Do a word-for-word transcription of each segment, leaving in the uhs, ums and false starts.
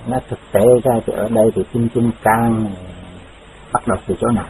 nó thực tế ra thì ở đây thì kim kim cang bắt đầu từ chỗ nào?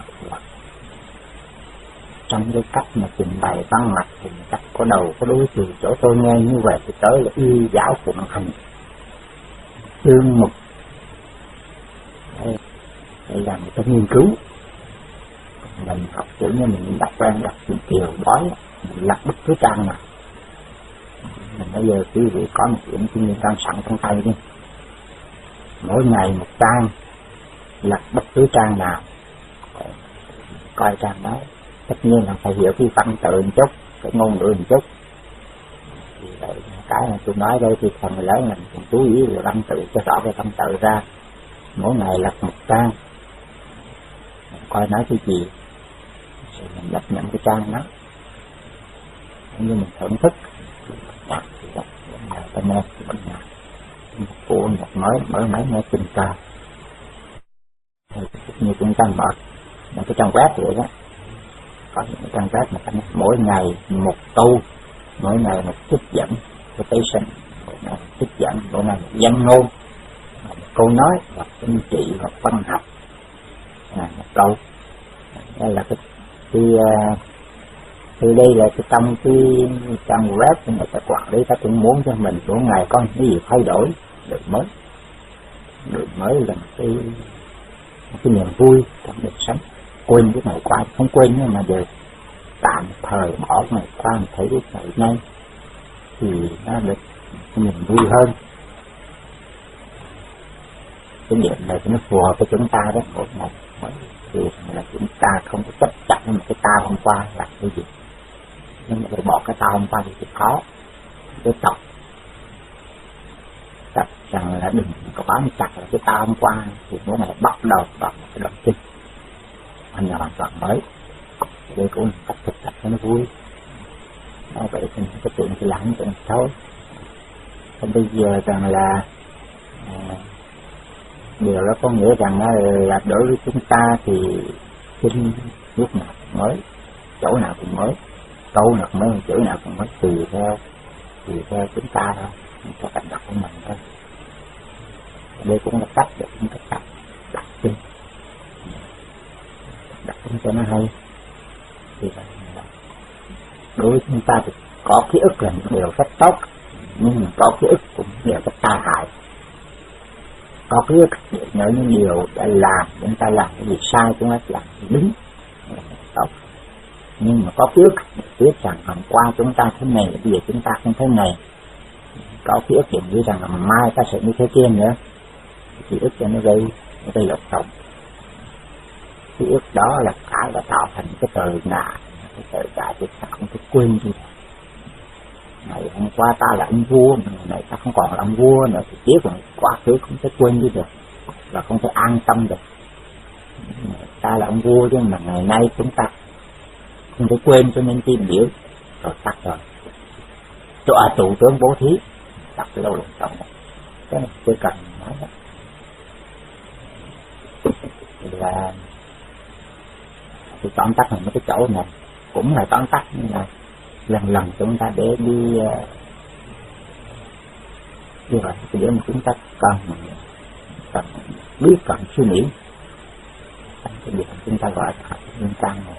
Trong cái cách mà trình bày văn mạch thì cách có đầu có đuôi, từ chỗ tôi nghe như vậy thì tới là y giáo phụng hành chương mục. Đây, đây là một cái nghiên cứu. Mình học kiểu như mình đọc quen đọc chuyện kiều bói, mình lật bất cứ trang nào. Mình bây giờ quý vị có một quyển kinh nghiệm trang sẵn trong tay đi, mỗi ngày một trang, lật bất cứ trang nào, coi trang đó. Tất nhiên là phải hiểu cái văn tự một chút, cái ngôn ngữ một chút. Thì vậy, cái mà tôi nói đây thì phần lớn mình cũng chú ý về văn tự, cho rõ cái văn tự ra. Mỗi ngày lật một trang, mình coi nói cái gì, rồi mình lật nhận cái trang đó. Như mình thưởng thức, nhạc thì vậy, nhà ta nghe thì bệnh nhạc, của nhạc mới, mới máy nghe tình ca. Như chúng ta mở một cái trang web vậy đó, có những trang web mà ta mỗi ngày một câu, mỗi ngày một trích dẫn, quotation, mỗi ngày một trích dẫn, mỗi ngày một văn ngôn, một câu nói, hoặc chính trị, hoặc văn học, à, một câu. Đây là cái, cái, thì đây là cái trong cái trang web của người ta quản lý, ta cũng muốn cho mình mỗi ngày có cái gì thay đổi, đổi mới. Đổi mới là một cái, một cái niềm vui trong đời sống. Quên cái ngày qua, không quên nhưng mà đều tạm thời bỏ ngày qua, mình thấy cái ngày nay thì nó được niềm vui hơn. Cái điểm này nó phù hợp với chúng ta đó, mỗi ngày mỗi thì là chúng ta không có chấp chặt một cái ta hôm qua là cái gì, nhưng mà để bỏ cái ta hôm qua thì chỉ khó cái tập tập rằng là đừng có bám chặt là cái ta hôm qua, thì mỗi ngày bắt đầu bằng một cái động kinh anh là hoàn toàn mới. Đây cũng là cách thực tập cho nó vui. Đó, vậy thì cái chuyện thì làm chuyện thôi. Còn bây giờ rằng là à, điều đó có nghĩa rằng là, là đối với chúng ta thì kinh lúc nào cũng mới, chỗ nào cũng mới, câu nào cũng mới, chữ nào cũng mới, tùy theo tùy theo chúng ta thôi, cho cách đọc của mình thôi. Đây cũng là cách để chúng ta đọc đọc kinh, đọc kinh cho nó hay. Thì đối với chúng ta thì có ký ức là một điều rất tốt, nhưng mà có ký ức cũng điều rất tai hại. Có ký ức để nhớ những điều đã làm, chúng ta làm cái gì sai, chúng ta làm cái đúng, tốt. Nhưng mà có ký ức để biết rằng hôm qua chúng ta thế này, bây giờ chúng ta không thế này. Có ký ức để biết rằng là mai ta sẽ như thế kia nữa. Ký ức cho nó gây, nó gây lộn xộn. Ký ức đó là cái đã tạo thành cái từ ngã, cái từ ngã chúng ta không thể quên gì. Ngày hôm qua ta là ông vua, ngày này ta không còn là ông vua nữa, thì tiếc rồi, quá khứ không thể quên đi được, và không thể an tâm được. Ta là ông vua chứ mà ngày nay chúng ta không thể quên, cho nên tìm hiểu rồi tắt rồi. Chỗ à, trụ tướng bố thí tắt lâu lộn xộn, cái này chưa cần nói đó. Thì là thì tóm tắt là mấy cái chỗ này cũng là tóm tắt, nhưng mà lần lần chúng ta để đi như vậy thì để mà chúng ta cần cần biết, cần suy nghĩ cái việc chúng ta gọi là học nguyên căn này.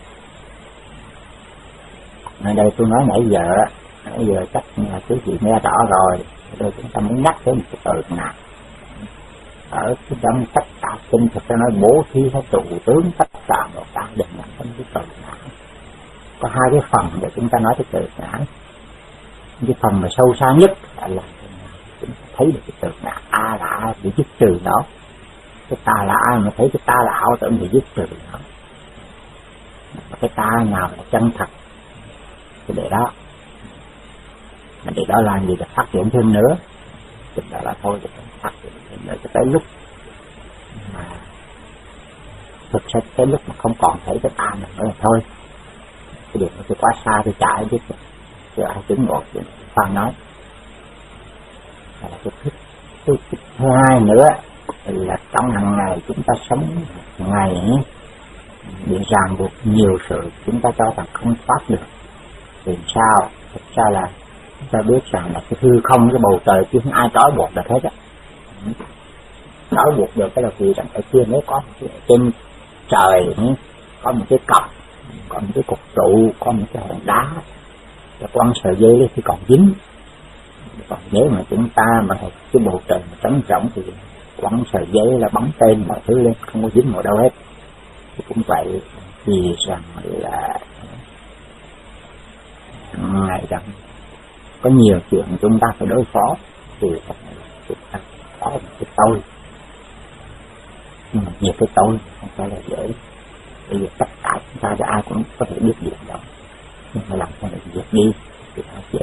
Ở đây tôi nói nãy giờ nãy giờ chắc là quý vị nghe rõ rồi. Đây chúng ta muốn nhắc tới một cái từ nào ở cái trong tất cả kinh thực ra nói bố thí hay trụ tướng tất cả một ta đừng nhắc đến cái từ nào. Có hai cái phần để chúng ta nói cái từ ngã. Cái phần mà sâu xa nhất là chúng ta thấy được cái từ ngã a là a bị dứt trừ đó, cái ta là ai mà thấy cái ta là ảo tưởng bị dứt trừ đó. Cái ta nào là chân thật thì để đó, mà để đó làm gì để phát triển thêm nữa, thì đó là thôi để phát triển thêm nữa cho tới lúc mà thực sự tới lúc mà không còn thấy cái ta nữa là thôi. Cái điều nó quá xa thì chạy chứ chứ ai chứng ngộ thì Phan nói. Là cái thứ, thứ, thứ, thứ hai nữa là trong hàng ngày chúng ta sống hàng ngày bị ràng buộc nhiều sự chúng ta cho rằng không thoát được. Vì sao? Thực ra là chúng ta biết rằng là cái hư không, cái bầu trời chứ không ai trói buộc được hết á. trói buộc được cái là vì rằng ở kia nếu có trên trời có một cái cọc, có một cái cục trụ, có một cái hòn đá, và quăng sợi dây thì còn dính. Còn nếu mà chúng ta mà cái bầu trời mà trống rỗng thì quăng sợi dây là bắn tên mọi thứ lên, không có dính vào đâu hết. Thì cũng vậy, vì rằng là ngày rằng có nhiều chuyện chúng ta phải đối phó, thì chúng ta có một cái tôi, nhưng mà nhiều cái tôi không phải là dễ. Bây giờ tất cả chúng ta ai cũng có thể biết điều đó, nhưng mà làm sao để việc đi thì nó dễ.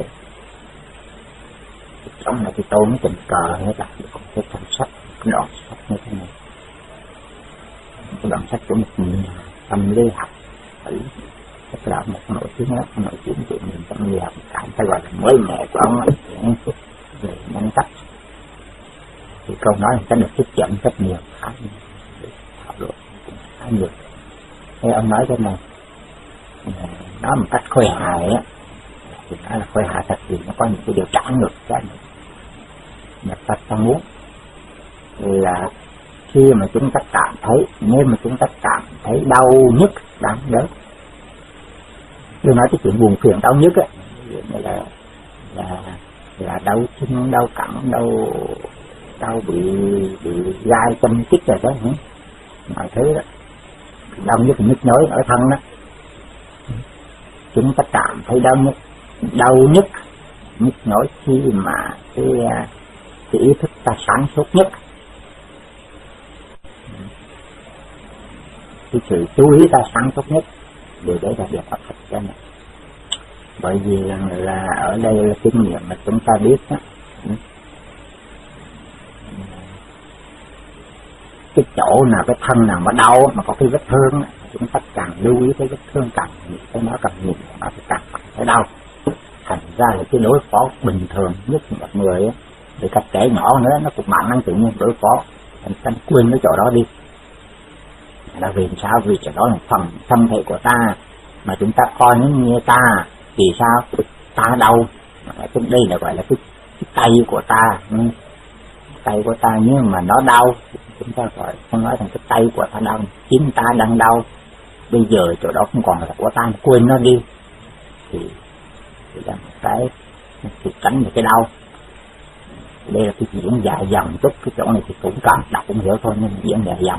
Trong này cái tôi mới tình cờ hay đặc biệt cái trong sách, cái đoạn sách như thế này, cái đoạn sách của một nhà tâm lý học thử, tức là một nội tiếng đó, nội tiếng chuyện mình tâm lý học cảm ta gọi là mới mẻ của ông ấy về nhân cách. Thì câu nói người ta được tiếp dẫn rất nhiều, khá nhiều để thảo luận khá nhiều. Thế ông nói thế này, nói một cách khôi hài á, thì nói là khôi hài thật vì nó có những cái điều trả ngược cho mình. Mà ta ta muốn là khi mà chúng ta cảm thấy, nếu mà chúng ta cảm thấy đau nhức, đáng đớn, tôi nói cái chuyện buồn phiền đau nhức á, như là là là đau chân, đau cẳng, đau đau bị bị gai châm chích rồi đó, mọi thứ đó, đau nhức nhức nhối ở thân đó, chúng ta cảm thấy đau nhức, đau nhức nhức nhối khi mà cái cái ý thức ta sáng suốt nhất, cái sự chú ý ta sáng suốt nhất, điều đấy là điều áp lực cho mình. Bởi vì là, là ở đây là kinh nghiệm mà chúng ta biết đó, cái chỗ nào, cái thân nào mà đau mà có cái vết thương đó, chúng ta càng lưu ý cái vết thương càng nhiều, cái nó càng nhiều, nó càng phải đau. Thành ra là cái đối phó bình thường nhất một người á, thì các trẻ nhỏ nữa nó cũng bản năng tự nhiên đối phó, thành ta quên cái chỗ đó đi. Là vì sao? Vì chỗ đó là phần thân thể của ta mà chúng ta coi nó như ta, vì sao? Ta đau, cái đây là gọi là cái, cái tay của ta, tay của ta nhưng mà nó đau, chúng ta gọi không nói rằng cái tay của ta đau, chính ta đang đau. Bây giờ chỗ đó không còn là của ta, quên nó đi thì, thì là một cái thì tránh được cái đau. Đây là cái diễn dài dòng chút, cái chỗ này thì cũng cần đọc cũng hiểu thôi, nhưng diễn dài dòng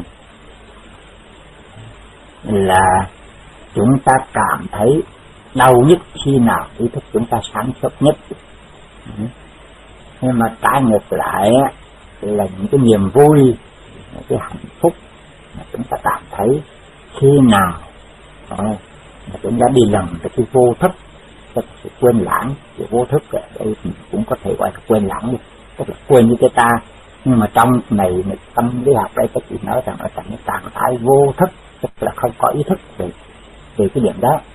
là chúng ta cảm thấy đau nhất khi nào ý thức chúng ta sáng suốt nhất. Nhưng mà trái ngược lại là những cái niềm vui, những cái hạnh phúc mà chúng ta cảm thấy khi nào mà chúng ta đi lần cái cái vô thức, cái sự quên lãng, cái vô thức ở đây cũng có thể gọi là quên lãng đi, tức là quên như cái ta. Nhưng mà trong này tâm lý học đây các chị nói rằng ở trong cái trạng thái vô thức, tức là không có ý thức về về cái điểm đó.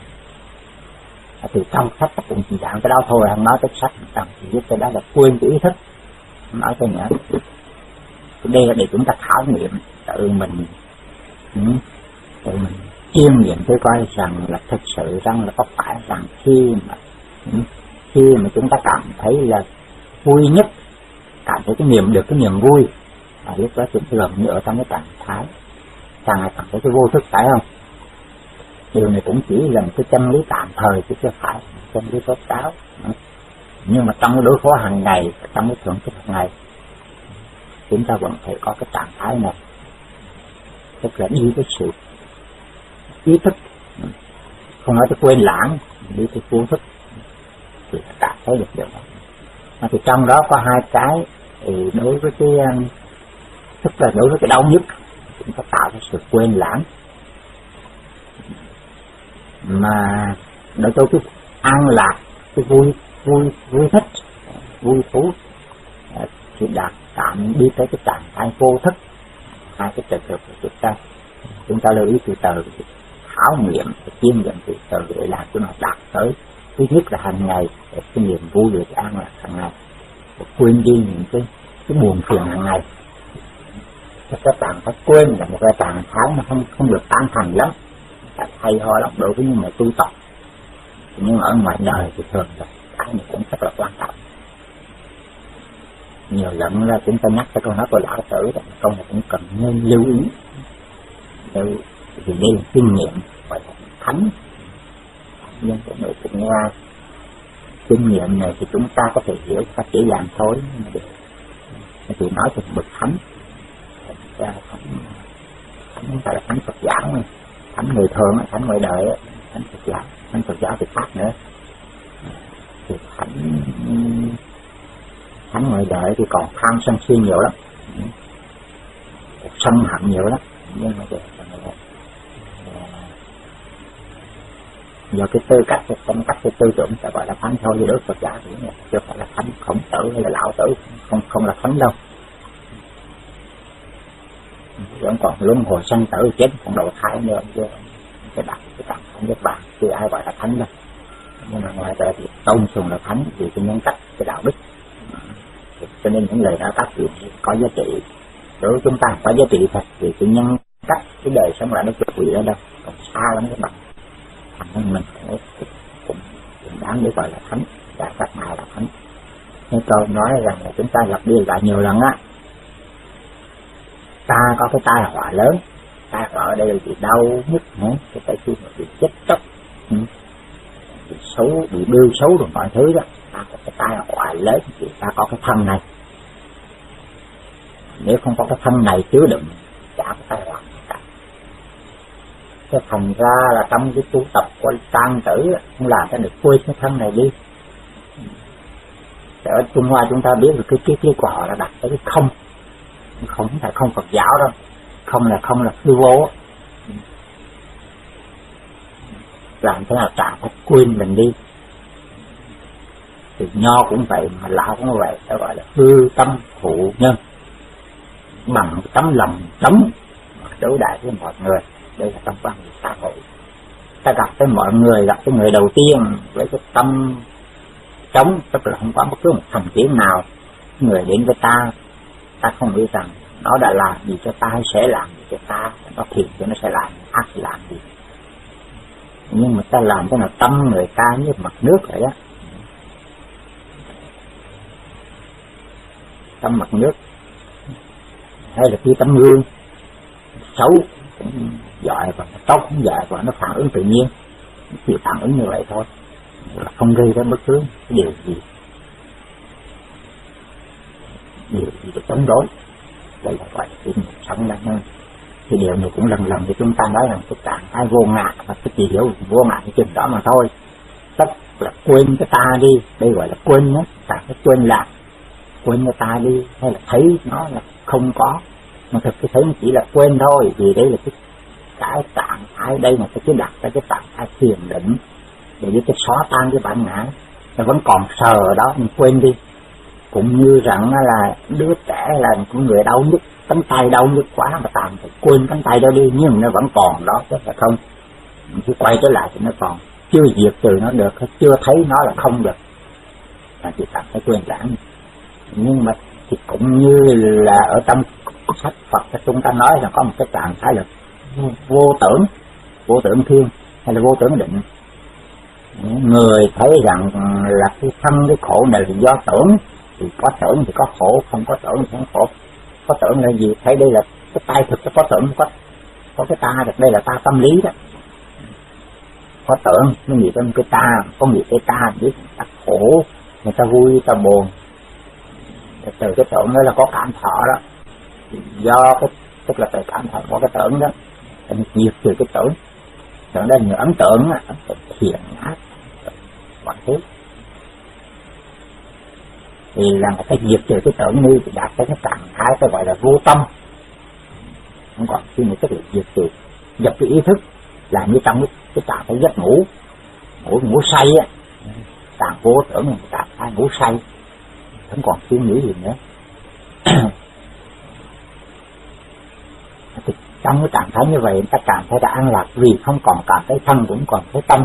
Thì trong sách cũng chỉ giảng cái đó thôi, không nói cái sách rằng chỉ biết cái đó là quên cái ý thức, nói cho nhớ. Đây là để chúng ta khảo nghiệm tự mình, tự mình chiêm nghiệm tôi coi rằng là thực sự rằng là có phải rằng khi mà khi mà chúng ta cảm thấy là vui nhất, cảm thấy cái niềm được cái niềm vui, và lúc đó chúng ta gần như ở trong cái trạng thái càng ngày cảm thấy cái vô thức, phải không? Điều này cũng chỉ là một cái chân lý tạm thời chứ chưa phải chân lý rốt ráo. Nhưng mà trong cái đối phó hàng ngày, trong cái thưởng thức hàng ngày, chúng ta vẫn phải có cái trạng thái này, tức là đi với sự ý thức, không nói tới quên lãng, đi với vô thức thì cảm thấy được điều đó. Thì trong đó có hai cái, thì đối với cái tức là đối với cái đau nhức chúng ta tạo ra sự quên lãng, mà để cho cái an lạc, cái vui vui vui thích, vui thú thì đạt cảm đi tới cái trạng thái vô thức. Hai cái trường hợp của chúng ta chúng ta lưu ý từ từ khảo nghiệm, chiêm nghiệm từ từ để làm cho nó đạt tới thứ nhất là hàng ngày cái niềm vui về cái an lạc hàng ngày, quên đi những cái cái buồn phiền hàng ngày. Các bạn phải quên là một cái trạng thái mà không không được tán thành lắm, hay ho lắm đối với những người tu tập, nhưng mà ở ngoài đời thì thường là cái này cũng rất là quan trọng. nhiều lần là chúng ta nhắc cái câu nói của lão tử, câu này cũng cần nên lưu ý. Lưu, vì đây là kinh nghiệm gọi là thánh, nhưng cái người cũng nghe kinh nghiệm này thì chúng ta có thể hiểu ta chỉ làm thôi, thì nói về bậc thánh, thánh thánh phải là thánh Phật giáo này, thánh người thường, thánh người đời, thánh Phật giáo, thánh Phật giáo thì khác nữa. Thì thánh thánh người đời thì còn tham sân si nhiều lắm, sân hận nhiều lắm, nhưng mà do cái tư cách, cái phong cách, cái tư tưởng sẽ gọi là thánh thôi, vì đối Phật giáo thì chưa phải là thánh Khổng Tử hay là Lão Tử, không không là thánh đâu. Vẫn còn luân hồi sanh tử chết còn đầu thai nữa, chứ cái đặt cái tặng thánh nhất bản chưa ai gọi là thánh đâu. Nhưng mà ngoài ra thì tôn sùng là thánh vì cái nhân cách, cái đạo đức, cho nên những lời đã tác thì có giá trị. Đối với chúng ta có giá trị thật vì cái nhân cách, cái đời sống lại nó chưa quỷ ở đâu, còn xa lắm các bạn. Thành mình cũng, cũng, cũng đáng để gọi là thánh, và các ngài là thánh. Nên tôi nói rằng là chúng ta lặp đi lại nhiều lần á, ta có cái tai họa lớn, tai họa ở đây là bị đau nhức nữa, cái tay khi mà bị chết chóc, ừ. bị xấu, bị bêu xấu rồi mọi thứ đó, ta có cái tai họa lớn thì ta có cái thân này. Nếu không có cái thân này chứa đựng, chả có tai họa cả. Cái thành ra là trong cái tu tập của Tăng Tử không làm cho được quên cái thân này đi. Ở Trung Hoa chúng ta biết được cái cái cái của họ là đặt cái không, không phải không Phật giáo đâu, không là không là hư vô, làm thế nào trả phải quên mình đi. Thì Nho cũng vậy, mà Lão cũng vậy, ta gọi là hư tâm thụ nhân, bằng tấm lòng trống đối đại với mọi người. Đây là tâm quan hệ xã hội. Ta gặp với mọi người, gặp với người đầu tiên với cái tâm trống, tức là không có bất cứ một thành kiến nào. Người đến với ta, ta không biết rằng nó đã làm gì cho ta hay sẽ làm gì cho ta, nó thiện thì nó sẽ làm, ác thì làm gì. Nhưng mà ta làm cho là tâm người ta như mặt nước vậy đó, tâm mặt nước, hay là cái tấm gương xấu cũng dọi và tốt cũng dọi và nó phản ứng tự nhiên, chỉ phản ứng như vậy thôi, là không gây ra bất cứ cái điều gì điều gì để chống đối. Đây là gọi là cái sống là hơn. Thì điều này cũng lần lần thì chúng ta nói rằng cái trạng thái vô ngã, và cái chỉ hiểu vô ngã cái chừng đó mà thôi. Tức là quên cái ta đi, đây gọi là quên nhé, ta phải quên lạc, quên cái ta đi, hay là thấy nó là không có, mà thực cái thấy nó chỉ là quên thôi, vì đây là cái cái trạng thái, đây là cái đặt ra cái trạng thái thiền định để giúp cái xóa tan cái bản ngã, nó vẫn còn sờ đó, mình quên đi. Cũng như rằng là đứa trẻ là con người đau nhức, cánh tay đau nhức quá mà tạm phải quên cánh tay đó đi, nhưng nó vẫn còn đó chứ phải không. Mình chỉ quay trở lại thì nó còn chưa diệt trừ nó được, chưa thấy nó là không được, là chỉ tạm phải quên lãng. Nhưng mà thì cũng như là ở trong sách Phật chúng ta nói là có một cái trạng thái là vô tưởng, vô tưởng thiên hay là vô tưởng định. Người thấy rằng là cái thân cái khổ này là do tưởng, thì có tưởng thì có khổ, không có tưởng thì không khổ. Có tưởng là gì? Thấy đây là cái tay thực, có tưởng có có cái ta được, đây là ta tâm lý đó. Có tưởng nó nghĩ trong cái ta, có nghĩ cái ta biết người ta khổ, người ta vui, người ta buồn. Từ cái tưởng đó là có cảm thọ đó, do cái tức là từ cảm thọ có cái tưởng đó, mình diệt trừ cái tưởng. Tưởng đây là ấn tượng á, ấn tượng thiện ác mọi thứ. Thì là một cái diệt trừ cái tưởng như thì đạt tới cái trạng thái ta gọi là vô tâm, không còn suy nghĩ cái việc diệt trừ, dập cái ý thức, làm như trong cái, cái trạng thái giấc ngủ, ngủ ngủ say á, trạng vô tưởng là trạng thái ngủ say, không còn suy nghĩ gì nữa. Thì trong cái trạng thái như vậy ta cảm thấy đã an lạc, vì không còn cảm thấy thân cũng còn thấy tâm.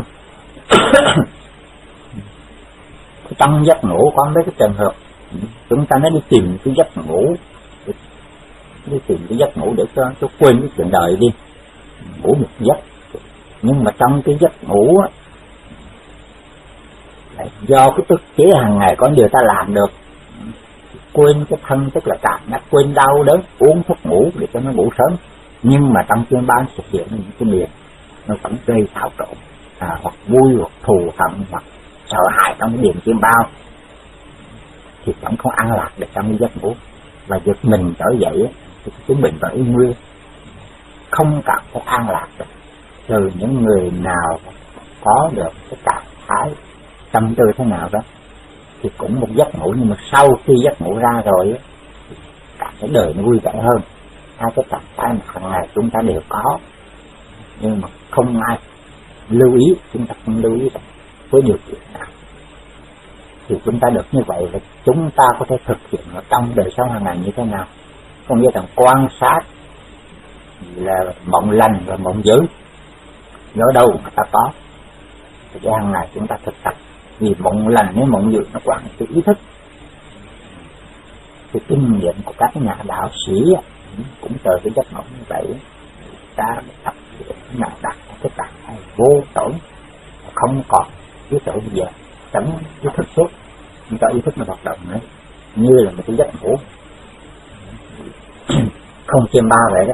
Trong giấc ngủ có mấy cái trường hợp chúng ta mới đi tìm cái giấc ngủ, đi tìm cái giấc ngủ để cho, cho quên cái chuyện đời đi, ngủ một giấc. Nhưng mà trong cái giấc ngủ á, do cái tức chế hàng ngày có điều ta làm được, quên cái thân, tức là cảm giác quên đau đớn, uống thuốc ngủ để cho nó ngủ sớm. Nhưng mà trong chiêm bao xuất hiện những cái miệng nó vẫn gây xáo trộn, à, hoặc vui hoặc thù hận hoặc sợ hãi trong cái điểm chiêm bao, thì vẫn không an lạc được trong cái giấc ngủ. Và giật mình trở dậy thì chúng mình vẫn y nguyên, không cảm thấy an lạc được. Trừ những người nào có được cái trạng thái tâm tư thế nào đó thì cũng một giấc ngủ, nhưng mà sau khi giấc ngủ ra rồi cả cái đời nó vui vẻ hơn. Hai cái trạng thái mà hàng ngày chúng ta đều có, nhưng mà không ai lưu ý, chúng ta không lưu ý với điều kiện nào thì chúng ta được như vậy. Là chúng ta có thể thực hiện ở trong đời sống hàng ngày như thế nào, không nghĩa là quan sát là mộng lành và mộng dữ ở đâu mà ta có, thì cái hàng ngày chúng ta thực tập. Vì mộng lành với mộng dữ nó quan cái ý thức. Cái kinh nghiệm của các nhà đạo sĩ cũng từ cái giấc mộng như vậy, ta tập luyện nào đạt cái trạng thái vô tổn, không còn cái tội gì chẳng ý thức suốt, nhưng cho ý thức nó hoạt động nữa, như là một cái giấc ngủ không chiêm bao vậy đó.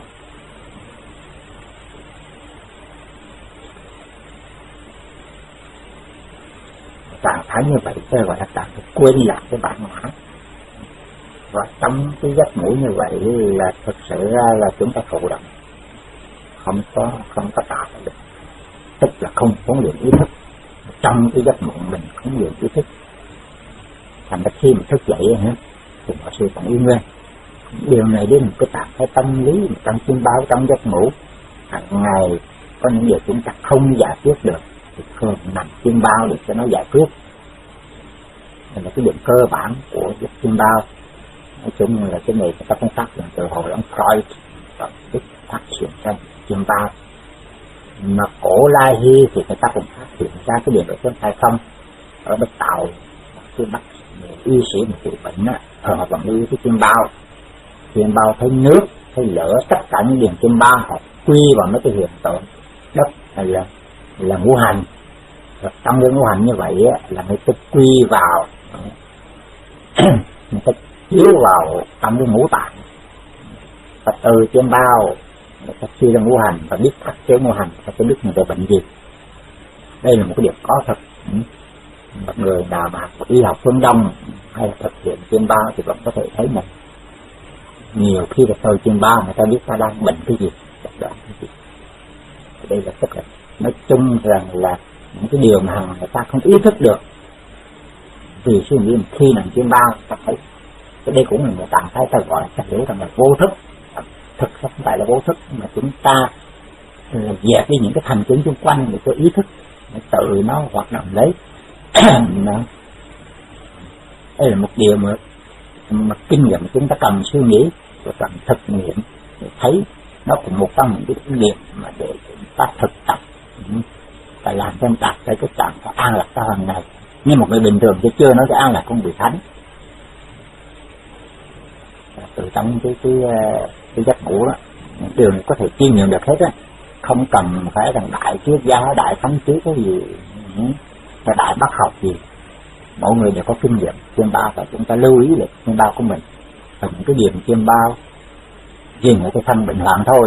Trạng thái như vậy tôi gọi là trạng thái quên lạc cái bản ngã. Và trong cái giấc ngủ như vậy là thực sự ra là chúng ta thụ động, không có không có tạo được, tức là không huấn luyện ý thức. Trong cái giấc mộng mình huấn luyện ý thức, thành ra khi mình thức dậy hả thì mọi sự còn yên nguyên. Điều này đến một cái trạng thái tâm lý trong chiêm bao, trong giấc ngủ hàng ngày có những điều chúng ta không giải quyết được thì thường nằm chiêm bao để cho nó giải quyết. Đây là cái điểm cơ bản của giấc chiêm bao. Nói chung là cái này người ta cũng phát hiện từ hồi ông Freud và cái phát triển ra chiêm bao. Mà cổ Lai Hy thì người ta cũng phát hiện ra cái điểm đó chứ phải không. Ở Bắc Tàu cái bác y sĩ một trị bệnh á, thường họ vẫn đi cái chiêm bao. Chiêm bao thấy nước, thấy lửa, tất cả những điểm chiêm bao họ quy vào mấy cái hiện tượng đất hay là là ngũ hành. Và trong cái ngũ hành như vậy á, là người ta quy vào người ta chiếu vào trong cái ngũ tạng, và từ chiêm bao người ta suy ra ngũ hành và biết khắc chế ngũ hành, người ta biết người ta bệnh gì. Đây là một cái điểm có thật. Một người nào mà y học phương Đông hay là thực hiện chiêm bao thì vẫn có thể thấy mình nhiều khi là từ chiêm bao người ta biết ta đang bệnh cái gì, bệnh cái gì. Đây là tức là nói chung rằng là những cái điều mà người ta không ý thức được, vì suy nghĩ khi làm chiêm bao ta thấy cái đây cũng là một trạng thái ta gọi ta hiểu rằng là vô thức. Thực không phải là vô thức, mà chúng ta dẹp đi những cái thành kiến xung quanh để cho ý thức tự nó hoạt động lấy. Đây là một điều mà, mà kinh nghiệm chúng ta cần suy nghĩ và cần thực nghiệm để thấy. Nó cũng một trong những cái kinh nghiệm mà để chúng ta thực tập và làm cho đạt tới cái trạng thái an lạc sau hàng ngày. Nhưng một người bình thường thì chưa nói cái an lạc không bị thánh. Từ trong cái cái cái giấc ngủ đó, những điều này có thể chiêm nghiệm được hết á, không cần phải rằng đại triết gia, đại thánh trí cái gì, là đại bác học gì, mỗi người đều có kinh nghiệm chiêm bao và chúng ta lưu ý được chiêm bao của mình. Và những cái điểm chiêm bao dừng ở cái thân bệnh hoạn thôi,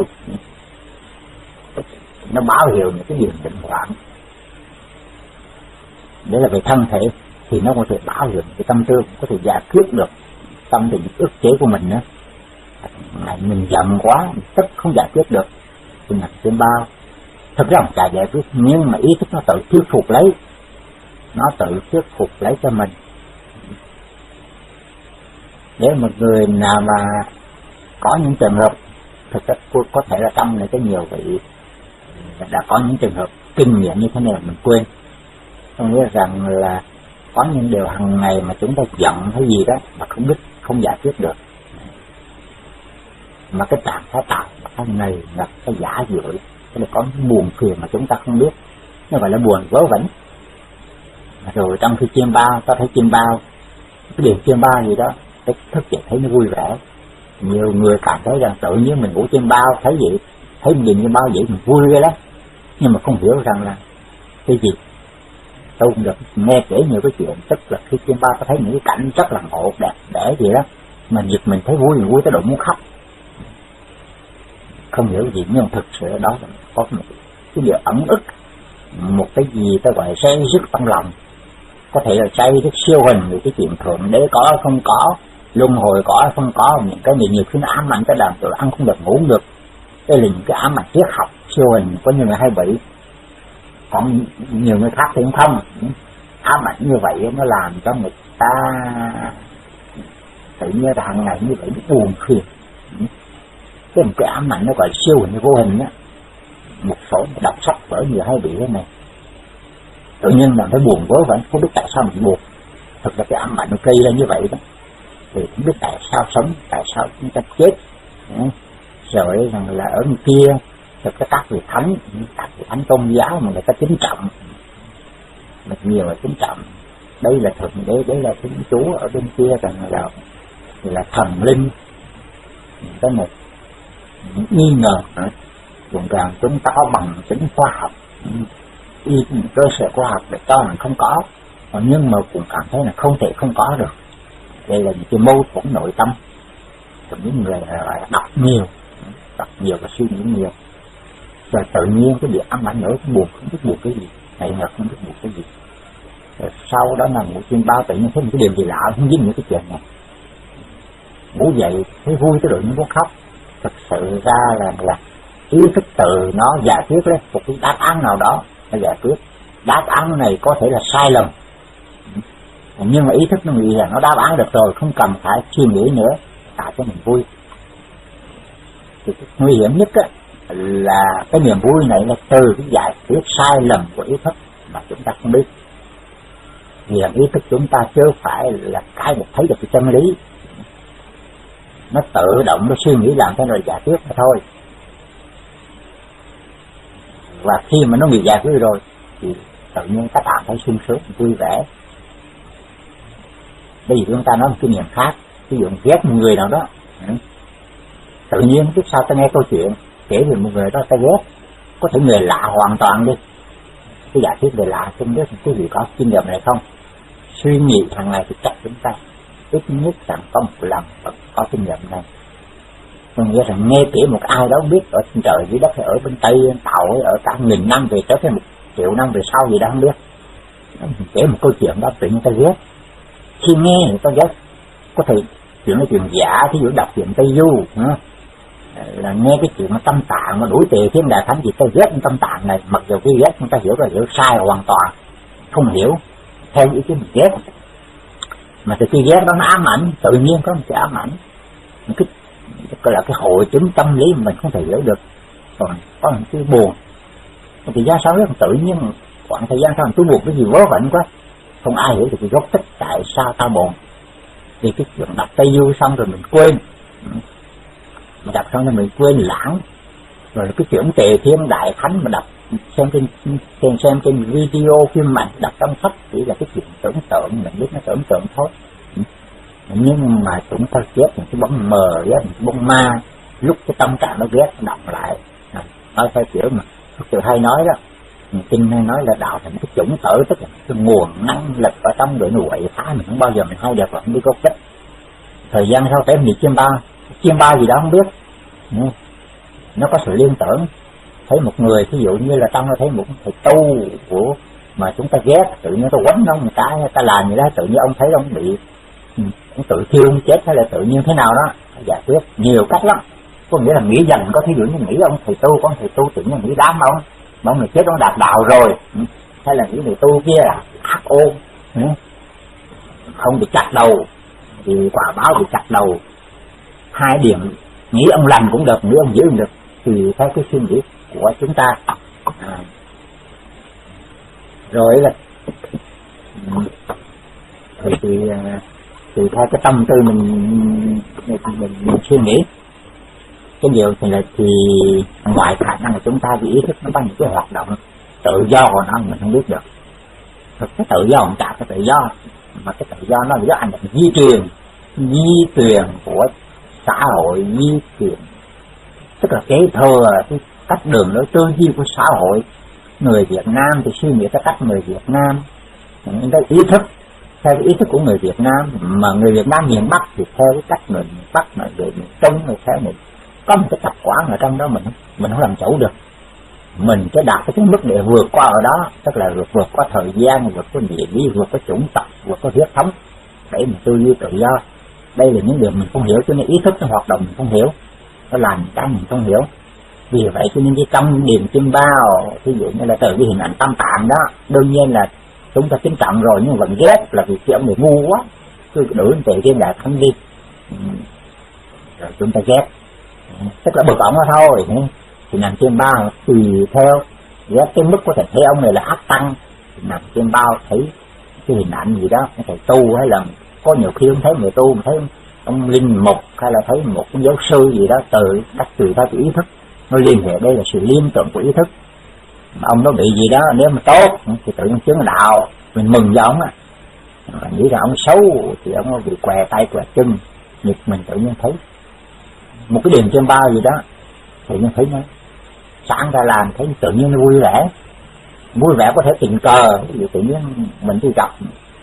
nó báo hiệu những cái điểm bệnh hoạn. Đấy là về thân thể thì nó có thể báo hiệu cái tâm tư, có thể giải quyết được tâm tình ức chế của mình nữa. Ngày mình giận quá, mình tức không giải quyết được thì nằm chiêm bao. Thực ra không chả giải quyết, nhưng mà ý thức nó tự thuyết phục lấy, nó tự thuyết phục lấy cho mình. Nếu một người nào mà có những trường hợp, thực chất có thể là trong này có nhiều vị đã có những trường hợp kinh nghiệm như thế này mình quên. Không nghĩa rằng là có những điều hàng ngày mà chúng ta giận hay gì đó mà không biết, không giải quyết được, mà cái trạng thái tạo cái này là cái giả dối, cái là có những buồn phiền mà chúng ta không biết, nó gọi là buồn vớ vẩn. Rồi trong khi chiêm bao, ta thấy chiêm bao, cái điều chiêm bao gì đó, cái thức dậy thấy nó vui vẻ. Nhiều người cảm thấy rằng tự nhiên mình ngủ chiêm bao, thấy vậy, thấy mình nhìn chiêm bao vậy mình vui ghê lắm, nhưng mà không hiểu rằng là cái gì. Tôi cũng được nghe kể nhiều cái chuyện, tức là khi chiêm bao ta thấy những cái cảnh rất là ngộ đẹp đẽ gì đó, mà giật mình thấy vui, vui tới độ muốn khóc, không hiểu gì, nhưng thực sự đó là có một cái điều ẩn ức, một cái gì ta gọi say dứt trong lòng, có thể là say rất siêu hình về cái chuyện thượng đế có không có, luân hồi có không có, những cái này nhiều khi nó ám ảnh cái làm tôi ăn không được, ngủ không được. Đây là những cái ám ảnh triết học siêu hình, có nhiều người hay bị, còn nhiều người khác thì không. Ám ảnh như vậy nó làm cho người ta tự nhiên là hàng ngày như vậy nó buồn phiền. Cái một cái ám ảnh nó gọi siêu hình vô hình á, một số đọc sách vở nhiều hay bị thế này, tự nhiên là thấy buồn vớ vẩn, không biết tại sao mình buồn. Thực ra cái ám ảnh nó gây ra như vậy đó, thì không biết tại sao sống, tại sao chúng ta chết. Rồi rằng là ở bên kia thực ra các vị thánh, các vị thánh tôn giáo mà người ta kính trọng, mình nhiều là kính trọng, đây là thượng đế, đây là thiên chúa, ở bên kia rằng là là thần linh. Cái một nghi ngờ cũng rằng chúng ta có bằng chứng khoa học, y cơ sở khoa học để cho mình không có, nhưng mà cũng cảm thấy là không thể không có được. Đây là những cái mâu thuẫn nội tâm của những người đọc nhiều, đọc nhiều và suy nghĩ nhiều, rồi tự nhiên cái việc ám ảnh nổi cũng buồn, không biết buồn cái gì, này ngật không biết buồn cái gì. Rồi sau đó là ngủ trên bao tự nhiên thấy một cái điều gì lạ, không dính những cái chuyện này, ngủ dậy thấy vui tới độ như muốn khóc. Thực sự ra là là ý thức tự nó giải quyết lấy một cái đáp án nào đó, nó giải quyết đáp án này có thể là sai lầm, nhưng mà ý thức nó nghĩ là nó đáp án được rồi, không cần phải suy nghĩ nữa, tạo cho mình vui. Thì cái nguy hiểm nhất á, là cái niềm vui này là từ cái giải quyết sai lầm của ý thức mà chúng ta không biết. Vì ý thức chúng ta chứ phải là cái được thấy được cái chân lý, nó tự động nó suy nghĩ làm thế rồi giải quyết thôi. Và khi mà nó bị giải quyết rồi thì tự nhiên các bạn thấy sung sướng, vui vẻ. Bây giờ chúng ta nói một cái niệm khác, ví dụ ghét một người nào đó, tự nhiên tiếp sau ta nghe câu chuyện kể về một người đó ta ghét, có thể người lạ hoàn toàn đi, cái giả thuyết người lạ, không biết cái gì có kinh nghiệm này không, suy nghĩ hàng ngày thì chắc chúng ta ít nhất rằng có một lần có kinh nghiệm này. Mình nghĩa là nghe kể một ai đó biết ở trên trời dưới đất hay ở bên Tây Tàu hay ở cả nghìn năm về trước hay một triệu năm về sau gì đó không biết, kể một câu chuyện đó tự nhiên ta ghét. Khi nghe thì ta ghét, có thể chuyện là chuyện giả, ví dụ đọc chuyện Tây Du là nghe cái chuyện nó tâm tạng mà đuổi tề thiên đại thánh gì ta ghét tâm tạng này, mặc dù cái ghét chúng ta hiểu là hiểu sai hoàn toàn, không hiểu theo ý kiến mình ghét, mà từ khi ghét đó nó ám ảnh, tự nhiên có một cái ám ảnh, cái gọi là cái hội chứng tâm lý mình không thể hiểu được. Còn có một cái buồn, thì do sao rất tự nhiên, khoảng thời gian sau tôi buồn cái gì vớ vẩn quá, không ai hiểu được cái gốc tích tại sao tao buồn. Vì cái chuyện đọc Tây Du xong rồi mình quên, mà đọc xong rồi mình quên lãng, rồi cái chuyện tề thiên đại thánh mà đọc xem trên xem xem trên video phim mạnh, đọc trong sách chỉ là cái chuyện tưởng tượng, mình biết nó tưởng tượng thôi. Nhưng mà chúng ta ghét những cái bóng mờ, ghét những cái bóng ma, lúc cái tâm trạng nó ghét nó đọc lại, nói theo kiểu mà tôi hay nói đó, kinh hay nói là đạo thành cái chủng tử, tức là cái nguồn năng lực ở trong để quậy phá mình không bao giờ mình hay được, và không biết gốc tích. Thời gian sau tới mình chiêm bao, chiêm bao gì đó không biết, nó có sự liên tưởng. Thấy một người ví dụ như là trong nó thấy một thầy tu của mà chúng ta ghét, tự nhiên ta quánh nó một cái, ta làm gì đó, tự nhiên ông thấy ông bị ông tự thiêu ông chết hay là tự nhiên thế nào đó, giải quyết nhiều cách lắm. Có nghĩa là nghĩ dần, có thí dụ như nghĩ ông thầy tu, có thầy tu tự nhiên nghĩ đám ông mà ông này chết ông đạt đạo rồi, hay là nghĩ người tu kia là ác ôn, không bị chặt đầu thì quả báo bị chặt đầu. Hai điểm nghĩ ông lành cũng được, nghĩ ông dữ cũng được, thì theo cái suy nghĩ của chúng ta. À, rồi là thì, thì, thì theo cái tâm tư mình mình, mình, mình suy nghĩ cái điều thì là thì ngoài khả năng của chúng ta vì ý thức nó có những cái hoạt động tự do của nó mình không biết được. Thực cái tự do không cả cái tự do, mà cái tự do nó là do ảnh hưởng di truyền, di truyền của xã hội, di truyền tức là kế thừa cái cách đường lối tư duy của xã hội. Người Việt Nam thì suy nghĩ theo cách người Việt Nam, những cái ý thức theo cái ý thức của người Việt Nam, mà người Việt Nam miền Bắc thì theo cái cách người miền Bắc, mà người miền Trung thì theo mình có một cái tập quán ở trong đó, mình mình không làm chủ được. Mình sẽ đạt cái mức để vượt qua ở đó, tức là vượt vượt qua thời gian, vượt qua địa lý, vượt qua chủng tộc, vượt qua huyết thống, để mình tư duy tự do. Đây là những điều mình không hiểu, cho nên ý thức nó hoạt động mình không hiểu, nó làm cái mình không hiểu. Vì vậy cho nên cái trong điềm chim bao, ví dụ như là từ cái hình ảnh tam tạng đó, đương nhiên là chúng ta kính trọng rồi, nhưng vẫn ghét là vì cái ông này ngu quá, cứ đuổi từ thiên đại thánh đi, rồi chúng ta ghét, tức là bực ổng đó thôi. Thì nằm trên bao tùy theo ghét cái mức có thể thấy ông này là ác tăng, thì nằm trên bao thấy cái hình ảnh gì đó, có thể tu, hay là có nhiều khi không thấy người tu, mà thấy ông linh mục hay là thấy một cái giáo sư gì đó, từ cách tùy theo cái ý thức nó liên hệ. Đây là sự liên tưởng của ý thức. Mà ông nó bị gì đó, nếu mà tốt thì tự nhiên chứng đạo, mình mừng cho ông á. Mà nghĩ là ông xấu thì ông nó bị què tay què chân, nhịp mình tự nhiên thấy một cái điềm trên bao gì đó, tự nhiên thấy nó sáng ra làm, thấy tự nhiên nó vui vẻ. Vui vẻ có thể tình cờ, ví dụ tự nhiên mình đi gặp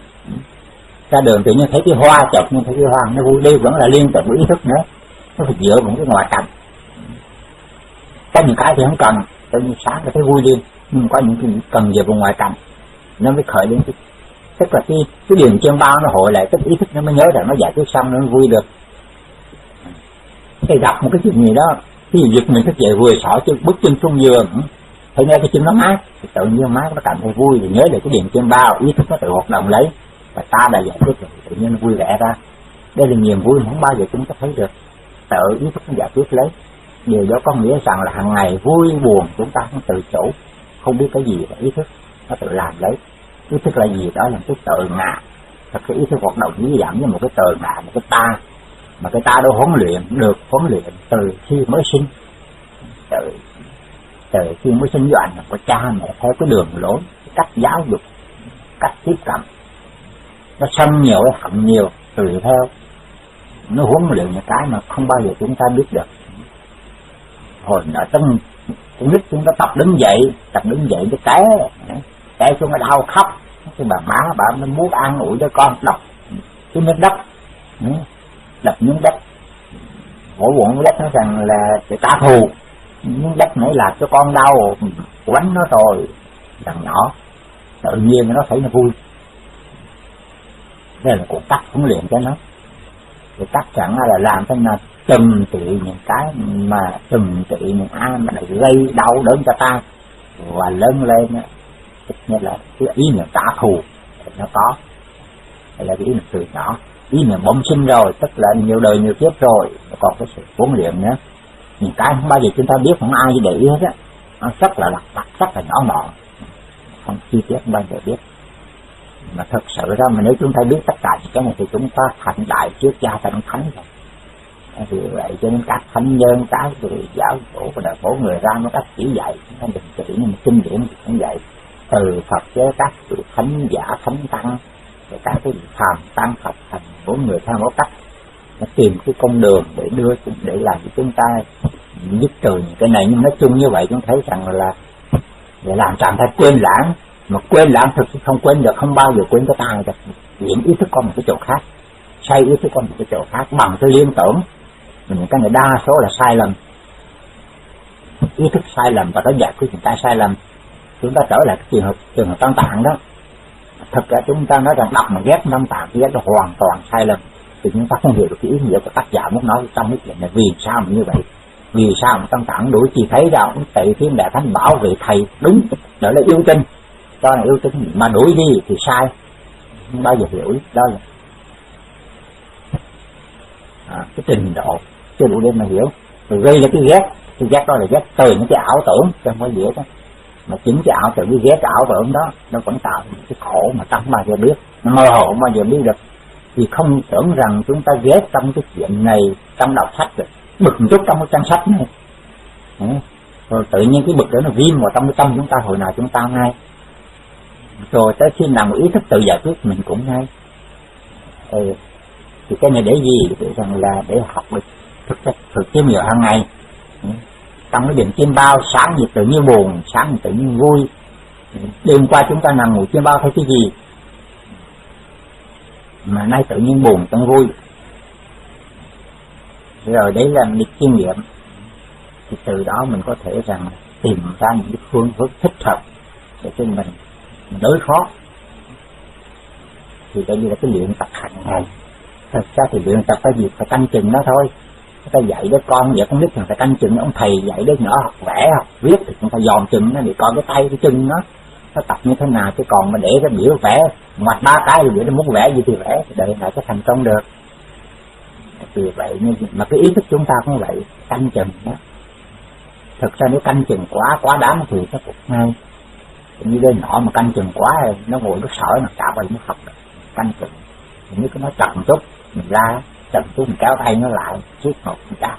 ra đường tự nhiên thấy cái hoa chợt nhưng thấy cái hoa nó vui đi, vẫn là liên tưởng của ý thức nữa, nó phải dựa vào cái ngoại cảnh. Có những cái thì không cần, tự nhiên sáng nó thấy vui đi, nhưng có những cái cần dựa vào ngoại cảnh nó mới khởi đến cái, tức là cái cái điềm trên bao nó hội lại, tức ý thức nó mới nhớ rằng nó giải quyết xong nó vui được. Thì gặp một cái chuyện gì đó, ví dụ giật mình thức dậy vừa xỏ chân bước chân xuống giường, thấy nghe cái chân nó mát, thì tự nhiên mát nó cảm thấy vui, thì nhớ được cái điểm trên bao, ý thức nó tự hoạt động lấy, và ta đã giải quyết rồi, tự nhiên nó vui vẻ ra. Đây là niềm vui mà không bao giờ chúng ta thấy được, tự ý thức nó giải quyết lấy. Điều đó có nghĩa rằng là hàng ngày vui buồn chúng ta không tự chủ, không biết cái gì là ý thức nó tự làm lấy. Ý thức là gì? Đó là cái tự ngã. Thật cái ý thức hoạt động dí dẫm như một cái tự ngã, một cái ta, mà cái ta đó huấn luyện được huấn luyện từ khi mới sinh, từ từ khi mới sinh do ảnh hưởng của cha mẹ, theo cái đường lối, cái cách giáo dục, cách tiếp cận, nó sân nhiều hay hận nhiều tùy theo, nó huấn luyện những cái mà không bao giờ chúng ta biết được. Hồi ở trong con nít chúng ta tập đứng dậy, tập đứng dậy cho té, té xuống nó đau khóc, cái bà má bà nó muốn an ủi cho con, đập cái miếng đất, đập miếng đất, mỗi vụ miếng đất nó rằng là để trả thù, miếng đất nãy làm cho con đau, quánh nó rồi, thằng nhỏ tự nhiên nó thấy nó vui. Đây là cuộc cách huấn luyện cho nó, cái cách chẳng là làm cho nó trừng trị những cái mà trừng trị những ai mà lại gây đau đớn cho ta, và lớn lên tức như là cái ý niệm trả thù nó có, hay là cái ý niệm từ nhỏ, ý niệm bẩm sinh rồi, tức là nhiều đời nhiều kiếp rồi, còn cái sự huấn luyện nữa. Những cái không bao giờ chúng ta biết, không ai để ý hết á, nó rất là lặt vặt, rất là nhỏ mọn, không chi tiết không bao giờ biết. Mà thật sự ra mà nếu chúng ta biết tất cả những cái này thì chúng ta thành đại trước cha thành thánh rồi. Vì vậy cho nên các thánh nhân, các người giáo tổ và đạo tổ người ra nó cách chỉ dạy, chúng ta đừng chỉ nhưng mà kinh điển thì cũng dạy, từ Phật với các vị thánh giả thánh tăng, rồi các cái vị phàm tăng Phật thành mỗi người theo mỗi cách, nó tìm cái con đường để đưa để làm cho chúng ta dứt trừ những cái này. Nhưng nói chung như vậy chúng thấy rằng là để làm trạng thái quên lãng, mà quên lãng thực sự không quên được, không bao giờ quên cái ta được. Những ý thức con một cái chỗ khác, sai ý thức con một cái chỗ khác bằng cái liên tưởng. Những cái này đa số là sai lầm, ý thức sai lầm và nó giải quyết những cái sai lầm. Chúng ta trở lại cái trường hợp trường hợp Tam Tạng đó, thật ra chúng ta nói rằng đọc mà ghét Tam Tạng ghét là hoàn toàn sai lầm, thì chúng ta không hiểu được cái ý nghĩa của tác giả muốn nói trong cái chuyện này. Vì sao mà như vậy? Vì sao mà Tam Tạng đuổi chỉ thấy rằng Tây Thiên Đại Thánh bảo vệ thầy đúng, đó là yêu tinh, đó là yêu tinh, mà đuổi đi thì sai, không bao giờ hiểu. Đó là à, cái trình độ chưa đủ để mà hiểu, rồi gây ra cái ghét. Cái ghét đó là ghét từ những cái ảo tưởng, chứ không có dễ đó. Mà chính cái ảo tưởng, cái ghét cái ảo tưởng đó nó vẫn tạo cái khổ mà ta không bao giờ biết, nó mơ hồ không bao giờ biết được. Vì không tưởng rằng chúng ta ghét trong cái chuyện này, trong đọc sách được bực một chút trong cái trang sách này, ừ. Rồi tự nhiên cái bực đó nó viêm vào trong cái tâm chúng ta, hồi nào chúng ta ngay, rồi tới khi nào một ý thức tự giải quyết mình cũng ngay. Ừ. Thì cái này để gì? Để rằng là để học được thực chất thực tiêm hiểu hàng ngày. Ừ. Trong cái điểm trên bao, sáng thì tự nhiên buồn, sáng thì tự nhiên vui. Đêm qua chúng ta nằm ngủ trên bao thấy cái gì? mà nay tự nhiên buồn trong vui, rồi đấy là mình chiêm nghiệm, thì từ đó mình có thể rằng tìm ra những cái phương hướng thích hợp để cho mình đối phó. Thì đây là cái luyện tập hàng ngày. Thật ra thì luyện tập cái gì phải canh chừng nó thôi. Ta dạy đứa con vậy, con nít phải canh chừng, ông thầy dạy đứa nhỏ học vẽ học viết thì cũng phải dòm chừng nó để coi cái tay cái chân nó nó tập như thế nào, chứ còn mà để cái biểu vẽ ngoặt ba cái rồi nó muốn vẽ gì thì vẽ thì đời này có thành công được. Vì vậy nhưng mà cái ý thức chúng ta cũng vậy, canh chừng đó. Thực ra nếu canh chừng quá quá đáng thì nó cũng ngay. Như đứa nhỏ mà canh chừng quá rồi nó ngồi nó sợ nó cả vậy nó học được. Canh chừng nếu cái nó chậm chút mình ra chậm chút mình kéo tay nó lại suốt một mình trả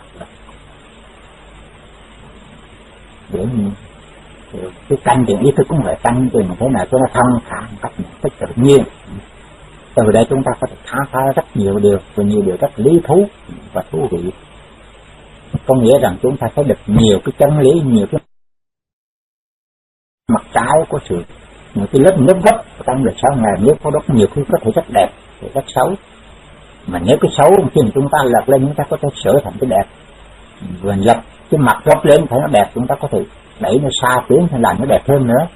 để mình cái canh chừng ý thức cũng vậy, canh chừng thế nào cho nó thông thả một cách một cách tự nhiên. Từ đây chúng ta có thể khám phá rất nhiều điều, và nhiều điều rất lý thú và thú vị. Có nghĩa rằng chúng ta thấy được nhiều cái chân lý, nhiều cái mặt trái của sự, những cái lớp lớp gấp trong đời sống này. Nếu có rất nhiều khi có thể rất đẹp thì rất xấu, mà nếu cái xấu khi mà chúng ta lật lên chúng ta có thể sửa thành cái đẹp, và lật cái mặt gấp lên thấy nó đẹp chúng ta có thể đẩy nó xa tiến thành làm nó đẹp hơn nữa.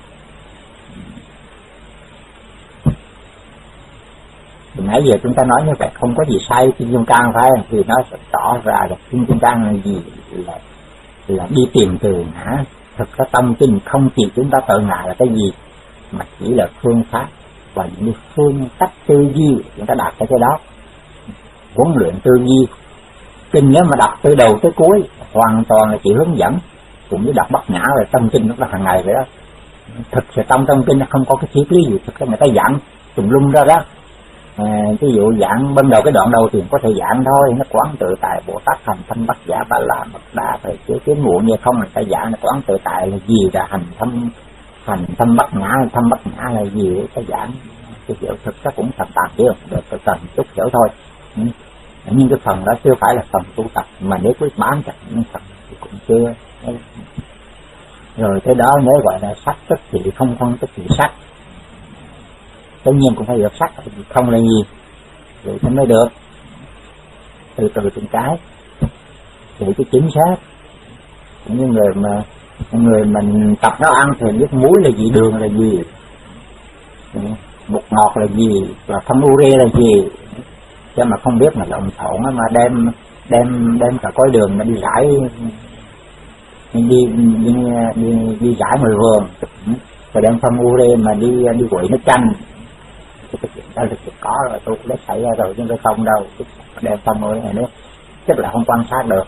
Thì nãy giờ chúng ta nói như vậy không có gì sai Kim Dung Cang phải không? Thì nó sẽ tỏ ra là Kim Dung Cang là gì, là, là đi tìm từ ngã. Thực ra tâm kinh không chỉ chúng ta tự ngã là cái gì, mà chỉ là phương pháp và những phương cách tư duy chúng ta đạt tới cái đó. Huấn luyện tư duy kinh nếu mà đọc từ đầu tới cuối hoàn toàn là chỉ hướng dẫn, cũng như đọc Bát Nhã rồi tâm kinh nó là hàng ngày vậy đó. Thực sự tâm tâm kinh nó không có cái triết lý gì, thực ra người ta giảng tùm lum ra đó. À, ví dụ giảng ban đầu cái đoạn đầu thì có thể giảng thôi, nó quán tự tại Bồ Tát hành thâm Bát Giả Ba La Mật Đa phải chế kiến muộn như không, người ta giảng nó quán tự tại là gì, là hành thâm hành thâm Bát Nhã, thâm Bát Nhã là gì để ta giảng. Cái hiểu thực ra cũng tạm tạm hiểu được, từ cần chút hiểu thôi. Ừ. Nhưng cái phần đó chưa phải là phần tu tập, mà nếu quyết bán chặt những phần thì cũng chưa. Rồi cái đó nếu gọi là sắc tức thì không phân tức thì sắc, tất nhiên cũng phải được sắc, không là gì vậy thì mới được, từ từ từng cái để cái chính xác. Những người mà người mình tập nấu ăn thì biết muối là gì, đường là gì, bột ngọt là gì, và phân ure là gì, chứ mà không biết mà lộn xộn mà đem đem đem cả cối đường mà đi rải đi đi đi, đi, đi rải ngoài vườn, rồi đem phân ure mà đi đi quậy nước chanh. Cái chuyện đó là chuyện có rồi, tôi cũng đã xảy ra rồi chứ không không đâu, đem phân ure này nữa chắc là không quan sát được.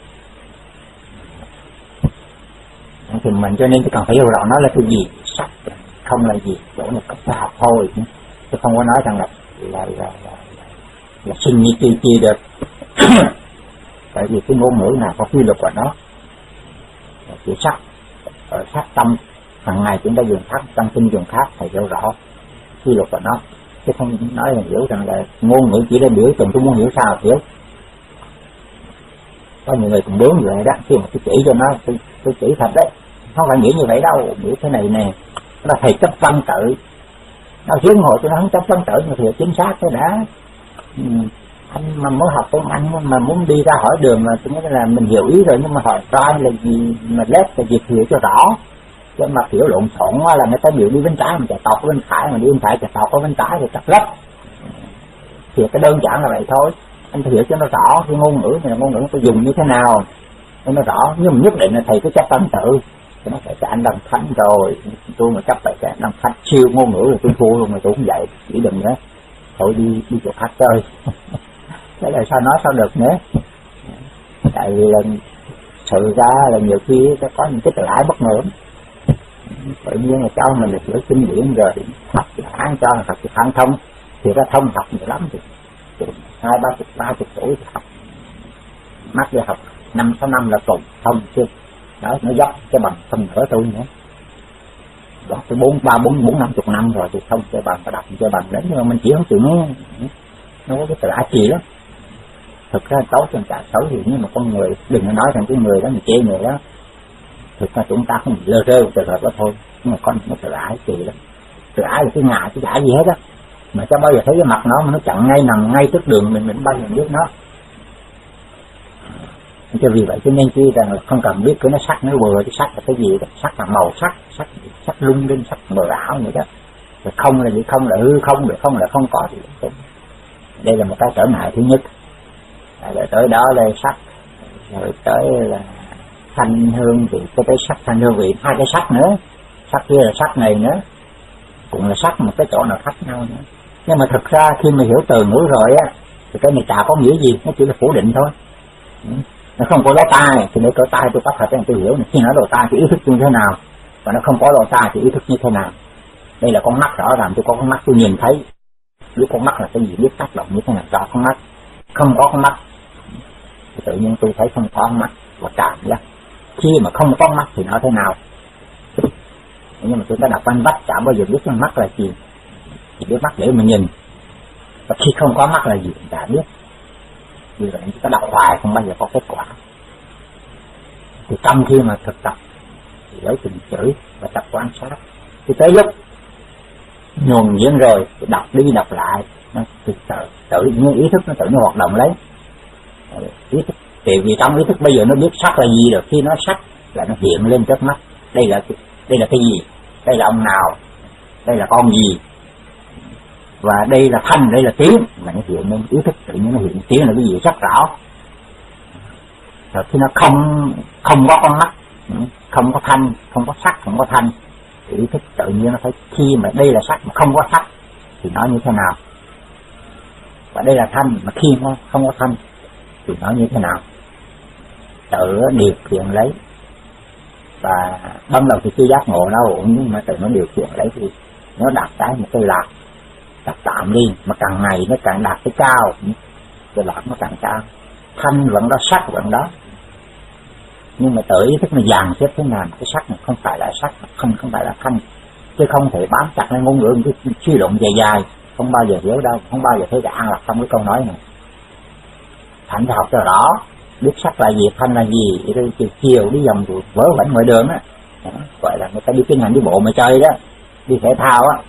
Thì mình cho nên chỉ cần phải hiểu rõ nó là cái gì, sắc không là gì, chỗ này có phải học thôi, chứ không có nói rằng là là là, là, là, là sinh như chi chi được. Tại vì cái ngôn ngữ nào có quy luật của nó, chữ sắc ở sắc tâm hàng ngày chúng ta dùng khác, tâm kinh dùng khác, phải hiểu rõ quy luật của nó, chứ không nói là hiểu rằng là ngôn ngữ chỉ để biểu tượng, tôi muốn hiểu sao hiểu. Có nhiều người cũng bướng vậy đó, khi mà tôi chỉ cho nó, tôi, tôi chỉ thật đấy, không phải nghĩ như vậy đâu, biểu thế này nè, nó thầy chấp văn tự, nó hiến hộ cho nó không chấp văn tự mà thì chính xác thế đã. Ừ. Anh mà mới học tiếng Anh mà muốn đi ra hỏi đường mà tôi nói là mình hiểu ý rồi, nhưng mà hỏi right là gì, mà left là gì hiểu cho rõ, chứ mà hiểu lộn xộn quá là người ta biểu đi bên trái mà chạy tọt bên phải, mà đi bên phải chạy tọt ở bên trái thì chắc lắm. Thì cái đơn giản là vậy thôi, anh phải hiểu cho nó rõ cái ngôn ngữ này là ngôn ngữ tôi dùng như thế nào cho nó rõ. Nhưng mà nhất định là thầy cứ chấp văn tự thì nó phải cho anh đăng thánh rồi, tôi mà chấp phải cái đăng thánh siêu ngôn ngữ là tôi thua luôn, mà tôi cũng vậy, chỉ đừng nữa thôi đi đi chỗ khác chơi. Thế là sao nói sao được nữa, tại vì là sự ra là nhiều khi sẽ có những cái tự ái bất ngờ, tự nhiên là cho mình được hiểu kinh điển rồi học án cho là học cái phản thông thì ra thông học nhiều lắm, thì hai ba chục ba chục tuổi thì học mắc đi học năm sáu năm là cùng thông chưa đó, nó dốc cái bằng phân nửa tôi nữa đó, cái bốn ba bốn bốn năm chục năm rồi thì thông cái bằng và đọc cái bằng đến, nhưng mà mình chỉ không chịu nó nó có cái tự ái kỳ lắm. Thực ra xấu trong cả xấu thì nhưng mà con người đừng có nói rằng cái người đó mình chê người đó, thực ra chúng ta không lơ rơ từ hợp đó thôi, nhưng mà con nó tự ái kỳ lắm. Tự ái là cái ngại cái giải gì hết á, mà cháu bao giờ thấy cái mặt nó mà nó chặn ngay nằm ngay trước đường mình mình bao giờ biết nó. Cho vì vậy cho nên chi rằng là không cần biết cái nó sắc nó vừa cái sắc là cái gì, sắc là màu sắc, sắc sắc lung linh, sắc mờ ảo vậy đó. Rồi không là gì, không là hư không, rồi không là không có gì. Đây là một cái trở ngại thứ nhất. Rồi tới đó là sắc, rồi tới là thanh hương vị, cái tới sắc thanh hương vị, hai cái sắc nữa, sắc kia là sắc này nữa, cũng là sắc một cái chỗ nào khác nhau nữa. Nhưng mà thực ra khi mà hiểu từ ngữ rồi á, thì cái này chả có nghĩa gì, nó chỉ là phủ định thôi. Nó không có lỗ tai thì để cỡ tai tôi có thật để tôi hiểu này. Khi nói lỗ tai thì ý thức như thế nào, và nó không có lỗ tai thì ý thức như thế nào. Đây là con mắt rõ ràng, tôi có con mắt tôi nhìn thấy, biết con mắt là cái gì, biết tác động như thế nào, rõ con mắt. Không có con mắt thì tự nhiên tôi thấy không có con mắt và cảm giác. Khi mà không có con mắt thì nó thế nào? Nhưng mà tôi đã đọc văn vách chả bao giờ biết con mắt là gì, chỉ biết mắt để mà nhìn. Và khi không có mắt là gì chả biết. Vì vậy chúng ta đọc hoài không bao giờ có kết quả. Thì trong khi mà thực tập thì lấy từng chữ và tập quan sát, thì tới lúc nhuần nhuyễn rồi thì đọc đi đọc lại, nó tự, tự nhiên ý thức nó tự nó hoạt động lấy. Ý thức, thì vì trong ý thức bây giờ nó biết sắc là gì rồi, khi nó sắc là nó hiện lên trước mắt. Đây là đây là cái gì? Đây là ông nào? Đây là con gì? Và đây là thanh, đây là tiếng, mà nó hiện lên ý thức tự nhiên nó hiện tiếng là cái gì rất rõ. Rồi khi nó không không có con mắt, không có thanh, không có sắc, không có thanh, thì ý thức tự nhiên nó thấy khi mà đây là sắc mà không có sắc thì nó như thế nào, và đây là thanh mà khi nó không có thanh thì nó như thế nào, tự điều khiển lấy. Và ban đầu thì chưa giác ngộ đâu, nhưng mà tự nó điều khiển lấy thì nó đạt cái một cái lạc, đạt tạm đi, mà càng ngày nó càng đạt cái cao, cái lạc nó càng cao. Thanh vẫn đó, sắc vẫn đó, nhưng mà tự ý thức nó dàn xếp thế nào, cái sắc này không phải là sắc, không không phải là thanh, chứ không thể bám chặt lên ngôn ngữ cái suy luận dài dài, không bao giờ hiểu đâu, không bao giờ thấy cái an lạc trong cái câu nói này. Thành phải học cho rõ, biết sắc là gì, thanh là gì, rồi chiều chiều đi vòng vớ vẩn ngoài đường á, gọi là người ta đi kinh hành đi bộ mà chơi đó, đi thể thao á,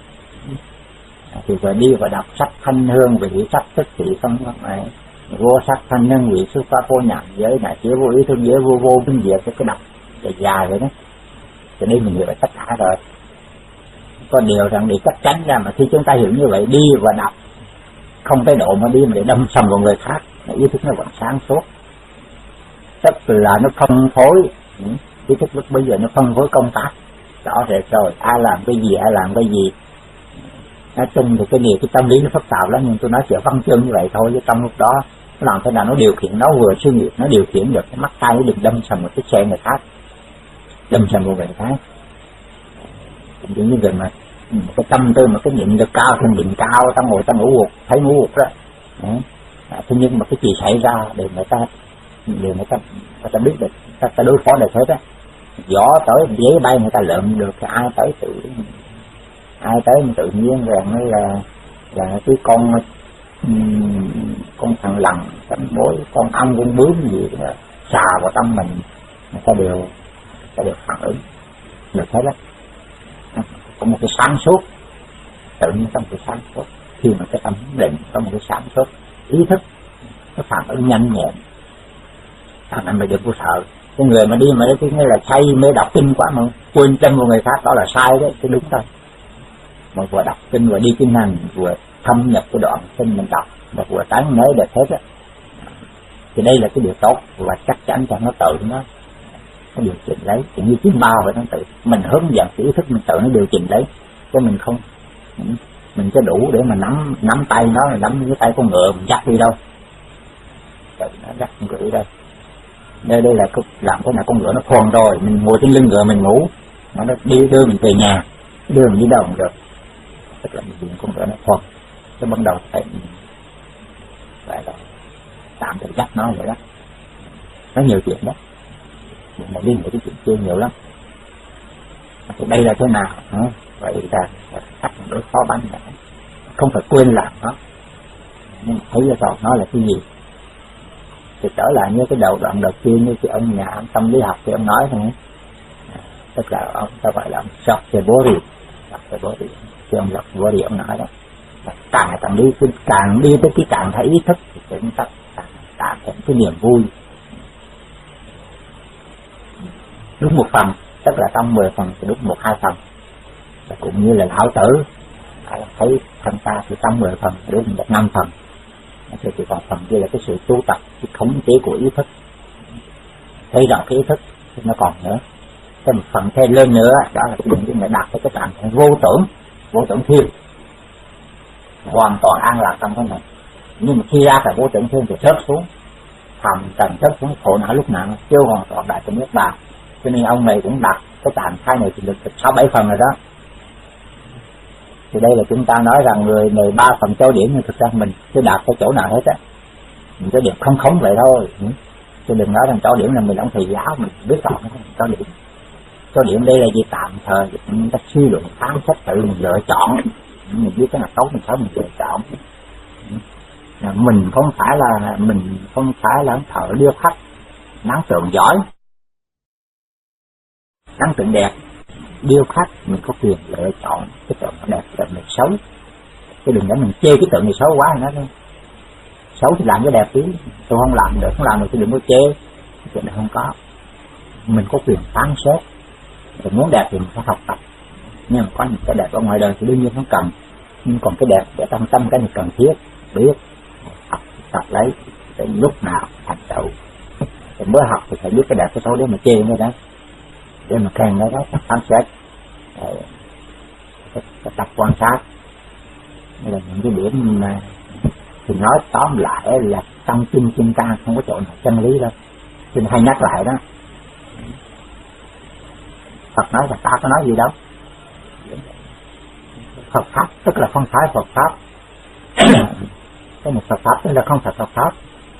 thì phải đi và đọc sắc thanh hương vị sắc tức thị không này, vô sắc thanh hương vị xuất phát vô nhận giới này chỉ vô ý thương giới vô vô vinh diệt cái đọc dài dài vậy đó. Thì đây mình hiểu về tất cả rồi. Có điều rằng để chắc chắn ra mà khi chúng ta hiểu như vậy, đi và đọc không tới độ mà đi mà để đâm sầm vào người khác, ý thức nó vẫn sáng suốt, tức là nó phân phối. Ý thức lúc bây giờ nó phân phối công tác rõ rệt rồi, ai làm cái gì, ai làm cái gì. Nói chung thì cái điều cái tâm lý nó phức tạp lắm, nhưng tôi nói chỉ văn chương như vậy thôi, chứ trong lúc đó nó làm thế nào nó điều khiển, nó vừa suy nghĩ, nó điều khiển được cái mắt tay nó đừng đâm sầm vào cái xe người khác, đâm sầm vào người khác. Cũng như vậy mà cái tâm tư mà cái nhịn được cao thì nhịn cao, ta ngồi ta ngủ gục, thấy ngủ gục đó. À, thế nhưng mà cái gì xảy ra để người ta để người ta người ta biết được, ta, ta đối phó được hết á. Gió tới giấy bay người ta lượm được, thì ai tới tự ai tới tự nhiên rằng mới là là cái con con thằng lằn, con bối, con ong, con bướm gì đó xà vào tâm mình, người ta đều người ta đều phản ứng được hết đó. Có một cái sáng suốt, tự nhiên trong cái sáng suốt, khi mà cái tâm định có một cái sáng suốt, ý thức nó phản ứng nhanh nhẹn, thằng anh mà đừng có sợ. Cái người mà đi mà cái nghe là say mê đọc kinh quá mà quên chân của người khác, đó là sai đấy, cái đúng thôi. Mà vừa đọc kinh vừa đi kinh hành, vừa thâm nhập cái đoạn kinh mình đọc, và vừa tán nhớ được hết á, thì đây là cái điều tốt, và chắc chắn cho nó tự nó nó điều chỉnh lấy, cũng như chiếc bao vậy, nó tự mình hướng dẫn cái ý thức mình tự nó điều chỉnh lấy, chứ mình không mình cho đủ để mà nắm nắm tay nó, nắm cái tay con ngựa mình dắt đi đâu, tự nó dắt con ngựa đi đây. Đây đây là làm cái nào con ngựa nó khoan rồi, mình ngồi trên lưng ngựa mình ngủ, nó đi đưa mình về nhà, đưa mình đi đâu cũng được, tức là mình dùng con ngựa nó khoan. Cái ban đầu phải phải là tạm thời dắt nó vậy đó, nó nhiều chuyện đó. Mà đi những cái chuyện chưa nhiều lắm. Thì đây là thế nào? Hả? Vậy là cách đối phó bắn này. Không phải quên làm nó, nhưng thấy ra rồi nó là cái gì. Thì trở lại như cái đầu đoạn đầu tiên như cái ông nhà ông tâm lý học thì ông nói này, tức là ông ta gọi là ông Dr. Bori, Dr. Bori, thì ông Dr. Bori ông nói đó, Càng ngày càng đi, càng đi tới cái trạng thái ý thức thì chúng ta càng cảm thấy cái niềm vui. Đúng một phần, tức là trong mười phần thì đúng một hai phần. Và cũng như là lão tử thấy thân ta thì trong mười phần thì đúng một năm phần. Thì chỉ còn phần kia là cái sự tu tập, cái khống chế của ý thức. Thấy rõ cái ý thức thì nó còn nữa. Cái một phần thêm lên nữa, đó là cái chuyện đạt tới cái trạng thái vô tưởng, vô tưởng thiên, hoàn toàn an lạc trong cái này. Nhưng mà khi ra cả vô tưởng thiên thì rớt xuống, thầm trần rớt xuống khổ não lúc nào chưa hoàn toàn đại trong nước bà. Cho nên ông này cũng đặt cái trạng thái này thì được sáu bảy phần rồi đó. Thì đây là chúng ta nói rằng người này ba phần châu điểm, nhưng thực ra mình chưa đạt cái chỗ nào hết á. Mình cái điểm không khống vậy thôi. Chứ đừng nói rằng châu điểm là mình ông thầy giáo, mình biết rõ châu điểm. Châu điểm đây là gì tạm thời, chúng ta suy luận phán xét tự mình lựa chọn. Mình biết cái nào tốt mình xấu mình lựa chọn. Mình không phải là mình không phải là thợ điêu khắc nắng tượng giỏi, nắng tượng đẹp. Điêu khắc mình có quyền lựa chọn cái tượng đẹp, tượng này xấu. Chứ đừng để mình chê cái tượng này xấu quá nữa thôi. Xấu thì làm cái đẹp tí, tôi không làm được, không làm được thì đừng có chê. Cái chuyện này không có. Mình có quyền phán xét. Mình muốn đẹp thì mình phải học tập. Nhưng mà có những cái đẹp ở ngoài đời thì đương nhiên không cần. Nhưng còn cái đẹp để tâm tâm cái này cần thiết. Biết, học, tập lấy, để lúc nào thành tựu. Thì mới học thì phải biết cái đẹp cái xấu để mà chê nữa đó. Để mà khen nó đó, phán xét. Cái tập quan sát. Đây là những cái điểm mà thì nói tóm lại là trong kinh kinh ca không có chỗ nào chân lý đâu. Xin hay nhắc lại đó. Phật nói là ta có nói gì đâu. Phật Pháp tức là không phải Phật Pháp. Cái một Phật Pháp tức là không phải Phật Pháp.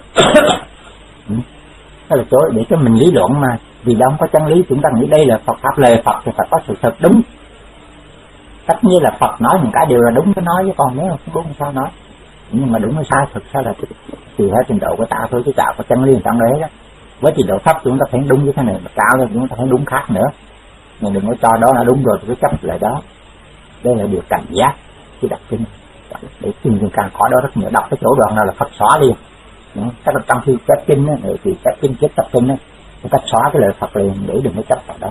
Đó là chỗ để cho mình lý luận mà. Vì đâu không có chân lý, chúng ta nghĩ đây là Phật Pháp, lời Phật thì phải có sự thật đúng. Tất nhiên là Phật nói những cái điều là đúng, cái nói với con nếu không đúng sao nói. Nhưng mà đúng hay sai, thực ra là tùy theo trình độ của ta thôi, chứ tạo có chân lý trong đấy đó. Với trình độ thấp chúng ta thấy đúng như thế này, mà cao thì chúng ta thấy đúng khác nữa. Nhưng đừng có cho đó là đúng rồi thì cứ chấp lại đó. Đây là điều cảnh giác khi đọc kinh. Để kinh kinh càng khó đó rất nhiều, đọc cái chỗ đoạn nào là Phật xóa liền. Chắc là trong khi chép kinh á, thì chép kinh chép tập kinh á, người ta xóa cái lời Phật liền để đừng có chấp vào đó.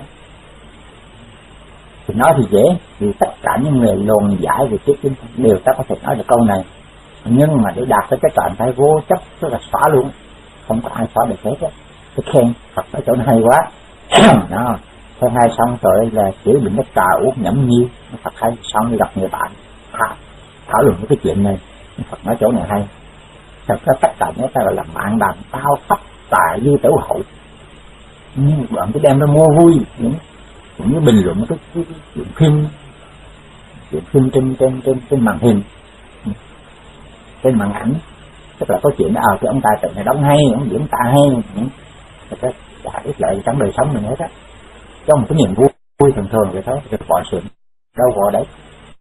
Thì nói thì dễ, vì tất cả những người luận giải về chép kinh đều ta có thể nói được câu này. Nhưng mà để đạt tới cái trạng thái vô chấp tức là xóa luôn, không có ai xóa được hết á. Cái khen Phật ở chỗ này hay quá. Đó. Thế hai xong rồi là chỉ định cái trà uống nhẫm nhi, Phật hay xong đi gặp người bạn thảo, thảo luận cái chuyện này, Phật nói chỗ này hay. Thật ra tất cả những cái là mạng đàn tao pháp tài dư tử hậu, nhưng bạn cứ đem nó mua vui, những cũng như bình luận cái chuyện phim, chuyện phim trên trên trên trên màn hình, trên màn ảnh, tức là có chuyện ở cái ông tài tự này đóng hay, ông diễn ta hay, thật ra đã ít lợi trong đời sống mình hết á. Trong một cái niềm vui, vui thường thường vậy thôi, được mọi sự đâu vào đấy.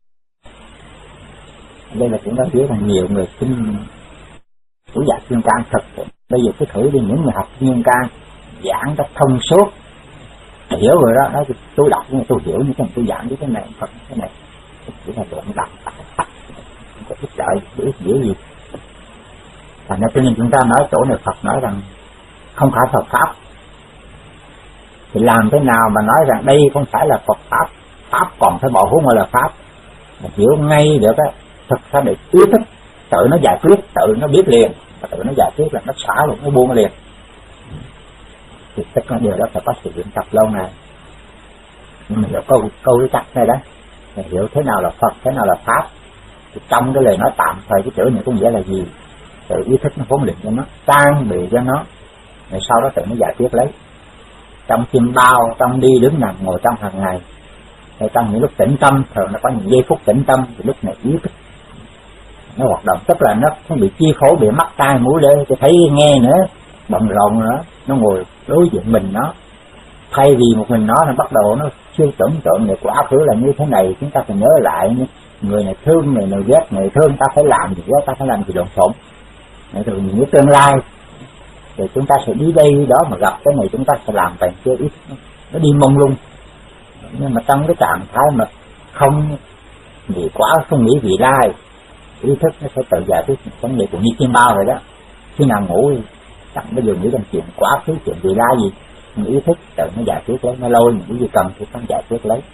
Đây là chúng ta biết là nhiều người tin chủ giác chuyên can thật. Bây giờ cứ thử đi những người học chuyên can giảng cho thông suốt, hiểu rồi đó, đó tôi đọc nhưng tôi hiểu như thế này, tôi giảng như thế này, Phật thế này, chỉ là đoạn đọc tắt tắt, không có ít lợi, biết dễ gì. Thành ra cho nên chúng ta nói chỗ này Phật nói rằng không phải Phật Pháp. Thì làm thế nào mà nói rằng đây không phải là Phật Pháp, Pháp còn phải bỏ huống gọi là Pháp, mà hiểu ngay được á, thực ra để ý thức, tự nó giải quyết, tự nó biết liền, và tự nó giải quyết là nó xả luôn, nó buông nó liền. Thì tất cả điều đó phải có sự luyện tập lâu ngày. Nhưng mà hiểu câu câu cái cách này đó, mình hiểu thế nào là Phật, thế nào là Pháp, thì trong cái lời nói tạm thời cái chữ này cũng nghĩa là gì, tự ý thức nó huấn luyện cho nó, trang bị cho nó, rồi sau đó tự nó giải quyết lấy. Trong chim bao, trong đi đứng nằm ngồi trong hàng ngày, hay trong những lúc tĩnh tâm, thường nó có những giây phút tĩnh tâm thì lúc này ý thức nó hoạt động, tức là nó không bị chi phối, bị mắc tai mũi lưỡi, cho thấy nghe nữa, bận rộn nữa, nó ngồi đối diện mình nó, thay vì một mình nó nó bắt đầu nó suy tưởng tượng về quá khứ là như thế này, chúng ta phải nhớ lại người này thương, người này ghét, người thương ta phải làm gì đó, ta phải làm gì lộn xộn, rồi những tương lai. Thì chúng ta sẽ đi đây đi đó mà gặp cái này chúng ta sẽ làm vậy chứ ít nó đi mông lung. Nhưng mà trong cái trạng thái mà không nghĩ quá, không nghĩ vị lai, ý thức nó sẽ tự giải quyết vấn đề, cũng như chim bao rồi đó. Khi nào ngủ chẳng bây giờ nghĩ đến chuyện quá khứ, chuyện vị lai gì, nhưng ý thức tự nó giải quyết lấy, nó lôi những cái gì cần thì nó giải quyết lấy.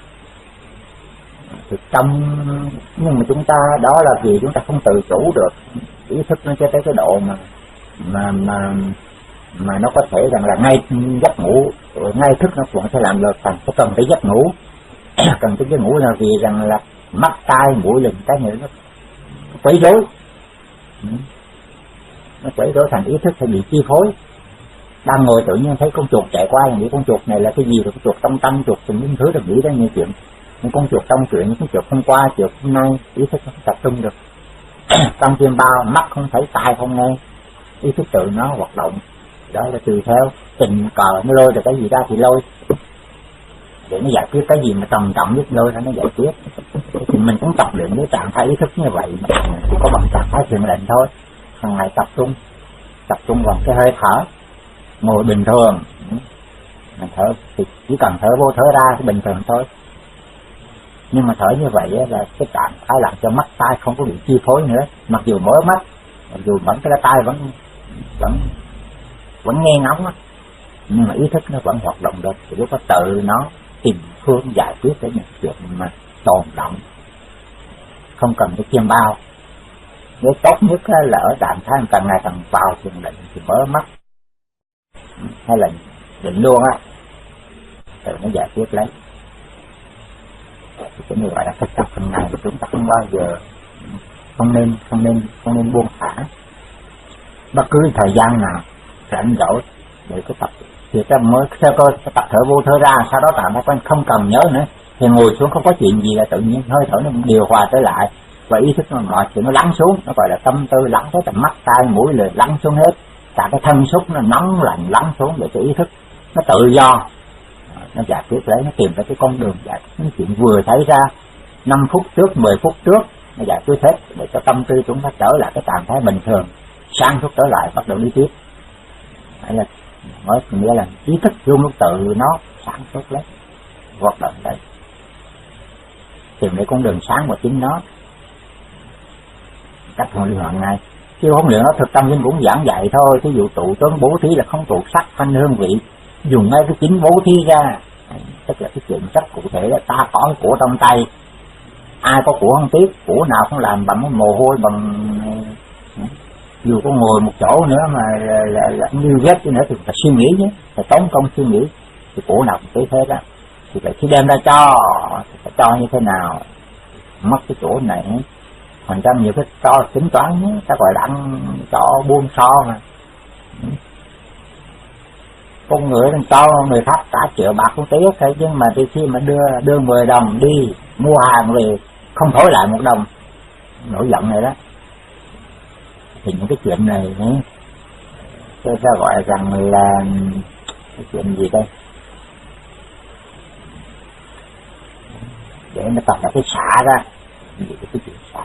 Thì trong nhưng mà chúng ta đó là vì chúng ta không tự chủ được ý thức, nó cho tới cái độ mà mà mà mà nó có thể rằng là ngay giấc ngủ, ngay thức nó cũng sẽ làm được, cần phải cần tới giấc ngủ cần tới giấc ngủ là vì rằng là mắt tai mũi lình cái nữa nó quấy rối, nó quấy rối thành ý thức sẽ bị chi phối. Đang ngồi tự nhiên thấy con chuột chạy qua là nghĩ con chuột này là cái gì, rồi con chuột trong tâm, chuột từng những thứ được nghĩ đến như chuyện những con chuột trong chuyện, những con chuột hôm qua, chuột hôm nay, ý thức không tập trung được. Trong tim bao, mắt không thấy, tai không nghe, ý thức tự nó hoạt động. Đó là tùy theo tình cờ nó lôi được cái gì ra thì lôi, để nó giải quyết cái gì mà trầm trọng nhất lôi ra nó giải quyết. Thì mình cũng tập luyện với trạng thái ý thức như vậy, chỉ có bằng trạng thái thiền định thôi. Hàng ngày tập trung, tập trung vào cái hơi thở, ngồi bình thường, mình thở thì chỉ cần thở vô thở ra thì bình thường thôi. Nhưng mà thở như vậy là cái trạng thái làm cho mắt tai không có bị chi phối nữa, mặc dù mở mắt, mặc dù vẫn cái tai vẫn vẫn vẫn nghe ngóng á, nhưng mà ý thức nó vẫn hoạt động được, thì lúc đó tự nó tìm phương giải quyết cái những chuyện mà tồn động, không cần cái chiêm bao. Nếu tốt nhất là ở trạng thái càng ngày càng vào thiền định thì mở mắt hay là định luôn á, tự nó giải quyết lấy. Thì cái như vậy là cách tập phần này chúng ta không bao giờ không nên không nên không nên buông thả. Bất cứ thời gian nào rảnh rỗi để cái tập thì ta mới theo coi tập thở vô thở ra, sau đó tạm thời không cần nhớ nữa thì ngồi xuống không có chuyện gì là tự nhiên hơi thở nó điều hòa trở lại và ý thức nó mọi chuyện nó lắng xuống, nó gọi là tâm tư lắng tới tầm mắt tai mũi lưỡi lắng xuống hết, cả cái thân xúc nó nóng lạnh lắng xuống để cái ý thức nó tự do nó giải quyết lấy, nó tìm ra cái con đường giải quyết những chuyện vừa thấy ra năm phút trước, mười phút trước nó giải quyết hết để cho tâm tư chúng ta trở lại cái trạng thái bình thường, sáng suốt trở lại, bắt đầu đi tiếp. Đấy là nói nghĩa là ý thức luôn lúc tự nó sáng suốt lấy hoạt động đấy, tìm để con đường sáng của chính nó. Cách huấn luyện hàng ngày, chứ huấn luyện nó thực tâm linh cũng giảng dạy thôi. Ví dụ tụ tướng bố thí là không tụ sắc thanh hương vị, dùng ngay cái chính bố thí ra, tức là cái chuyện rất cụ thể là ta có cái của trong tay, ai có của không tiếc, của nào cũng làm bằng mồ hôi, bằng dù có ngồi một chỗ nữa mà là, là, là như ghét chứ nữa thì phải suy nghĩ nhé, phải tốn công suy nghĩ, thì của nào cũng tiếc hết á, thì phải khi đem ra cho thì phải cho như thế nào, mất cái chỗ này. Phần trăm nhiều cái cho tính toán nhé, ta gọi là ăn cho buông so mà. Con người cho người khác cả triệu bạc không tiếc thôi, nhưng mà từ khi mà đưa đưa mười đồng đi mua hàng về không thổi lại một đồng, nổi giận này đó. Thì những cái chuyện này ấy, tôi sẽ gọi rằng là cái chuyện gì đây, để nó tập là cái xả ra, cái chuyện xả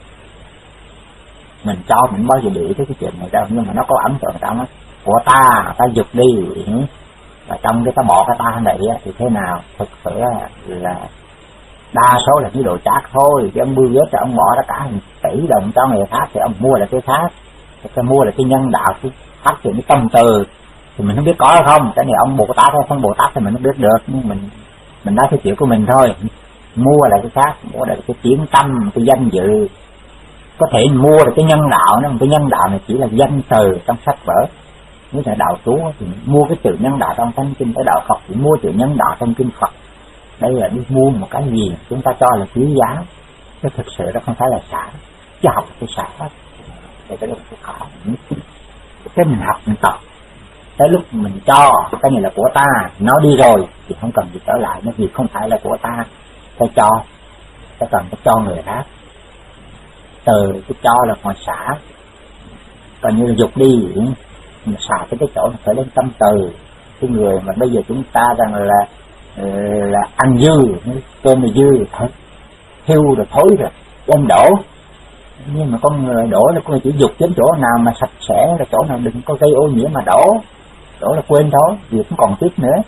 mình cho mình bao giờ để ý tới cái chuyện này đâu, nhưng mà nó có ấn tượng trong á, của ta ta giục đi, và trong cái ta bỏ cái ta này á thì thế nào, thực sự là đa số là cái đồ chát thôi, chứ ông bưu vết ông bỏ ra cả hàng tỷ đồng cho người khác thì ông mua là cái khác, cái mua là cái nhân đạo, cái phát triển cái tâm từ thì mình không biết có hay không. Cái này ông Bồ Tát hay không Bồ Tát thì mình không biết được, nhưng mình mình nói cái chuyện của mình thôi. Mua là cái khác, mua là cái tiếng tâm, cái danh dự. Có thể mua là cái nhân đạo, nhưng cái nhân đạo này chỉ là danh từ trong sách vở. Nếu là đạo chú thì mua cái chữ nhân đạo trong thánh kinh, cái đạo Phật thì mua chữ nhân đạo trong kinh Phật. Đây là đi mua một cái gì chúng ta cho là quý giá, chứ thực sự nó không phải là xả. Chứ học cái xả hết, để cái lúc khó. Cái mình học mình tập, tới lúc mình cho cái này là của ta, nó đi rồi thì không cần gì trở lại, nó gì không phải là của ta, ta cho, ta cần phải cho người khác. Từ cái cho là ngoài xả, còn như là dục đi, mình xả tới cái chỗ phải lên tâm từ. Cái người mà bây giờ chúng ta rằng là là ăn dư, cơm là dư thật, thiêu rồi thối rồi đem đổ, nhưng mà con người đổ là con người chỉ dục đến chỗ nào mà sạch sẽ, là chỗ nào đừng có gây ô nhiễm mà đổ, đổ là quên thôi, việc cũng còn tiếc nữa.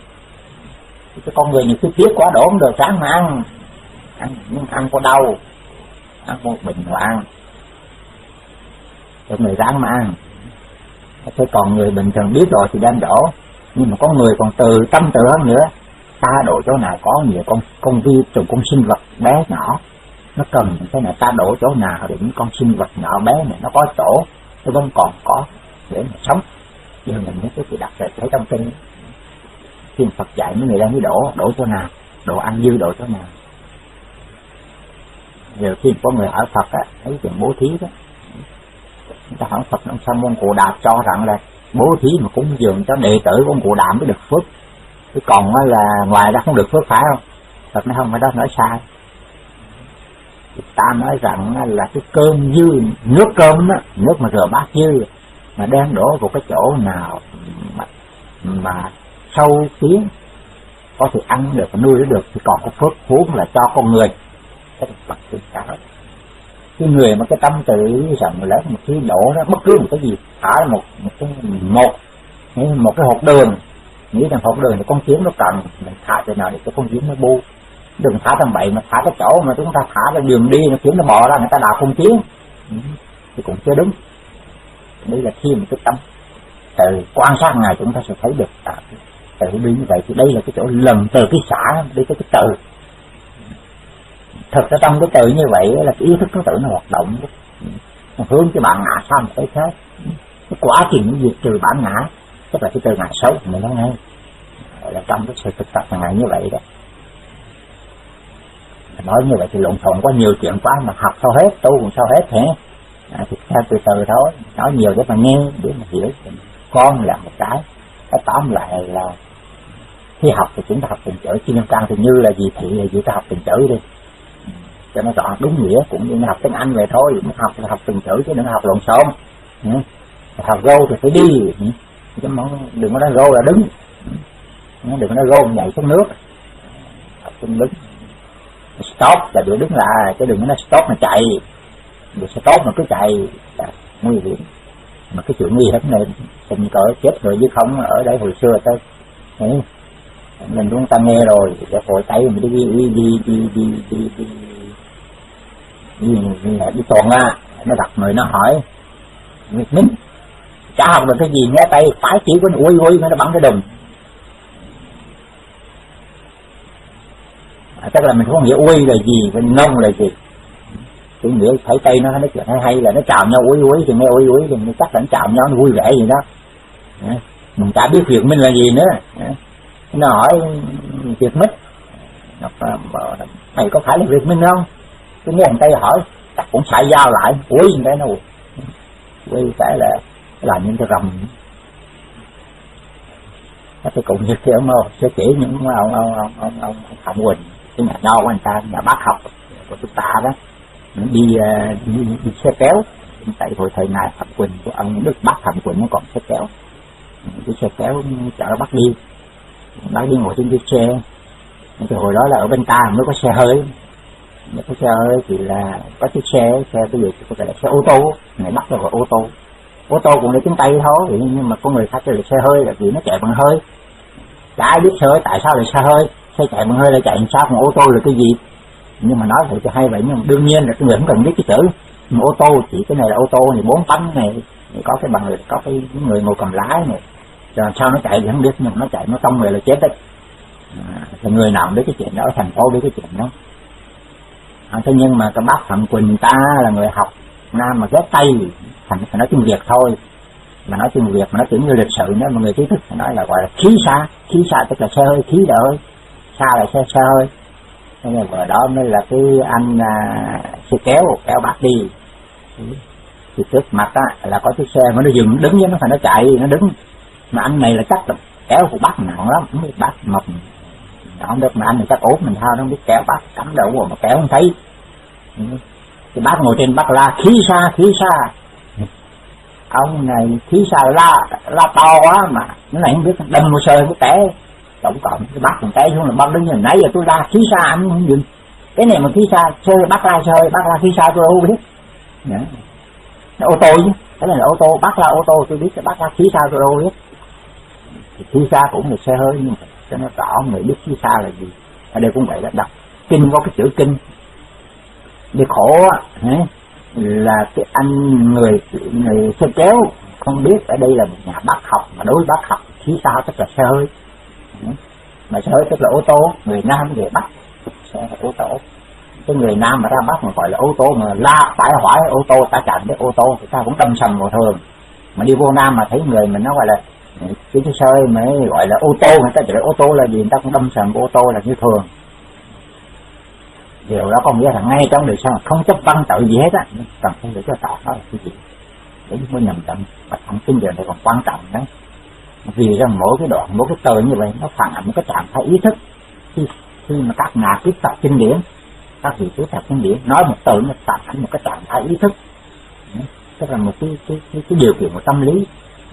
Cái con người nhiều khi tiếc quá đổ không được, sáng mà ăn, ăn nhưng ăn có đau, Nó một bình hoạn cho người ráng mà ăn. Thế còn người bình thường biết rồi thì đem đổ, nhưng mà có người còn từ tâm từ hơn nữa, ta đổ chỗ nào có nhiều con con vi trùng, con sinh vật bé nhỏ nó cần cái này, ta đổ chỗ nào để những con sinh vật nhỏ bé này nó có chỗ nó vẫn còn có để mà sống. Giờ mình mới cái đặt ra thấy trong kinh khi Phật dạy những người đang đi đổ đổ chỗ nào, đổ ăn dư đổ chỗ nào. Giờ khi có người hỏi Phật á, thấy chuyện bố thí đó, người ta hỏi Phật ông sao môn Cụ Đàm cho rằng là bố thí mà cúng dường cho đệ tử của ông Cụ Đàm mới được phước, chứ còn là ngoài ra không được phước, phải không? Phật nói không, cái đó nói sai. Ta nói rằng là cái cơm dư, nước cơm đó, nước mà rửa bát dư mà đem đổ vào cái chỗ nào mà, mà sâu tiếng có thể ăn được và nuôi được thì còn có phước, huống là cho con người. Cái Phật tự cả cái người mà cái tâm tự rộng lớn một cái đổ đó, bất cứ một cái gì thả một một cái một một cái hột đường, nghĩ rằng hột đường thì con kiến nó cần, mình thả cho nào để cho con kiến nó bu, đừng thả tầm bậy mà thả cái chỗ mà chúng ta thả ra đường đi nó kiến nó bò ra người ta đào không kiến thì cũng chưa đúng. Đây là khi một cái tâm từ quan sát ngày chúng ta sẽ thấy được à, từ đi như vậy thì đây là cái chỗ lần từ cái xả đi tới cái từ. Thực ra trong cái từ như vậy là cái ý thức nó tự nó hoạt động, nó hướng cái bản ngã sang một cái khác. Cái quá trình diệt trừ bản ngã tức là cái từ ngã xấu mình nói ngay là trong cái sự thực tập hàng ngày như vậy đó. Nói như vậy thì lộn xộn quá, nhiều chuyện quá mà học sao hết, tu cũng sao hết hả? À, thì theo từ từ thôi, nói nhiều để mà nghe để mà hiểu. Con là một cái, cái tóm lại là khi học thì chúng ta học từng chữ, Kim Kim Cang thì như là gì thị là gì ta học từng chữ đi cho nó rõ đúng nghĩa, cũng như học tiếng Anh về thôi, học là học từng chữ chứ đừng học lộn xộn. Ừ. Học rô thì phải đi, chứ đừng có nói rô là đứng, đừng có nói rô nhảy xuống nước, học xuống đứng. Stop là đứa đứng lại, chứ đừng có nói stop mà chạy, đừng stop mà cứ chạy là nguy hiểm. Mà cái chuyện nguy hiểm này tình cỡ chết rồi chứ không ở đây hồi xưa tới. Ừ. Mình chúng ta nghe rồi thì hồi tay mình đi đi đi đi đi đi đi đi đi, đi, đi tuần á, nó đặt người nó hỏi Việt Minh chả học được cái gì, nghe tay phải chỉ có ui ui nó bắn cái đùng. À, tức là mình không hiểu ui là gì, mình nông là gì. Tôi nghĩa thấy tay nó nói chuyện hay hay là nó chào nhau ui ui thì nghe ui ui thì chắc là nó chào nhau nó vui vẻ gì đó. À, mình chả biết Việt Minh là gì nữa. À, nó hỏi Việt Minh mày có phải là Việt Minh không? Tôi nghe thằng Tây hỏi chắc cũng xài dao lại ui cái nó ui cái là làm những cái rầm. Cái cũng như kiểu mà sẽ chỉ những ông ông ông ông ông Phạm Quỳnh, cái nhà nho của anh ta, nhà bác học của chúng ta đó, đi đi, đi xe kéo. Tại hồi thời này Phạm Quỳnh của ông Đức bác Phạm Quỳnh nó còn xe kéo, cái xe kéo chở bác đi, bác đi ngồi trên chiếc xe. Thì hồi đó là ở bên ta mới có xe hơi, cái xe hơi thì là có chiếc xe xe cái gì có thể là xe ô tô, này bắt rồi ô tô. Ô tô cũng lấy tiếng Tây thôi, nhưng mà có người khác là xe hơi là vì nó chạy bằng hơi. Chả ai biết xe hơi tại sao lại xe hơi, xe chạy bằng hơi là chạy làm sao, còn ô tô là cái gì. Nhưng mà nói vậy thì hay vậy, nhưng mà đương nhiên là cái người không cần biết cái chữ. Nhưng mà ô tô chỉ cái này là ô tô này bốn tấn này, có cái bằng có cái người ngồi cầm lái này. Rồi sao nó chạy thì không biết, nhưng mà nó chạy nó tông người là chết đấy. À, thì người nào biết cái chuyện đó, ở thành phố biết cái chuyện đó. À, thế nhưng mà cái bác Phạm Quỳnh ta là người học Nam mà ghét Tây, thành phải nói tiếng Việt thôi. Mà nói tiếng Việt mà nói tiếng như lịch sử nữa, mà người trí thức phải nói là gọi là khí xa. Khí xa tức là xe hơi, khí đợi, xa là xe xe hơi. Thế nhưng mà đó mới là cái anh à, xe kéo, kéo bác đi. Thì trước mặt á, là có chiếc xe mà nó dừng đứng với nó phải nó chạy, nó đứng. Mà anh này là chắc là kéo của bác nặng lắm, không biết bác mập. Nó không được mà anh này chắc ốm mình sao, nó không biết kéo bác cắm đầu rồi mà kéo không thấy. Thì bác ngồi trên bác la khí xa, khí xa. Ông này khí xa la, la to quá mà nó này không biết đâm một sơi có té. Tổng cộng cái bác còn té xuống là bác đứng như nãy giờ tôi la khí xa anh không dừng. Cái này mà khí xa, sơi bác la sơi, bác la khí xa tôi đâu biết. Nó ô tô chứ, cái này là ô tô, bác la ô tô tôi biết, bác la khí xa tôi đâu biết. Thì khí xa cũng là xe hơi nhưng mà cho nó rõ người biết khí xa là gì. Ở đây cũng vậy đó, đọc kinh có cái chữ kinh Điều khổ là cái anh người người xe kéo không biết ở đây là một nhà bác học, mà đối với bác học khí sao tức là xe hơi, mà xe hơi tức là ô tô. Người Nam về Bắc sẽ là ô tô, cái người Nam mà ra Bắc mà gọi là ô tô, mà la phải hỏi ô tô ta chặn cái ô tô thì ta cũng tâm sầm vào thường. Mà đi vô Nam mà thấy người mình nó gọi là cái cái xe hơi mới gọi là ô tô, người ta chỉ ô tô là gì người ta cũng đâm sầm ô tô là như thường. Điều đó có nghĩa là ngay trong đời sống không chấp văn tự gì hết á, cần phải hiểu cho rõ đó là cái gì để mới nhầm chậm. Và trong kinh điển này còn quan trọng đấy, vì rằng mỗi cái đoạn mỗi cái từ như vậy nó phản ảnh một cái trạng thái ý thức. Khi khi mà các nhà viết tập kinh điển, các vị viết tập kinh điển nói một từ nó phản ảnh một cái trạng thái ý thức, tức là một cái cái cái, cái điều kiện của tâm lý.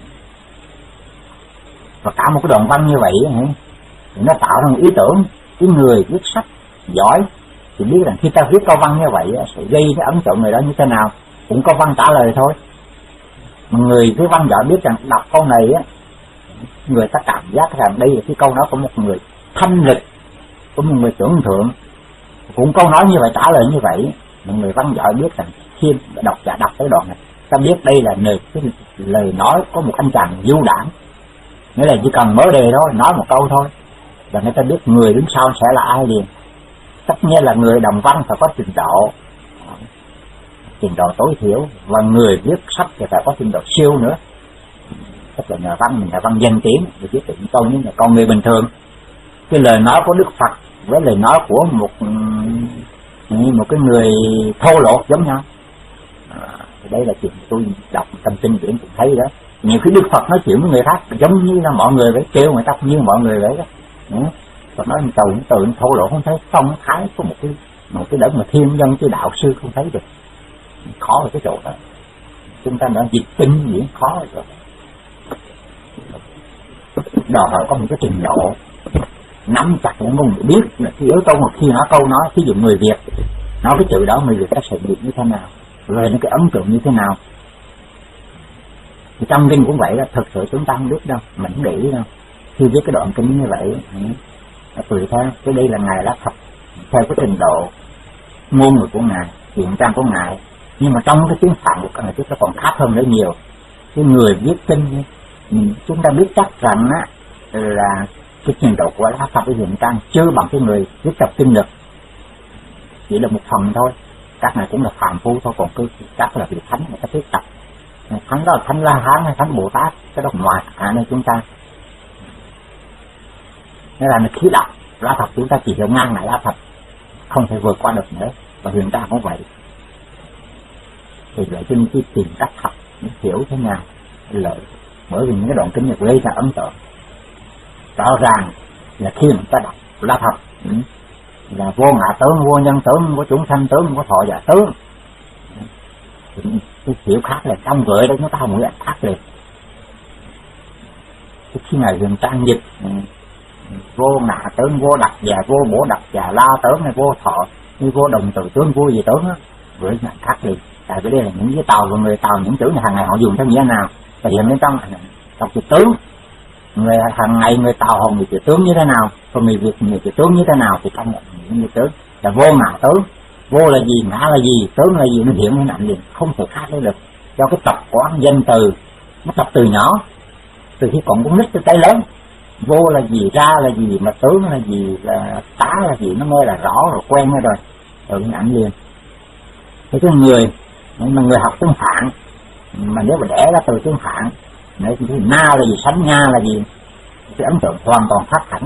Và cả một cái đoạn văn như vậy thì nó tạo ra một ý tưởng. Cái người viết sách giỏi thì biết rằng khi ta viết câu văn như vậy sẽ gây cái ấn tượng người đó như thế nào, cũng có văn trả lời thôi. Mà người viết văn giỏi biết rằng đọc câu này á, người ta cảm giác rằng đây là cái câu nói của một người thanh lịch, của một người tưởng thượng, cũng câu nói như vậy trả lời như vậy. Một người văn giỏi biết rằng khi đọc giả đọc cái đoạn này, ta biết đây là lời, cái lời nói có một anh chàng du đảng, nghĩa là chỉ cần mở đề thôi, nói một câu thôi là người ta biết người đứng sau sẽ là ai liền. Tất nhiên là người đồng văn phải có trình độ, trình độ tối thiểu, và người viết sách thì phải có trình độ siêu nữa. Tức là nhà văn mình là văn danh tiếng để viết được câu như là con người bình thường. Cái lời nói của Đức Phật với lời nói của một một cái người thô lỗ giống nhau. À, đây là chuyện tôi đọc trong kinh điển cũng thấy đó. Nhiều khi Đức Phật nói chuyện với người khác giống như là mọi người vậy, kêu người ta cũng như mọi người vậy đó. Ừ. Còn nói từ từ thô lỗ không thấy phong thái của một cái một cái đấng mà thiên nhân chứ đạo sư không thấy được. Khó ở cái chỗ đó. Chúng ta nói dịch kinh diễn khó rồi. Đòi hỏi có một cái trình độ nắm chặt những ngôn ngữ, biết là cái yếu tố một khi nói câu nói, ví dụ người Việt nói cái chữ đó người Việt ta sẽ biết như thế nào, rồi những cái ấn tượng như thế nào. Thì trong kinh cũng vậy đó, thực sự chúng ta không biết đâu, mình không để ý đâu. Khi viết cái đoạn kinh như vậy, tùy theo cái đây là ngài đã thật theo cái trình độ ngôn ngữ của ngài, hiện trang của ngài, nhưng mà trong cái tiếng Phạn của các ngài chúng ta còn khác hơn rất nhiều. Cái người viết kinh chúng ta biết chắc rằng á là cái trình độ của Lá Phật với hiện trang chưa bằng cái người viết tập kinh được, chỉ là một phần thôi. Các ngài cũng là phàm phu thôi, còn cứ các là vị thánh người ta viết tập. Thánh đó là thánh La Hán hay thánh Bồ Tát, cái đó ngoài cả nơi chúng ta. Nên là khi đọc Lá Phật chúng ta chỉ hiểu ngang lại Lá Phật, không thể vượt qua được nữa. Và hiện trang cũng vậy. Thì lại trên cái tìm cách học hiểu thế nào lợi, bởi vì những cái đoạn kinh này gây ra ấn tượng. Rõ ràng là khi mình ta đọc La Phật là vô ngã tướng, vô nhân tướng, vô chúng sanh tướng, vô thọ giả tướng, cái hiểu khác là trong gửi đó chúng ta mũi ảnh khác liền. Khi ngài hiện trang dịch vô ngã tướng, vô đặc già, vô bổ đặc già, la tướng hay vô thọ, như vô đồng từ tướng, vô gì tướng á, gửi ảnh khác liền. Tại vì đây là những cái tàu của người Tàu, những chữ này hàng ngày họ dùng theo nghĩa nào, và hiện bên trong trong chữ tướng, người hàng ngày người Tàu họ người chữ tướng như thế nào, còn người Việt người chữ tướng như thế nào, thì trong những chữ tướng là vô ngã tướng. Vô là gì, ngã là gì, tướng là gì, nó hiện hình ảnh liền, không thể khác được. Do cái tập quán danh từ nó tập từ nhỏ, từ khi còn cũng nít tới tới lớn. Vô là gì, ra là gì, mà tướng là gì, là tá là gì, nó mới là rõ rồi, quen rồi, rồi hình ảnh liền. Thì cái người mà người học tiếng Phạn, mà nếu mà đẻ ra từ tiếng Phạn, nếu thì na là gì, sánh nga là gì, cái ấn tượng hoàn toàn khác hẳn.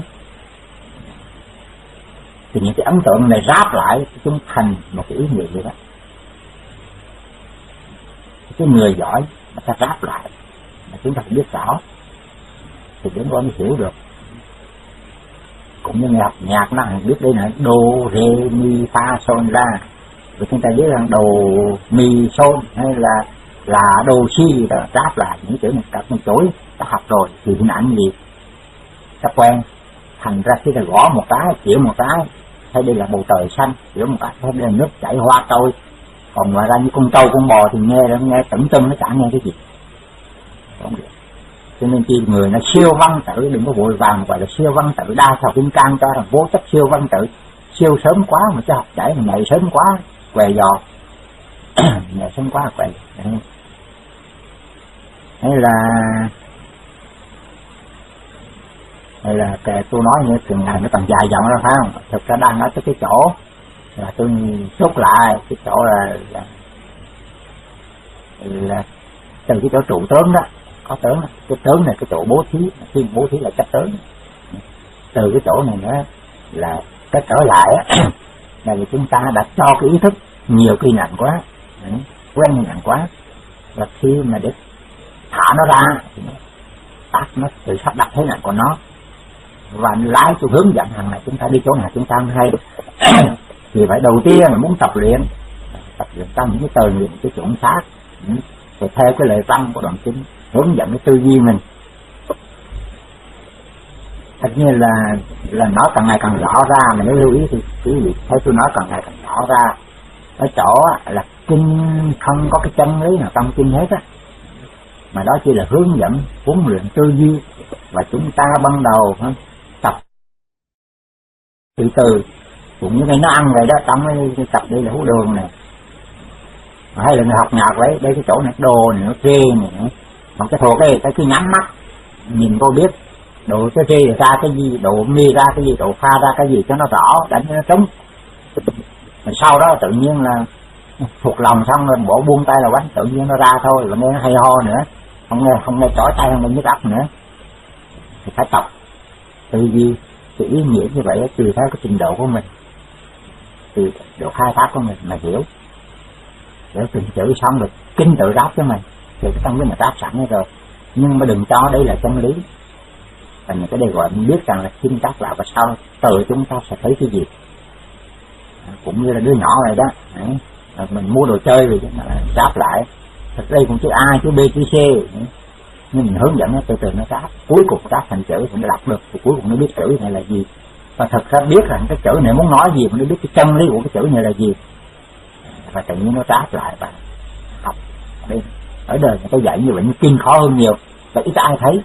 Thì những cái ấn tượng này ráp lại chúng thành một cái ý nghĩa vậy đó. Cái người giỏi mà ta ráp lại mà chúng ta phải biết rõ thì chúng ta mới hiểu được. Cũng như nhạc nhạc nó biết đây là đô rê mi fa son ra, rồi chúng ta biết rằng đồ mì son hay là là đồ si đó, ráp lại những chữ này cả con chối ta học rồi thì hình ảnh gì ta quen, thành ra khi ta gõ một cái chịu một cái thấy đây là bầu trời xanh, chịu một cái thấy đây là nước chảy hoa trôi. Còn ngoài ra như con trâu con bò thì nghe nó nghe tửng tưng, nó chả nghe cái gì. Không được. Cho nên khi người nó siêu văn tự đừng có vội vàng gọi là siêu văn tự, đa sao kinh can cho rằng vô chất siêu văn tự, siêu sớm quá mà cho học giải mà nhảy sớm quá, què giò. Nhà sống quá què. Hay là hay là kể tôi nói như từng ngày nó còn dài dòng ra phải không? Thực ra đang nói tới cái chỗ là tôi chốt lại cái chỗ là là, là từ cái chỗ trụ tướng đó, có tướng đó. Cái tướng này cái chỗ bố thí, khi bố thí là chấp tướng. Từ cái chỗ này nữa là cái trở lại á, là vì chúng ta đã cho cái ý thức nhiều khi nặng quá, quen nặng quá, và khi mà để thả nó ra tắt nó tự sắp đặt thế nào của nó và lái cho hướng dẫn hàng này chúng ta đi chỗ nào chúng ta hay. Thì phải đầu tiên là muốn tập luyện tập luyện trong những cái tờ luyện cái chuẩn xác, rồi theo cái lời văn của đoạn kinh hướng dẫn cái tư duy mình. Thật như là là nó càng ngày càng rõ ra, mà nếu lưu ý thì quý vị thấy tôi nói càng ngày càng rõ ra. Ở chỗ là kinh không có cái chân lý nào trong kinh hết á, mà đó chỉ là hướng dẫn huấn luyện tư duy, và chúng ta ban đầu tập từ từ cũng như cái nó ăn vậy đó. Trong cái tập đây là hú đường này, hay là người học nhạc đấy, đây cái chỗ này đồ này nó chê này, còn cái thổ cái cái khi nhắm mắt nhìn cô biết đồ cái chê ra cái gì, đồ mi ra cái gì, đồ pha ra cái gì cho nó rõ, đánh cho nó trúng. Rồi sau đó tự nhiên là thuộc lòng xong rồi bỏ buông tay là quánh, tự nhiên nó ra thôi, và nghe nó hay ho nữa, không nghe không nghe chói tay, không nghe nhức óc nữa. Thì phải tập tư duy cái ý nghĩa như vậy tùy theo cái trình độ của mình, tùy độ khai thác của mình mà hiểu. Để từng chữ xong được kinh tự ráp cho mình, thì cái tâm lý mà ráp sẵn hết rồi. Nhưng mà đừng cho đây là chân lý, và những cái đây gọi mình biết rằng là kinh ráp lại, và sau từ chúng ta sẽ thấy cái gì. Cũng như là đứa nhỏ này đó, đấy. Mình mua đồ chơi rồi ráp lại, thật đây cũng chữ A, chữ B, chữ C, nhưng mình hướng dẫn nó từ từ nó ráp, cuối cùng ráp thành chữ thì nó đọc được, thì cuối cùng nó biết chữ này là gì. Và thật ra biết rằng cái chữ này muốn nói gì, mà nó biết cái chân lý của cái chữ này là gì, và tự nhiên nó ráp lại và học. Đây ở đời người ta dạy như vậy nhưng kinh khó hơn nhiều, và ít ai thấy.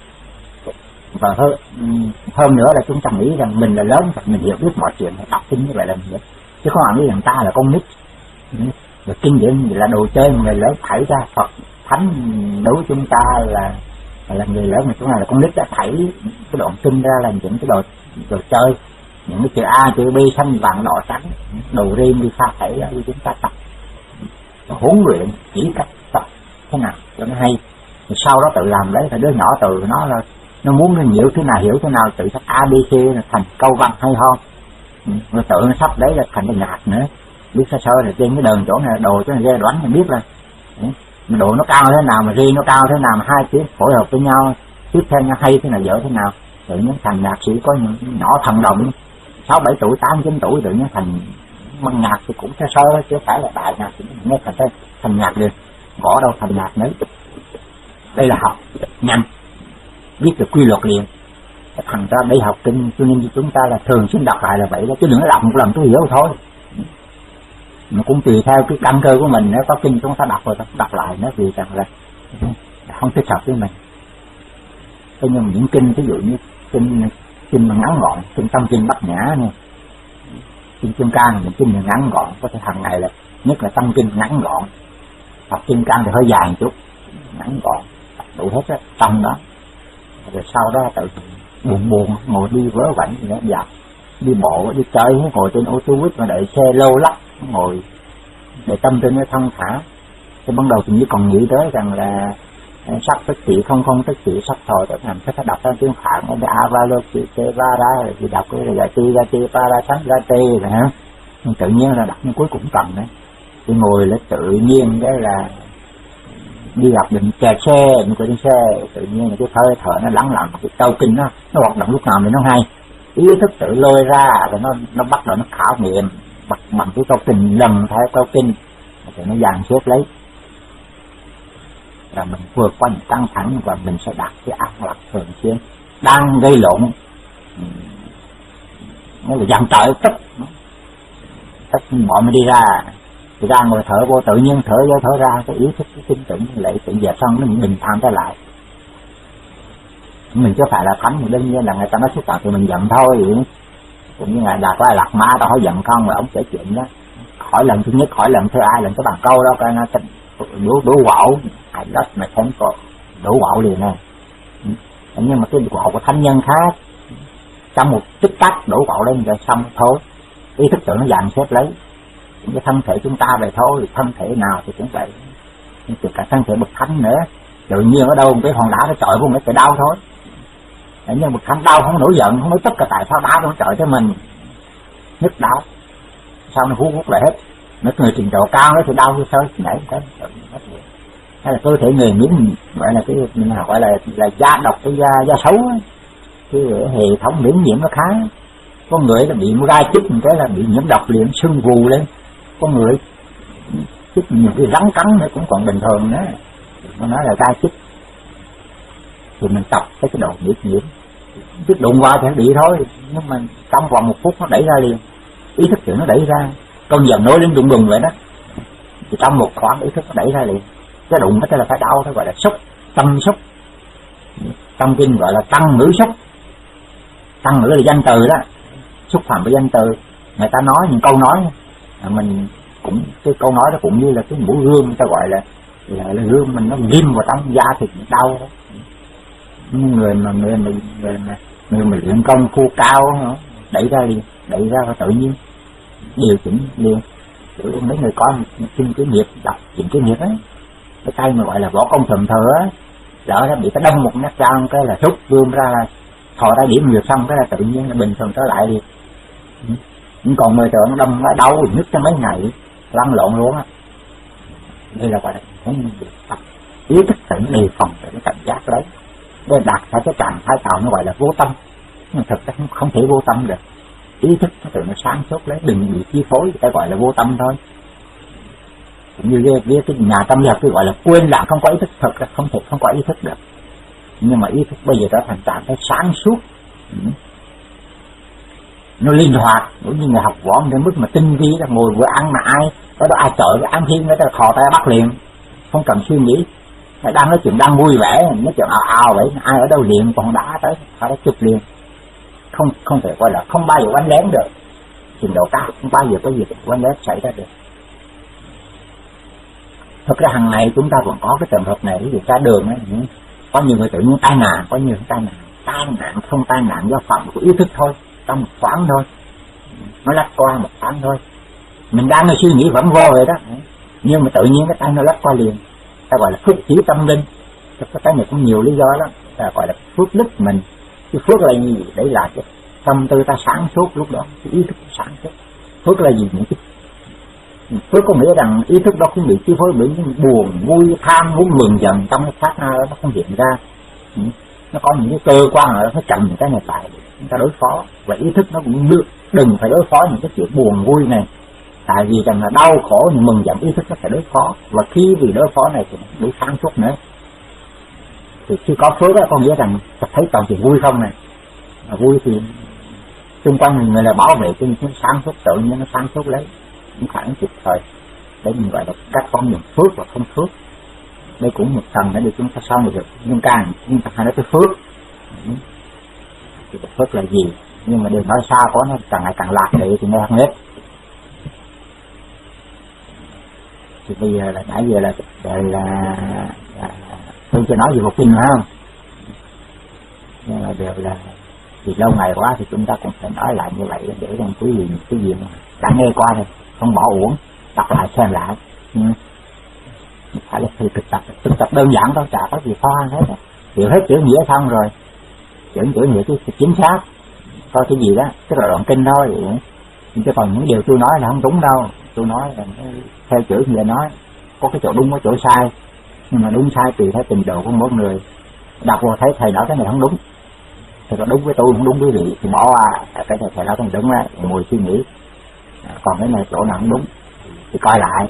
Và hơn, hơn nữa là chúng ta nghĩ rằng mình là lớn và mình hiểu biết mọi chuyện, đọc kinh như vậy là mình hiểu, chứ không ai nghĩ rằng ta là con nít. Và kinh điển là đồ chơi mà người lớn thảy ra. Phật thánh đối với chúng ta là là người lớn, mà chúng ta là con nít đã thảy cái đoạn kinh ra là những cái đồ đồ chơi, những cái chữ A, chữ B, xanh vàng đỏ trắng, đồ riêng đi pha thảy ra, chúng ta tập huấn luyện chỉ cách tập thế nào cho nó hay. Rồi sau đó tự làm đấy, là đứa nhỏ từ nó là nó muốn nó hiểu thế nào hiểu thế nào, tự sắp A B C thành câu văn hay ho, rồi tự nó sắp đấy là thành cái nhạc nữa, biết sơ sơ là trên cái đường chỗ này đồ cho nó ghê đoán, mình biết là đồ nó cao thế nào, mà riêng nó cao thế nào, mà hai tiếng phối hợp với nhau tiếp theo nhau hay thế nào, dở thế nào. Tự nhiên thành nhạc sĩ có những nhỏ thần đồng sáu bảy tuổi, tám chín tuổi, tự nhiên thành băng nhạc thì cũng sơ sơ, chứ phải là đại nhạc sĩ nghe thành tên thành nhạc được, bỏ đâu thành nhạc nữa. Đây là học nhanh, biết được quy luật liền. Thành ra đây học kinh, cho nên chúng ta là thường xuyên đọc lại là vậy đó, chứ đừng có đọc một lần tôi hiểu thôi. Mà cũng tùy theo cái căn cơ của mình, nếu có kinh chúng ta đọc rồi ta đọc lại nó, vì rằng là không thích hợp với mình. Thế nhưng những kinh ví dụ như kinh kinh mà ngắn gọn, kinh Tâm Kinh Bát Nhã này, kinh Kim Cang, những kinh ngắn gọn, có thể hàng ngày là nhất là Tâm Kinh ngắn gọn, học Kim Cang thì hơi dài một chút, ngắn gọn đủ hết á tâm đó. Rồi sau đó tự buồn buồn ngồi đi vớ vẩn gì đó, dạo đi bộ đi chơi, ngồi trên ô tô buýt mà đợi xe lâu lắm, ngồi để tâm trên nó thông thả. Thì ban đầu thì như còn nghĩ tới rằng là sắc tức trị không không tức trị sắc thôi, để làm phải đọc ra tiếng Phạn, cái a va lô chị tê va ra rồi thì đọc cái là ti ra ti pa ra sáng ra tê rồi hả. Nhưng tự nhiên là đọc nhưng cuối cũng cần đấy, thì ngồi là tự nhiên cái là đi học định kẹt xe, mình có đi xe, tự nhiên là cái hơi thở nó lắng lặng, cái câu kinh nó nó hoạt động lúc nào thì nó hay, ý thức tự lôi ra, rồi nó nó bắt đầu nó khảo nghiệm bằng, bằng cái câu kinh, lần theo câu kinh thì nó dàn xếp lấy, là mình vượt qua những căng thẳng và mình sẽ đạt cái an lạc thường xuyên. Đang gây lộn nó là dàn trời tất tất mọi mình đi ra thì ra ngồi thở vô, tự nhiên thở vô thở ra, cái ý thức cái tinh tĩnh lại tự dẹp xong nó bình thản trở lại. Mình chứ phải là thánh thì đương nhiên là người ta nói xúc phạm thì mình giận thôi. Cũng như ngài Đạt qua Lạc Ma tao hỏi giận không, rồi ông kể chuyện đó khỏi lần thứ nhất, khỏi lần thứ hai, lần cái bằng câu đó coi nó đủ đủ quạo, ai đất mà không có đủ quạo liền nè. Nhưng mà cái quạo của thánh nhân khác, trong một tích tắc đổ quạo lên rồi xong thôi, ý thức tự nó dàn xếp lấy. Cái thân thể chúng ta vậy thôi, thân thể nào thì cũng vậy, thì cả thân thể bậc thánh nữa, tự nhiên ở đâu cái hòn đá nó chọi vô nó sẽ đau thôi. Nhưng bậc thánh đau không nổi giận, không nói tất cả tại sao đá nó chọi cho mình, nhức đau, sao nó hút hút lại hết. Nó người trình độ cao nó thì đau như sơi nhảy cái, hay là cơ thể người miễn gọi là cái nào gọi là là da độc, cái da da xấu ấy. Cái hệ thống miễn nhiễm nó khá. Có người là bị gai chích một cái là bị nhiễm độc liền sưng vù lên, có người chích nhiều cái rắn cắn nữa cũng còn bình thường nữa, nó nói là gai chích thì mình tập cái cái độ miễn nhiễm, chứ đụng vào thì bị thôi, nhưng mà trong vòng một phút nó đẩy ra liền, ý thức tự nó đẩy ra, con dần nối lên đùng đùng vậy đó, thì trong một khoảng ý thức nó đẩy ra liền. Cái đụng cái là phải đau, nó gọi là xúc, tâm xúc, trong kinh gọi là tăng ngữ xúc. Tăng ngữ là danh từ đó, xúc phạm với danh từ, người ta nói những câu nói mình cũng cái câu nói đó cũng như là cái mũi gươm, người ta gọi là là, là gươm mình nó ghim vào trong da thịt đau. Người mà người mình người mà người mà luyện công phu cao đẩy ra liền, đẩy ra và tự nhiên điều chỉnh liền. Mấy người có kinh cái nghiệp đọc chỉnh cái nghiệp ấy, cái tay mà gọi là võ công thường thừa á, lỡ nó bị cái đông một nhát dao cái là rút gươm ra là thò ra điểm nghiệp xong cái là tự nhiên là bình thường trở lại đi. Nhưng còn người tưởng đông nó đau nhức cho mấy ngày lăn lộn luôn á. Đây là gọi là không được tập ý thức tự đề phòng cái cảnh giác đấy, để đạt ra cái trạng thái tạo nó gọi là vô tâm. Nhưng thực ra không thể vô tâm được, ý thức nó tự nó sáng suốt lấy, đừng bị chi phối, người ta gọi là vô tâm thôi. Cũng như cái, cái, cái nhà tâm học cái gọi là quên lãng, không có ý thức, thực ra không thể không có ý thức được. Nhưng mà ý thức bây giờ trở thành trạng thái sáng suốt, nó linh hoạt. Đối như người học võ đến mức mà tinh vi là ngồi vừa ăn mà ai có đó ai chọi cái ăn thiên nó ta thò tay bắt liền, không cần suy nghĩ. Đang nói chuyện đang vui vẻ, nói chuyện ào ào vậy, ai ở đâu liền còn đá tới, phải đã chụp liền. Không không thể gọi là không bao giờ quánh lén được, trình độ cao không bao giờ có gì quánh lén xảy ra được. Thực ra hàng ngày chúng ta còn có cái trường hợp này, ví dụ ra đường ấy, có nhiều người tự nhiên tai nạn, có nhiều người tai nạn, tai nạn không tai nạn do phạm của ý thức thôi, trong một thoáng thôi, nó lách qua một thoáng thôi, mình đang suy nghĩ vẫn vô rồi đó, nhưng mà tự nhiên cái tay nó lách qua liền, ta gọi là phước chỉ tâm linh. Cái này cũng nhiều lý do lắm, ta gọi là phước đức mình. Cái phước là gì? Đấy là cái tâm tư ta sáng suốt lúc đó, cái ý thức sáng suốt. Phước là gì? Những cái phước có nghĩa rằng ý thức đó không bị chi phối bởi những buồn, vui, tham, muốn mừng giận trong cái sát na đó, nó không hiện ra. Nó có những cái cơ quan ở đó, nó chậm những cái này lại chúng ta đối phó. Và ý thức nó cũng được, đừng phải đối phó những cái chuyện buồn vui này. Tại vì rằng là đau khổ nhưng mừng giận ý thức nó phải đối phó. Và khi vì đối phó này thì nó đủ sáng suốt nữa. Thì khi có phước đó có nghĩa rằng ta thấy toàn chuyện vui không này. Mà vui thì xung quanh người là bảo vệ cho những sáng suốt, tự nhiên nó sáng suốt lấy. Cũng phải kịp thời. Đấy mình gọi là các con những phước và không phước. Đây cũng một phần để chúng ta sau được. Nhưng càng chúng ta hay nói cái phước. Thì cái phước là gì? Nhưng mà đừng nói sao có nó càng ngày càng lạc để thì nghe không hết. Thì bây giờ là nãy giờ là là, là, là tôi chưa nói gì một kinh nữa không? Nhưng mà đều là thì lâu ngày quá thì chúng ta cũng phải nói lại như vậy để cho quý vị cái gì mà đã nghe qua rồi không bỏ uổng, đọc lại xem lại. Ừ. Phải là thực tập, thực tập đơn giản thôi, chả có gì khó hết. Hiểu hết chữ nghĩa xong rồi, chữ chữ nghĩa cái chính xác, coi cái gì đó, tức là đoạn kinh thôi. Chứ còn những điều tôi nói là không đúng đâu, tôi nói là theo chữ nghĩa nói, có cái chỗ đúng có chỗ sai, nhưng mà đúng sai tùy theo trình độ của mỗi người. Đọc vào thấy thầy nói cái này không đúng, thì có đúng với tôi không đúng với vị thì bỏ qua, cái này thầy nói cái này đúng á, ngồi suy nghĩ. Còn cái này chỗ nào không đúng thì coi lại.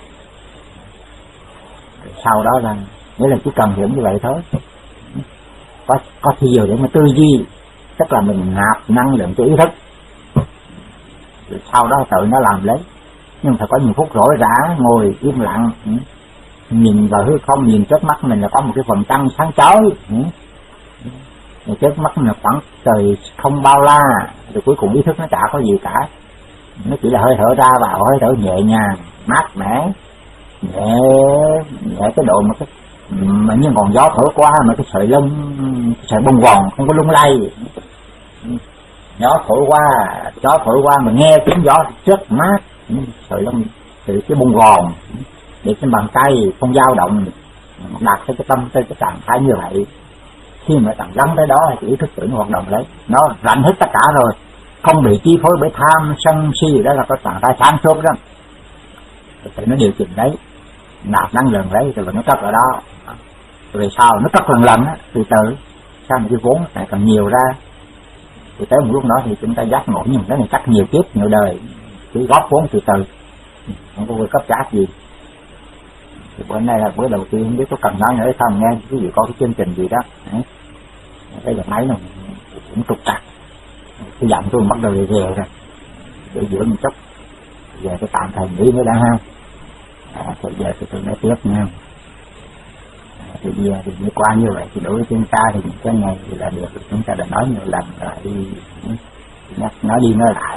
Sau đó là nghĩa là chỉ cần hiểu như vậy thôi. Có có thi nhiều để mà tư duy, tức là mình nạp năng lượng cho ý thức. Rồi sau đó tự nó làm lấy. Nhưng phải có nhiều phút rỗi rã ngồi im lặng, nhìn vào hư không, nhìn trước mắt mình là có một cái phần trăng sáng chói. Rồi trước mắt mình là khoảng trời không bao la, rồi cuối cùng ý thức nó chả có gì cả. Nó chỉ là hơi thở ra vào, hơi thở nhẹ nhàng, mát mẻ, nhẹ nhẹ cái độ mà cái mà như còn gió thổi qua mà cái sợi lông sợi bông gòn không có lung lay, gió thổi qua gió thổi qua mà nghe tiếng gió rất mát, sợi lông từ cái bông gòn để trên bàn tay không dao động, đặt cái cái tâm tới cái trạng thái như vậy. Khi mà bạn gắn tới đó thì ý thức tự nó hoạt động lấy, nó rảnh hết tất cả rồi, không bị chi phối bởi tham sân si, đó là cái trạng thái sáng suốt đó. Thì nó điều chỉnh đấy, nạp năng lượng đấy rồi nó cất ở đó. Rồi sau nó cất lần lần á, từ từ sao mà cái vốn lại càng nhiều ra, thì tới một lúc đó thì chúng ta giác ngộ, nhưng cái này cắt nhiều kiếp nhiều đời, chỉ góp vốn từ từ, không có cấp trả gì. Thì bữa nay là bữa đầu tiên, không biết có cần nói nữa hay không, nghe cái gì có cái chương trình gì đó đấy. Cái giọng máy nó cũng trục trặc, cái giọng tôi bắt đầu về về rồi, để giữa một chút về cái tạm thời nghỉ nữa đã ha. À, thì giờ thì tôi nói tiếp nha. À, thì giờ thì đi qua như vậy thì đối với chúng ta thì những cái này thì là được chúng ta đã nói nhiều lần rồi, đi nói đi nói lại.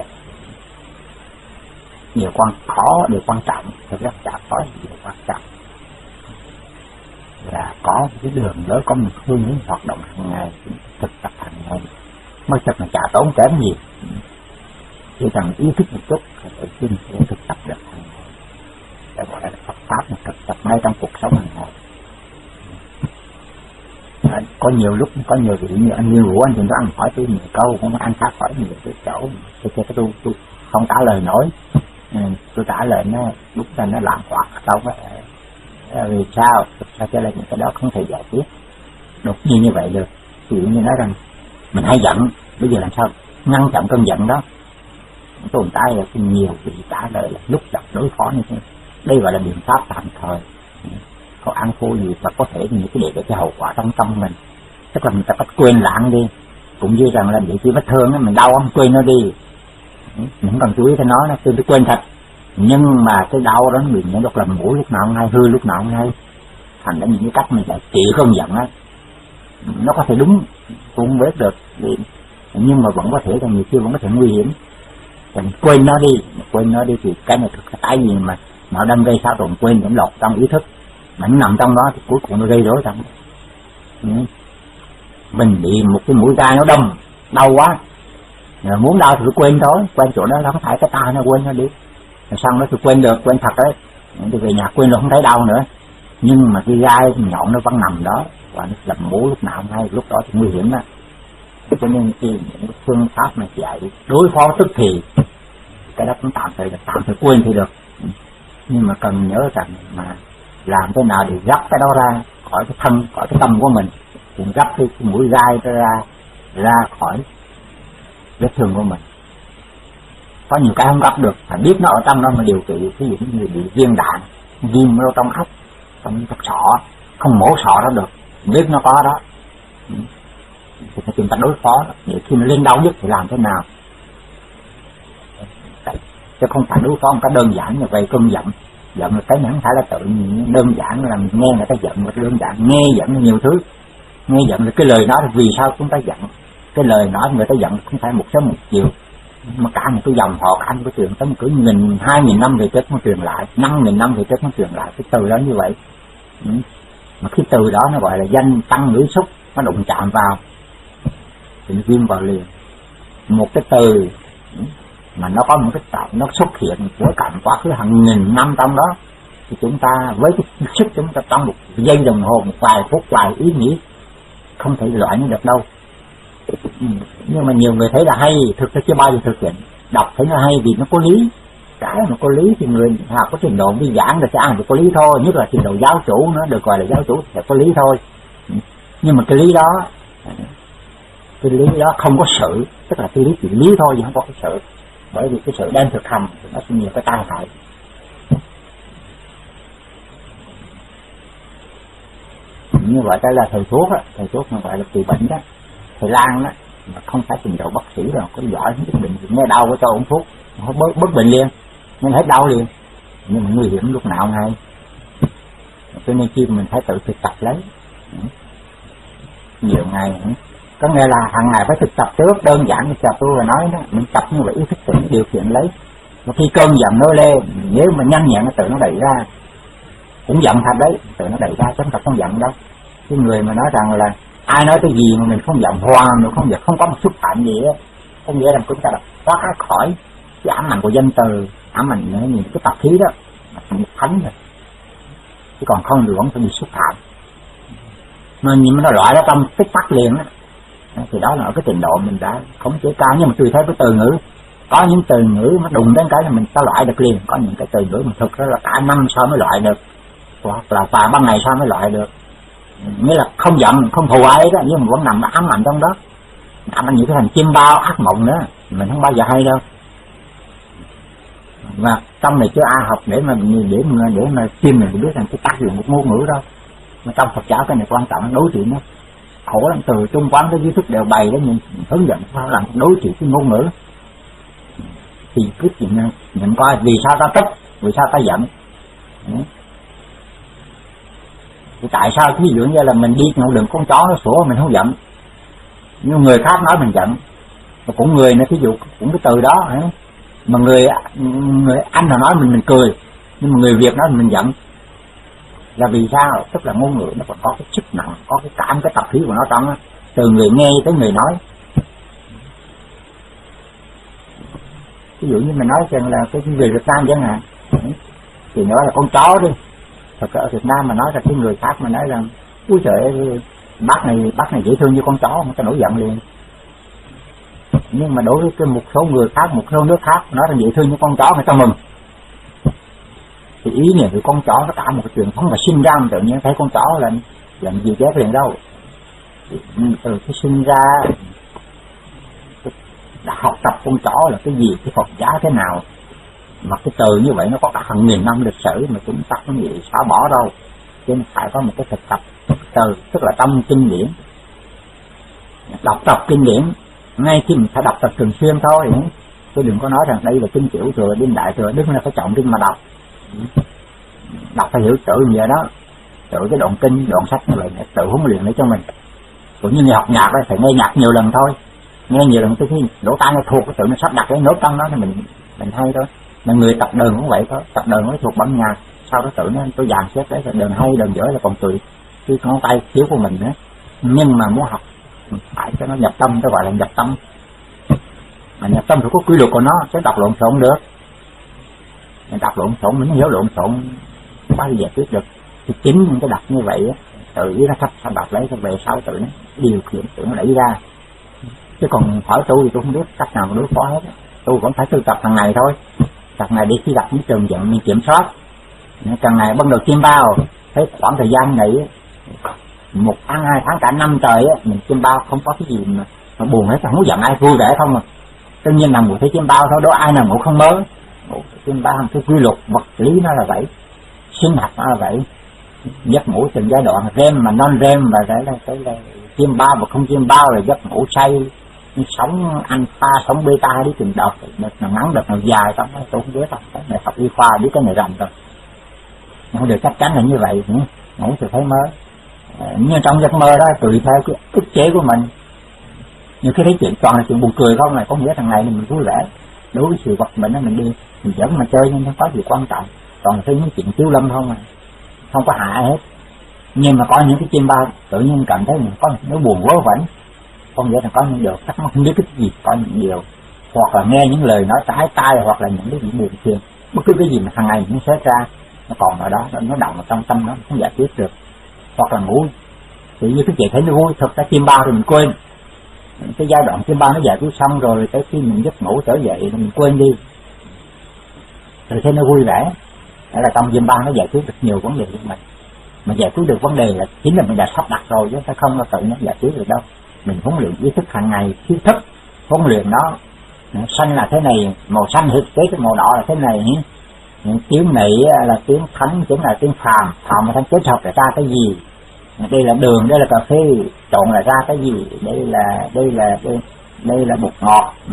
Điều quan khó, điều quan trọng, thật rất chả có điều quan trọng là có cái đường lối, có một phương hướng hoạt động hàng ngày, thực tập hàng ngày mới thật là chả tốn kém gì, chỉ cần ý thức một chút thì tự nhiên sẽ thực tập được hàng ngày. Để gọi là Phật pháp thực tập ngay trong cuộc sống hàng ngày. À, có nhiều lúc có nhiều vị như anh như Vũ anh thì nó ăn hỏi tôi nhiều câu, cũng ăn khác hỏi nhiều cái chỗ cái cái tôi tôi không trả lời nổi. Ừ, tôi trả lời nó lúc là nó làm hoạt đâu có thể. Vì sao? Sao cho là những cái đó không thể giải quyết đột nhiên như vậy được. Ví dụ như nói rằng mình hay giận, bây giờ làm sao ngăn chặn cơn giận đó? Tồn tại là nhiều vị trả lời là lúc gặp đối phó như thế. Đây gọi là biện pháp tạm thời, có ăn thua gì và có thể những cái để để cái hậu quả trong tâm mình. Tức là mình ta bắt quên lãng đi, cũng như rằng là bị chi vết thương á, mình đau không quên nó đi, mình không cần chú ý tới nó, nó tôi quên thật. Nhưng mà cái đau đó nó bị nhiễm độc làm mũi lúc nào cũng hay, hư lúc nào cũng hay. Thành ra những cái cách mình giải trị cơn giận á, nó có thể đúng, cũng không biết được, nhưng mà vẫn có thể là nhiều khi vẫn có thể nguy hiểm. Mình quên nó đi, quên nó đi thì cái này thực cái gì mà nó đâm gây sao tồn quên những lọt trong ý thức, mà nó nằm trong đó thì cuối cùng nó gây rối trong. Mình bị một cái mũi gai nó đâm đau quá, rồi muốn đau thì tôi quên thôi, quên chỗ đó nó có phải cái ta nó quên nó đi, rồi xong đó tôi quên được, quên thật đấy, tôi về nhà quên rồi không thấy đau nữa, nhưng mà cái gai nhọn nó vẫn nằm đó và nó làm mũi lúc nào không hay, lúc đó thì nguy hiểm đó. Cho nên khi những phương pháp mà dạy đối phó tức thì cái đó cũng tạm thời là tạm thời quên thì được, nhưng mà cần nhớ rằng mà làm thế nào để gấp cái đó ra khỏi cái thân, khỏi cái tâm của mình, thì gấp cái, cái mũi gai ra ra khỏi vết thương của mình. Có nhiều cái không gấp được, phải biết nó ở trong đó mà điều trị. Ví dụ như bị viêm đạn, viêm ở trong óc, trong trong sọ, không mổ sọ đó được, biết nó có đó thì phải chúng ta đối phó. Để khi nó lên đau nhất thì làm thế nào, chứ không phải đối phó một cái đơn giản như vậy. Cơn giận, giận là cái nhẫn phải là tự nhiên, đơn giản là mình nghe người ta giận một đơn giản, nghe giận là nhiều thứ. Nghe giận là cái lời nói là vì sao chúng ta giận, cái lời nói người ta giận không phải một sớm một chiều, mà cả một cái dòng họ anh của truyền tới một cỡ nghìn hai nghìn năm về trước nó truyền lại, năm nghìn năm về trước nó truyền lại cái từ đó như vậy. Ừ. Mà cái từ đó nó gọi là danh tăng ngữ xúc, nó đụng chạm vào thì nó viêm vào liền. Một cái từ mà nó có một cái tạo nó xuất hiện của cảnh quá khứ hàng nghìn năm trong đó, thì chúng ta với cái sức chúng ta trong một giây đồng hồ, một vài phút, vài ý nghĩ không thể loại nó được đâu. Nhưng mà nhiều người thấy là hay, thực ra chưa bao giờ thực hiện. Đọc thấy nó hay vì nó có lý, cái mà có lý thì người học có trình độ đi giảng là sẽ ăn được có lý thôi, nhất là trình độ giáo chủ nó được gọi là giáo chủ sẽ có lý thôi. Nhưng mà cái lý đó, cái lý đó không có sự, tức là cái lý chỉ lý thôi chứ không có cái sự, bởi vì cái sự đem thực hành thì nó sẽ nhiều cái tai hại. Như vậy đây là thầy thuốc á, thầy thuốc mà gọi là trị bệnh đó, thầy lang đó, mà không phải trình độ bác sĩ rồi, có giỏi những bệnh nghe đau có cho uống thuốc, nó bớt bớt bệnh liền, nên hết đau liền, nhưng mà nguy hiểm lúc nào ngay. Cho nên khi mình phải tự thực tập lấy nhiều ngày, có nghĩa là hàng ngày phải thực tập trước, đơn giản như chào tôi và nói đó, mình tập như vậy ý thức tự điều khiển lấy, Một khi cơn giận nó lên, nếu mà nhanh nhẹn nó tự nó đẩy ra, cũng giận thật đấy, tự nó đẩy ra chứ không không giận đâu. Cái người mà nói rằng là ai nói cái gì mà mình không giận, hoàn mình không giận, không có một xúc phạm gì á, có nghĩa là chúng ta đã thoát khỏi cái ám ảnh của danh từ, ám ảnh những những cái tập khí đó, thành thánh rồi, chứ còn không thì vẫn phải bị xúc phạm. Mà nhìn nó loại đó trong tích tắc liền á, thì đó là ở cái trình độ mình đã khống chế cao. Nhưng mà tùy theo cái từ ngữ, có những từ ngữ nó đùng đến cái là mình ta loại được liền, có những cái từ ngữ mà thực ra là cả năm sau mới loại được, hoặc là vài ba ngày sau mới loại được. Nghĩa là không giận, không thù ai đó, nhưng mà vẫn nằm ám ảnh trong đó, ám ảnh những cái thành chim bao ác mộng nữa, mình không bao giờ hay đâu. Và trong này chưa ai học để mà để mà để mà chim mình biết rằng cái tác dụng một ngôn ngữ đâu. Mà trong Phật giáo cái này quan trọng, đối trị nó khổ lắm, từ trung quán tới duy thức đều bày để mình hướng dẫn sao làm đối trị cái ngôn ngữ. Thì cứ nhìn, nhìn coi vì sao ta tức, vì sao ta giận. Thì tại sao ví dụ như là mình đi ngồi đường con chó nó sủa mình không giận, nhưng người khác nói mình giận, và cũng người nữa ví dụ cũng cái từ đó hả? Mà người người Anh nào nói mình mình cười, nhưng mà người Việt nói mình giận, là vì sao? Tức là ngôn ngữ nó còn có cái chức nặng, có cái cảm, cái tập khí của nó trong đó, từ người nghe tới người nói. Ví dụ như mình nói rằng là cái người Việt Nam chẳng hạn, thì nói là con chó đi, thật ở Việt Nam mà nói ra cái người khác mà nói rằng úi trời ơi, bác này bác này dễ thương như con chó, người ta nổi giận liền. Nhưng mà đối với cái một số người khác, một số nước khác nói rằng dễ thương như con chó, người ta mừng. Thì ý nghĩa của con chó nó cả một cái truyền thống mà sinh ra mà tự nhiên thấy con chó là giận gì chết liền đâu. Từ cái sinh ra đã học tập con chó là cái gì, cái Phật giáo thế nào, mà cái từ như vậy nó có cả hàng nghìn năm lịch sử mà chúng ta không bị xóa bỏ đâu. Cho nên phải có một cái thực tập từ, tức là trong kinh điển, đọc tập kinh điển. Ngay khi mình phải đọc tập thường xuyên thôi, chứ đừng có nói rằng đây là kinh tiểu thừa, đinh đại thừa, đức là phải trọng kinh mà đọc. Đọc phải hiểu tự như vậy đó, tự cái đoạn kinh, đoạn sách như vậy, tự huấn luyện để cho mình. Cũng như người học nhạc đó, phải nghe nhạc nhiều lần thôi, nghe nhiều lần tới khi lỗ tai nó thuộc, tự nó sắp đặt cái nốt trong đó thì mình mình hay thôi. Mà người tập đờn cũng vậy thôi, tập đờn mới thuộc bản nhạc, sau đó tự nó tôi dàn xếp đấy, đờn hay đờn dở là còn tùy cái ngón tay thiếu của mình nữa. Nhưng mà muốn học phải cho nó nhập tâm, tôi gọi là nhập tâm. Mà nhập tâm phải có quy luật của nó, chứ đọc lộn xộn được. Mình đọc lộn xộn, mình hiểu lộn xộn bao giờ quyết được. Thì chính những cái đọc như vậy á, tự ý nó thấp sao đọc lấy về sau tự nó điều khiển, tự nó đẩy ra. Chứ còn hỏi tôi thì tôi không biết cách nào mà đối phó hết. Tôi vẫn phải tu tập hàng ngày thôi. Hàng ngày đi khi gặp những trường giận mình kiểm soát. Càng ngày bắt đầu chiêm bao, thấy khoảng thời gian này một tháng, hai tháng, cả năm trời á, mình chiêm bao không có cái gì mà, mà buồn hết, không giận ai, vui vẻ không à. Tất nhiên là ngủ thấy chiêm bao thôi, đó ai nào ngủ không mơ. Ngủ chiêm bao cái quy luật vật lý nó là vậy, sinh hoạt nó là vậy. Giấc ngủ từng giai đoạn, rem mà non rem, và cái là cái là chiêm bao và không chiêm bao là giấc ngủ say, sống alpha, sống beta đi từng đợt, đợt nào ngắn, đợt nào dài, đó tôi không biết đâu. Cái này học y khoa biết cái này rành rồi, không được chắc chắn là như vậy. Ngủ thì thấy mơ, nhưng trong giấc mơ đó tùy theo cái ức chế của mình. Nhiều khi thấy chuyện toàn là chuyện buồn cười không, này có nghĩa thằng này mình vui vẻ, đối với sự vật mình đó mình đi mình dẫn mà chơi nhưng không có gì quan trọng, toàn là thấy những chuyện thiếu lâm không à, không có hại hết. Nhưng mà có những cái chim bao tự nhiên cảm thấy mình có nó buồn vớ vẩn, không nghĩa là có những điều thắc mắc không biết cái gì, có những điều hoặc là nghe những lời nói trái tai, hoặc là những cái gì buồn phiền, bất cứ cái gì mà hàng ngày nó xét ra nó còn ở đó, nó động ở trong tâm nó không giải quyết được. Hoặc là ngủ tự nhiên cái chuyện thấy nó vui, thực ra chim bao thì mình quên, cái giai đoạn chim bao nó giải quyết xong rồi, tới khi mình giấc ngủ trở dậy thì mình quên đi, rồi thấy nó vui vẻ. Đó là trong chim bao nó giải quyết được nhiều vấn đề của mình. Mà giải quyết được vấn đề là chính là mình đã sắp đặt rồi, chứ không là tự nó giải quyết được đâu. Mình huấn luyện ý thức hàng ngày, ý thức huấn luyện nó. Xanh là thế này, màu xanh thực tế cái màu đỏ là thế này. Những tiếng này là tiếng thánh, tiếng là tiếng phàm, phàm mà thánh kết hợp là ra cái gì? Đây là đường, đây là cà phê, trộn là ra cái gì? Đây là đây là đây, đây là bột ngọt, ừ.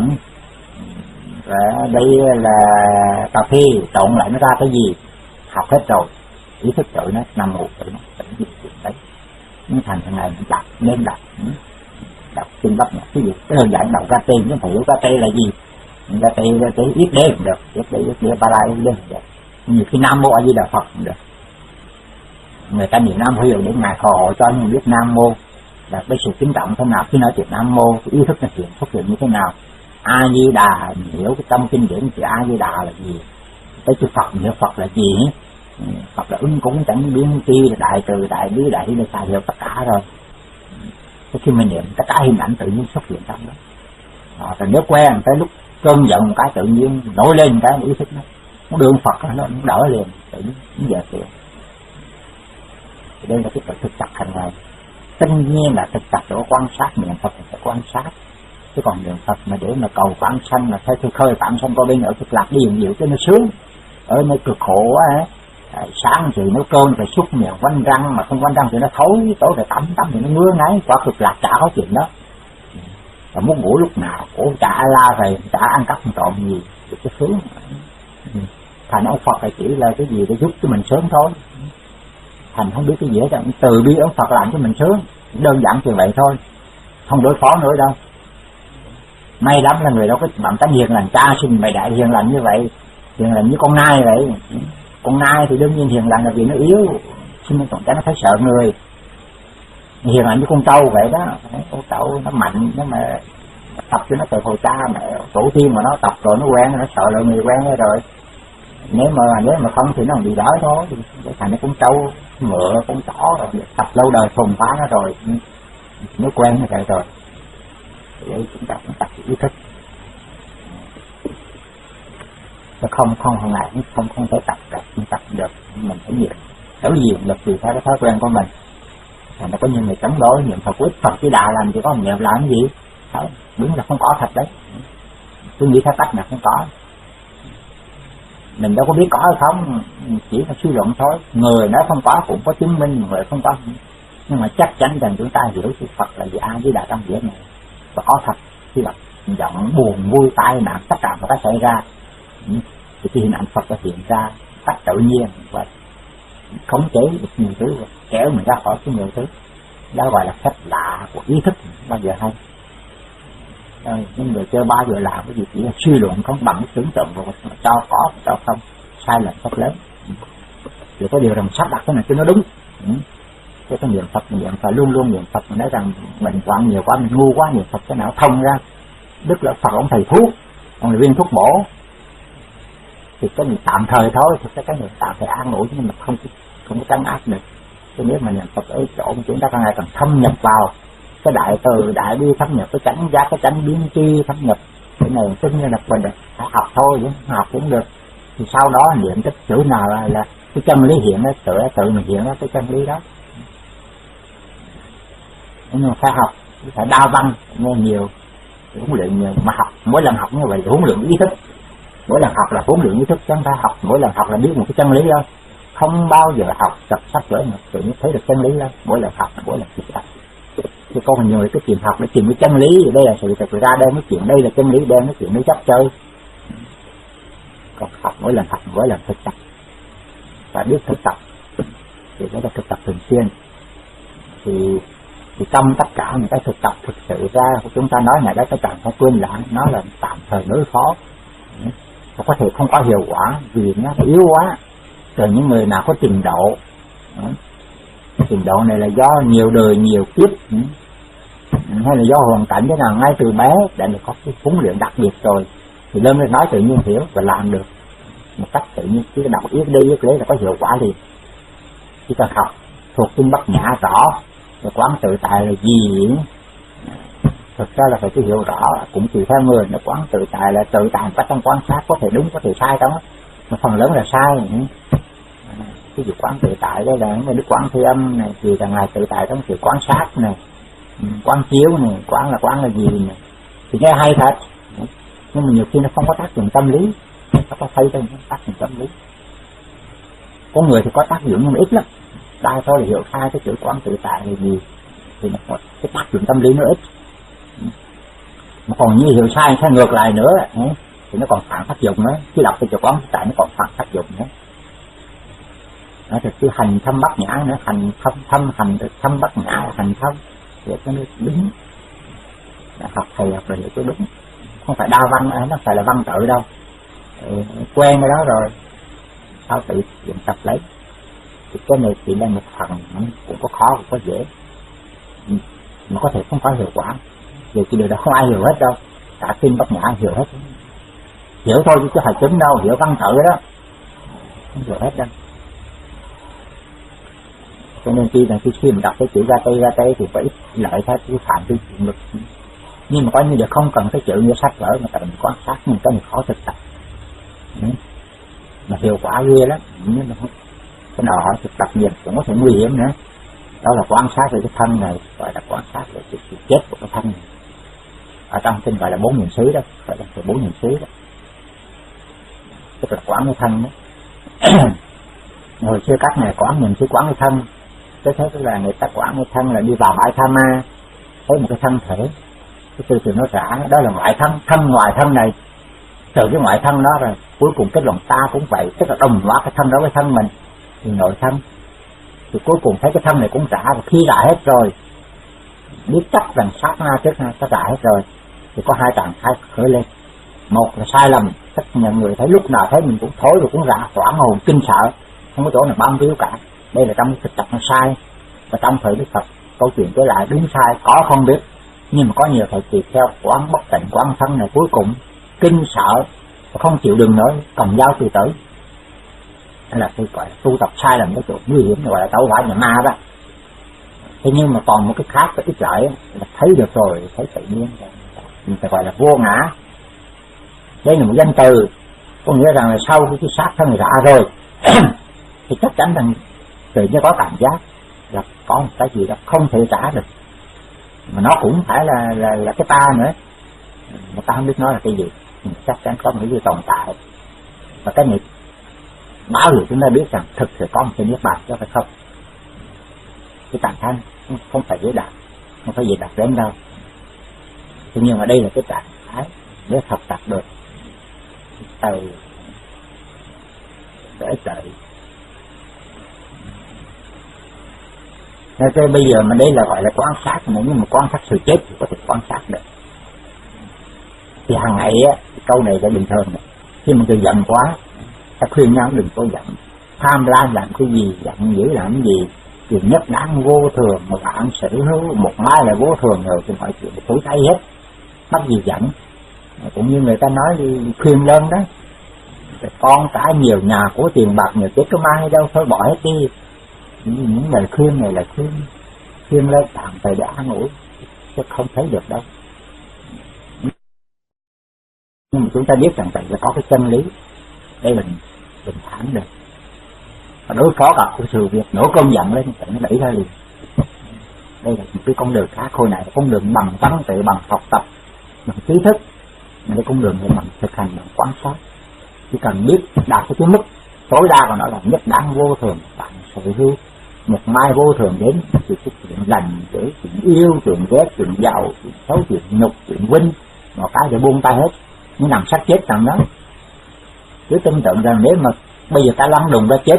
Và đây là cà phê, trộn lại nó ra cái gì? Học hết rồi, ý thức tự nó nằm ngủ tự nó tự nó chuyện đấy. Nhưng thành thằng này mình đọc, nên đọc, ừ. Đọc kinh Bắc nhạc, ví dụ cái đơn giản đọc ra tên, chứ không phải hiểu ra tên là gì. ra tay ra tay ít đế cũng được, ít đế ít đế ba la ít đế cũng được, nhiều khi Nam Mô A Di Đà Phật cũng được. Người ta niệm Nam hiệu để ngài phò hộ cho những biết Nam Mô là cái sự kính trọng thế nào, khi nói chuyện Nam Mô cái ý thức là chuyện xuất hiện như thế nào. A Di Đà hiểu cái tâm kinh điển chữ A Di Đà là gì, cái chữ Phật hiểu Phật là gì, Phật là ứng cúng chẳng biến chi, là đại từ đại bi đại bi, là hiểu tất cả rồi. Cái khi mình niệm tất cả hình ảnh tự nhiên xuất hiện trong đó. Đó, rồi nếu quen tới lúc cơn giận một cái tự nhiên nổi lên cái ý thức nó nó đường Phật nó nó đỡ liền tự nhiên nó dễ chịu. Đây là cái thực tập hàng ngày. Tất nhiên là thực tập để quan sát, niệm Phật phải quan sát, chứ còn niệm Phật mà để mà cầu vãng sanh là thấy khơi vãng sanh qua bên ở cực lạc đi dừng dịu cho nó sướng, ở nơi cực khổ á. Sáng thì nó cơn phải xúc miệng quanh răng, mà không quanh răng thì nó thối, tối phải tắm tắm thì nó ngứa ngáy, qua cực lạc chả có chuyện đó. Và muốn ngủ lúc nào cũng chả la về, chả ăn cắp trộm gì để cái sướng. Thành ông Phật là chỉ là cái gì để giúp cho mình sướng thôi. Thành không biết cái gì hết, từ bi ông Phật làm cho mình sướng, đơn giản như vậy thôi, không đối phó nữa đâu. May lắm là người đó có bằng tánh hiền lành, cha sinh mày đại hiền lành như vậy, hiền lành như con nai vậy. Con nai thì đương nhiên hiền lành là vì nó yếu, xin nên còn nó thấy sợ người. Hiền lành như con trâu vậy đó, con trâu nó mạnh, nó mà tập cho nó từ hồi cha mẹ tổ tiên mà nó tập rồi nó quen, nó sợ là người quen rồi. Nếu mà nếu mà không thì nó bị đói thôi, để thành nó con trâu, ngựa, con chó rồi tập lâu đời phùng phá nó rồi, nó quen nó vậy rồi. Để chúng ta cũng tập ý thức. Không không hàng ngày không không thể tập được, không tập được, mình phải nhiều đối diện được tùy theo cái thói quen của mình. Thành nó có những người chống đối niệm Phật quyết Phật chỉ đạo làm chỉ có niệm làm cái gì, không, đúng là không có thật đấy. Tôi nghĩ theo cách là không có, mình đâu có biết có hay không, chỉ là suy luận thôi. Người nói không có cũng có chứng minh, người không có, nhưng mà chắc chắn rằng chúng ta hiểu sự Phật là gì, A Di Đà trong việc này và có thật. Khi là giận buồn vui tai nạn tất cả mọi cái xảy ra thì cái hình ảnh Phật đã hiện ra cách tự nhiên và khống chế được nhiều thứ, kéo mình ra khỏi cái nhiều thứ. Đó gọi là phép lạ của ý thức, bao giờ hay. Rồi, những người chơi bao giờ làm cái gì chỉ là suy luận không bằng tưởng tượng và cho có cho không, sai lầm rất lớn. Chỉ có điều rằng sắp đặt cái này cho nó đúng. Cái cái niệm Phật, niệm Phật luôn luôn niệm Phật, mình nói rằng mình quặn nhiều quá, mình ngu quá, niệm Phật cái nào thông ra. Đức là Phật ông thầy thuốc, ông là viên thuốc bổ, thì cái gì tạm thời thôi, thì cái cái này tạm thời an ủi nhưng mà không không có trấn áp được. Cho nếu mà niệm Phật ở chỗ chúng ta càng ngày càng thâm nhập vào cái đại từ đại bi, thâm nhập cái chánh giác, cái chánh biến chi, thâm nhập cái này tất nhiên là mình phải học thôi, chứ học cũng được. Thì sau đó niệm cái chữ nào là, là cái chân lý hiện nó tự tự mình hiện nó cái chân lý đó. Nhưng mà phải học, phải đa văn, nghe nhiều, huấn luyện nhiều, mà học mỗi lần học như vậy là huấn luyện ý thức. Mỗi lần học là huấn luyện ý thức, chẳng phải học mỗi lần học là biết một cái chân lý đó. Không bao giờ học tập sách vở mà tự nhiên thấy được chân lý đó. Mỗi lần học là mỗi lần thực tập. Thì con mình nhiều cái tìm học để tìm cái chân lý, đây là sự thật, ra đây mới chuyện đây là chân lý, đây mới chuyện mới chấp chơi. Còn học mỗi lần học mỗi lần thực tập và biết thực tập thì đó là thực tập thường xuyên. Thì thì trong tất cả những cái thực tập thực sự ra chúng ta nói này đó, cái trạng phải quên lãng, nó là tạm thời đối phó, nó có thể không có hiệu quả vì nó yếu quá. Rồi những người nào có trình độ, trình độ này là do nhiều đời nhiều kiếp, hay là do hoàn cảnh thế nào, ngay từ bé đã được có cái huấn luyện đặc biệt rồi thì lên nói tự nhiên hiểu và làm được một cách tự nhiên. Chứ đọc yết đi yết lấy là có hiệu quả liền. Chỉ cần học thuộc kinh Bát Nhã rõ rồi quán tự tại là gì, thực ra là phải cái hiểu rõ, cũng tùy theo người. Nó quán tự tại là tự tại có trong quan sát, có thể đúng có thể sai đó, mà phần lớn là sai. Cái gì quán tự tại đây là cái đức quán Thế Âm này, thì là ngài tự tại trong sự quan sát này, quán chiếu này, quán là quán là gì này, thì nghe hay thật, nhưng mà nhiều khi nó không có tác dụng tâm lý, nó có thấy không tác dụng tâm lý. Có người thì có tác dụng nhưng mà ít lắm. Đa số là hiểu sai cái chữ quán tự tại là gì thì nó có cái tác dụng tâm lý nó ít. Mà còn như hiểu sai sai ngược lại nữa thì nó còn phản tác dụng nữa. Chứ đọc cái chữ quán tự tại nó còn phản tác dụng nữa. Nó thì cái hành thâm Bát Nhã nữa, hành thâm thâm hành thâm Bát Nhã là hành thâm để cho nó đúng. Học thầy học rồi để cho đúng. không phải đa văn, nó phải là văn tự đâu. Ừ, quen cái đó rồi sao tự luyện tập lấy. Thì cái này chỉ là một phần, cũng có khó cũng có dễ, mà có thể không có hiệu quả. Giờ chỉ điều đó không ai hiểu hết đâu, cả kinh Bát Nhã hiểu hết, hiểu thôi chứ chứ phải chứng đâu, hiểu văn tự đó không hiểu hết đâu. Cho nên khi là khi khi mình đọc cái chữ ra tây ra tây thì phải lợi theo cái phạm vi chịu lực, nhưng mà coi như là không cần cái chữ như sách vở mà ta mình quan sát, nhưng cái này khó thực tập. Ừ. Mà hiệu quả ghê lắm, nhưng mà cái nào hỏi thực tập nhiều cũng có thể nguy hiểm nữa. Đó là quan sát về cái thân này, gọi là quan sát về sự, sự chết của cái thân này. Ở trong kinh gọi là bốn niệm xứ đó, gọi là bốn niệm xứ đó, tức là quán cái thân đó. Hồi xưa các ngài quán niệm xứ quán cái thân, tôi thấy là người ta quán cái thân là đi vào bãi tha ma, thấy một cái thân thể, cái từ từ nó rã, đó là ngoại thân, thân ngoài thân này, từ cái ngoại thân đó rồi cuối cùng kết luận ta cũng vậy, tức là đồng hóa cái thân đó với thân mình, thì nội thân, thì cuối cùng thấy cái thân này cũng rã, và khi rã hết rồi, biết chắc rằng sát na trước na nó rã hết rồi, thì có hai trạng thái khởi lên. Một là sai lầm, tất nhận người thấy lúc nào thấy mình cũng thối rồi cũng rã, hoảng hồn kinh sợ, không có chỗ nào bám víu cả. Đây là trong cái thực tập nó sai. Và trong thời Đức Phật câu chuyện trở lại đúng sai có không biết, nhưng mà có nhiều thầy tỳ theo quán bất tịnh quán thân này cuối cùng kinh sợ không chịu đựng nữa, cầm dao tự tử. Đó là cái gọi là tu tập sai lầm, cái chỗ nguy hiểm gọi là tẩu hỏa nhà ma đó. Thế nhưng mà còn một cái khác cái ít lợi là thấy được rồi, thấy tự nhiên, mình phải gọi là vô ngã. Đây là một danh từ, có nghĩa rằng là sau khi cái xác thân rã rồi thì chắc chắn rằng tự nhiên có cảm giác là có một cái gì đó không thể trả được, mà nó cũng phải là là là cái ta nữa, mà ta không biết nó là cái gì, chắc chắn có một cái gì tồn tại. Và cái này báo hiệu chúng ta biết rằng thực sự có một cái niết bàn chứ phải không. Cái trạng thái không, không phải dễ đạt, không phải dễ đạt đến đâu. Thế nhưng mà đây là cái trạng thái để học tập được từ để trời. Nên bây giờ mà đây là gọi là quan sát, nhưng mà quan sát sự chết thì có thể quan sát được. Thì hàng ngày á, câu này là bình thường. Khi mà tôi giận quá, ta khuyên nhau đừng có giận. Tham lam làm cái gì, giận dữ làm cái gì, thì nhất đáng vô thường, một bạn sở hữu, một mai là vô thường rồi thì mọi chuyện phủi tay hết. Bắt gì giận. Cũng như người ta nói đi khuyên lên đó, con cả nhiều nhà của tiền bạc nhiều chết có mai đâu, thôi bỏ hết đi. Những lời khuyên này là khuyên khuyên lên tạm thời để an ủi, chứ không thấy được đâu. Nhưng mà chúng ta biết rằng là có cái chân lý, đây mình bình thản được. Và đối phó gặp cái sự việc nổ cơn giận lên thì nó đẩy ra liền. Đây là một cái con đường khác, hồi này con đường bằng văn tự, bằng học tập, bằng trí thức, mà cái con đường này bằng thực hành, bằng quan sát. Chỉ cần biết đạt cái mức tối đa của nó là nhất đáng vô thường, bạn sở hữu. Một mai vô thường đến thì cái chuyện lành, để chuyện yêu, chuyện ghét, chuyện giàu, chuyện xấu, chuyện nhục, chuyện vinh, một cái để buông tay hết, nhưng nằm sát chết rằng đó. Cứ tin tưởng rằng nếu mà bây giờ ta lăn đùng ra chết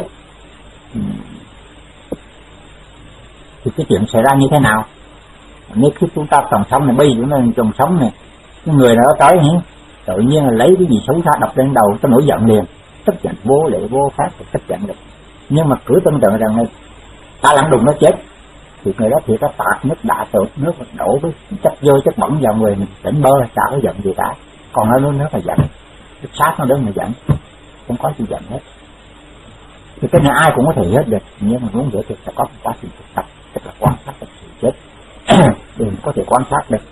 thì cái chuyện xảy ra như thế nào? Nếu khi chúng ta còn sống này, bây giờ chúng ta còn sống này, cái người nào đó tới hả? Tự nhiên là lấy cái gì xấu xa đập lên đầu, ta nổi giận liền, tức giận vô lệ vô pháp thì tức giận được. Nhưng mà cứ tin tưởng rằng này, ta lăn đùng nó chết thì người đó thì ta tạt nước đã tụt nước đổ với chất vô chất bẩn vào người mình, tỉnh bơ chả có giận gì cả. Còn nó nó phải giận, cái sát nó đứng mà giận, không có gì giận hết. Thì cái này ai cũng có thể hết được, nhưng mà muốn dễ thì sẽ có một quá trình thực tập, tức là quan sát được sự chết để có thể quan sát được.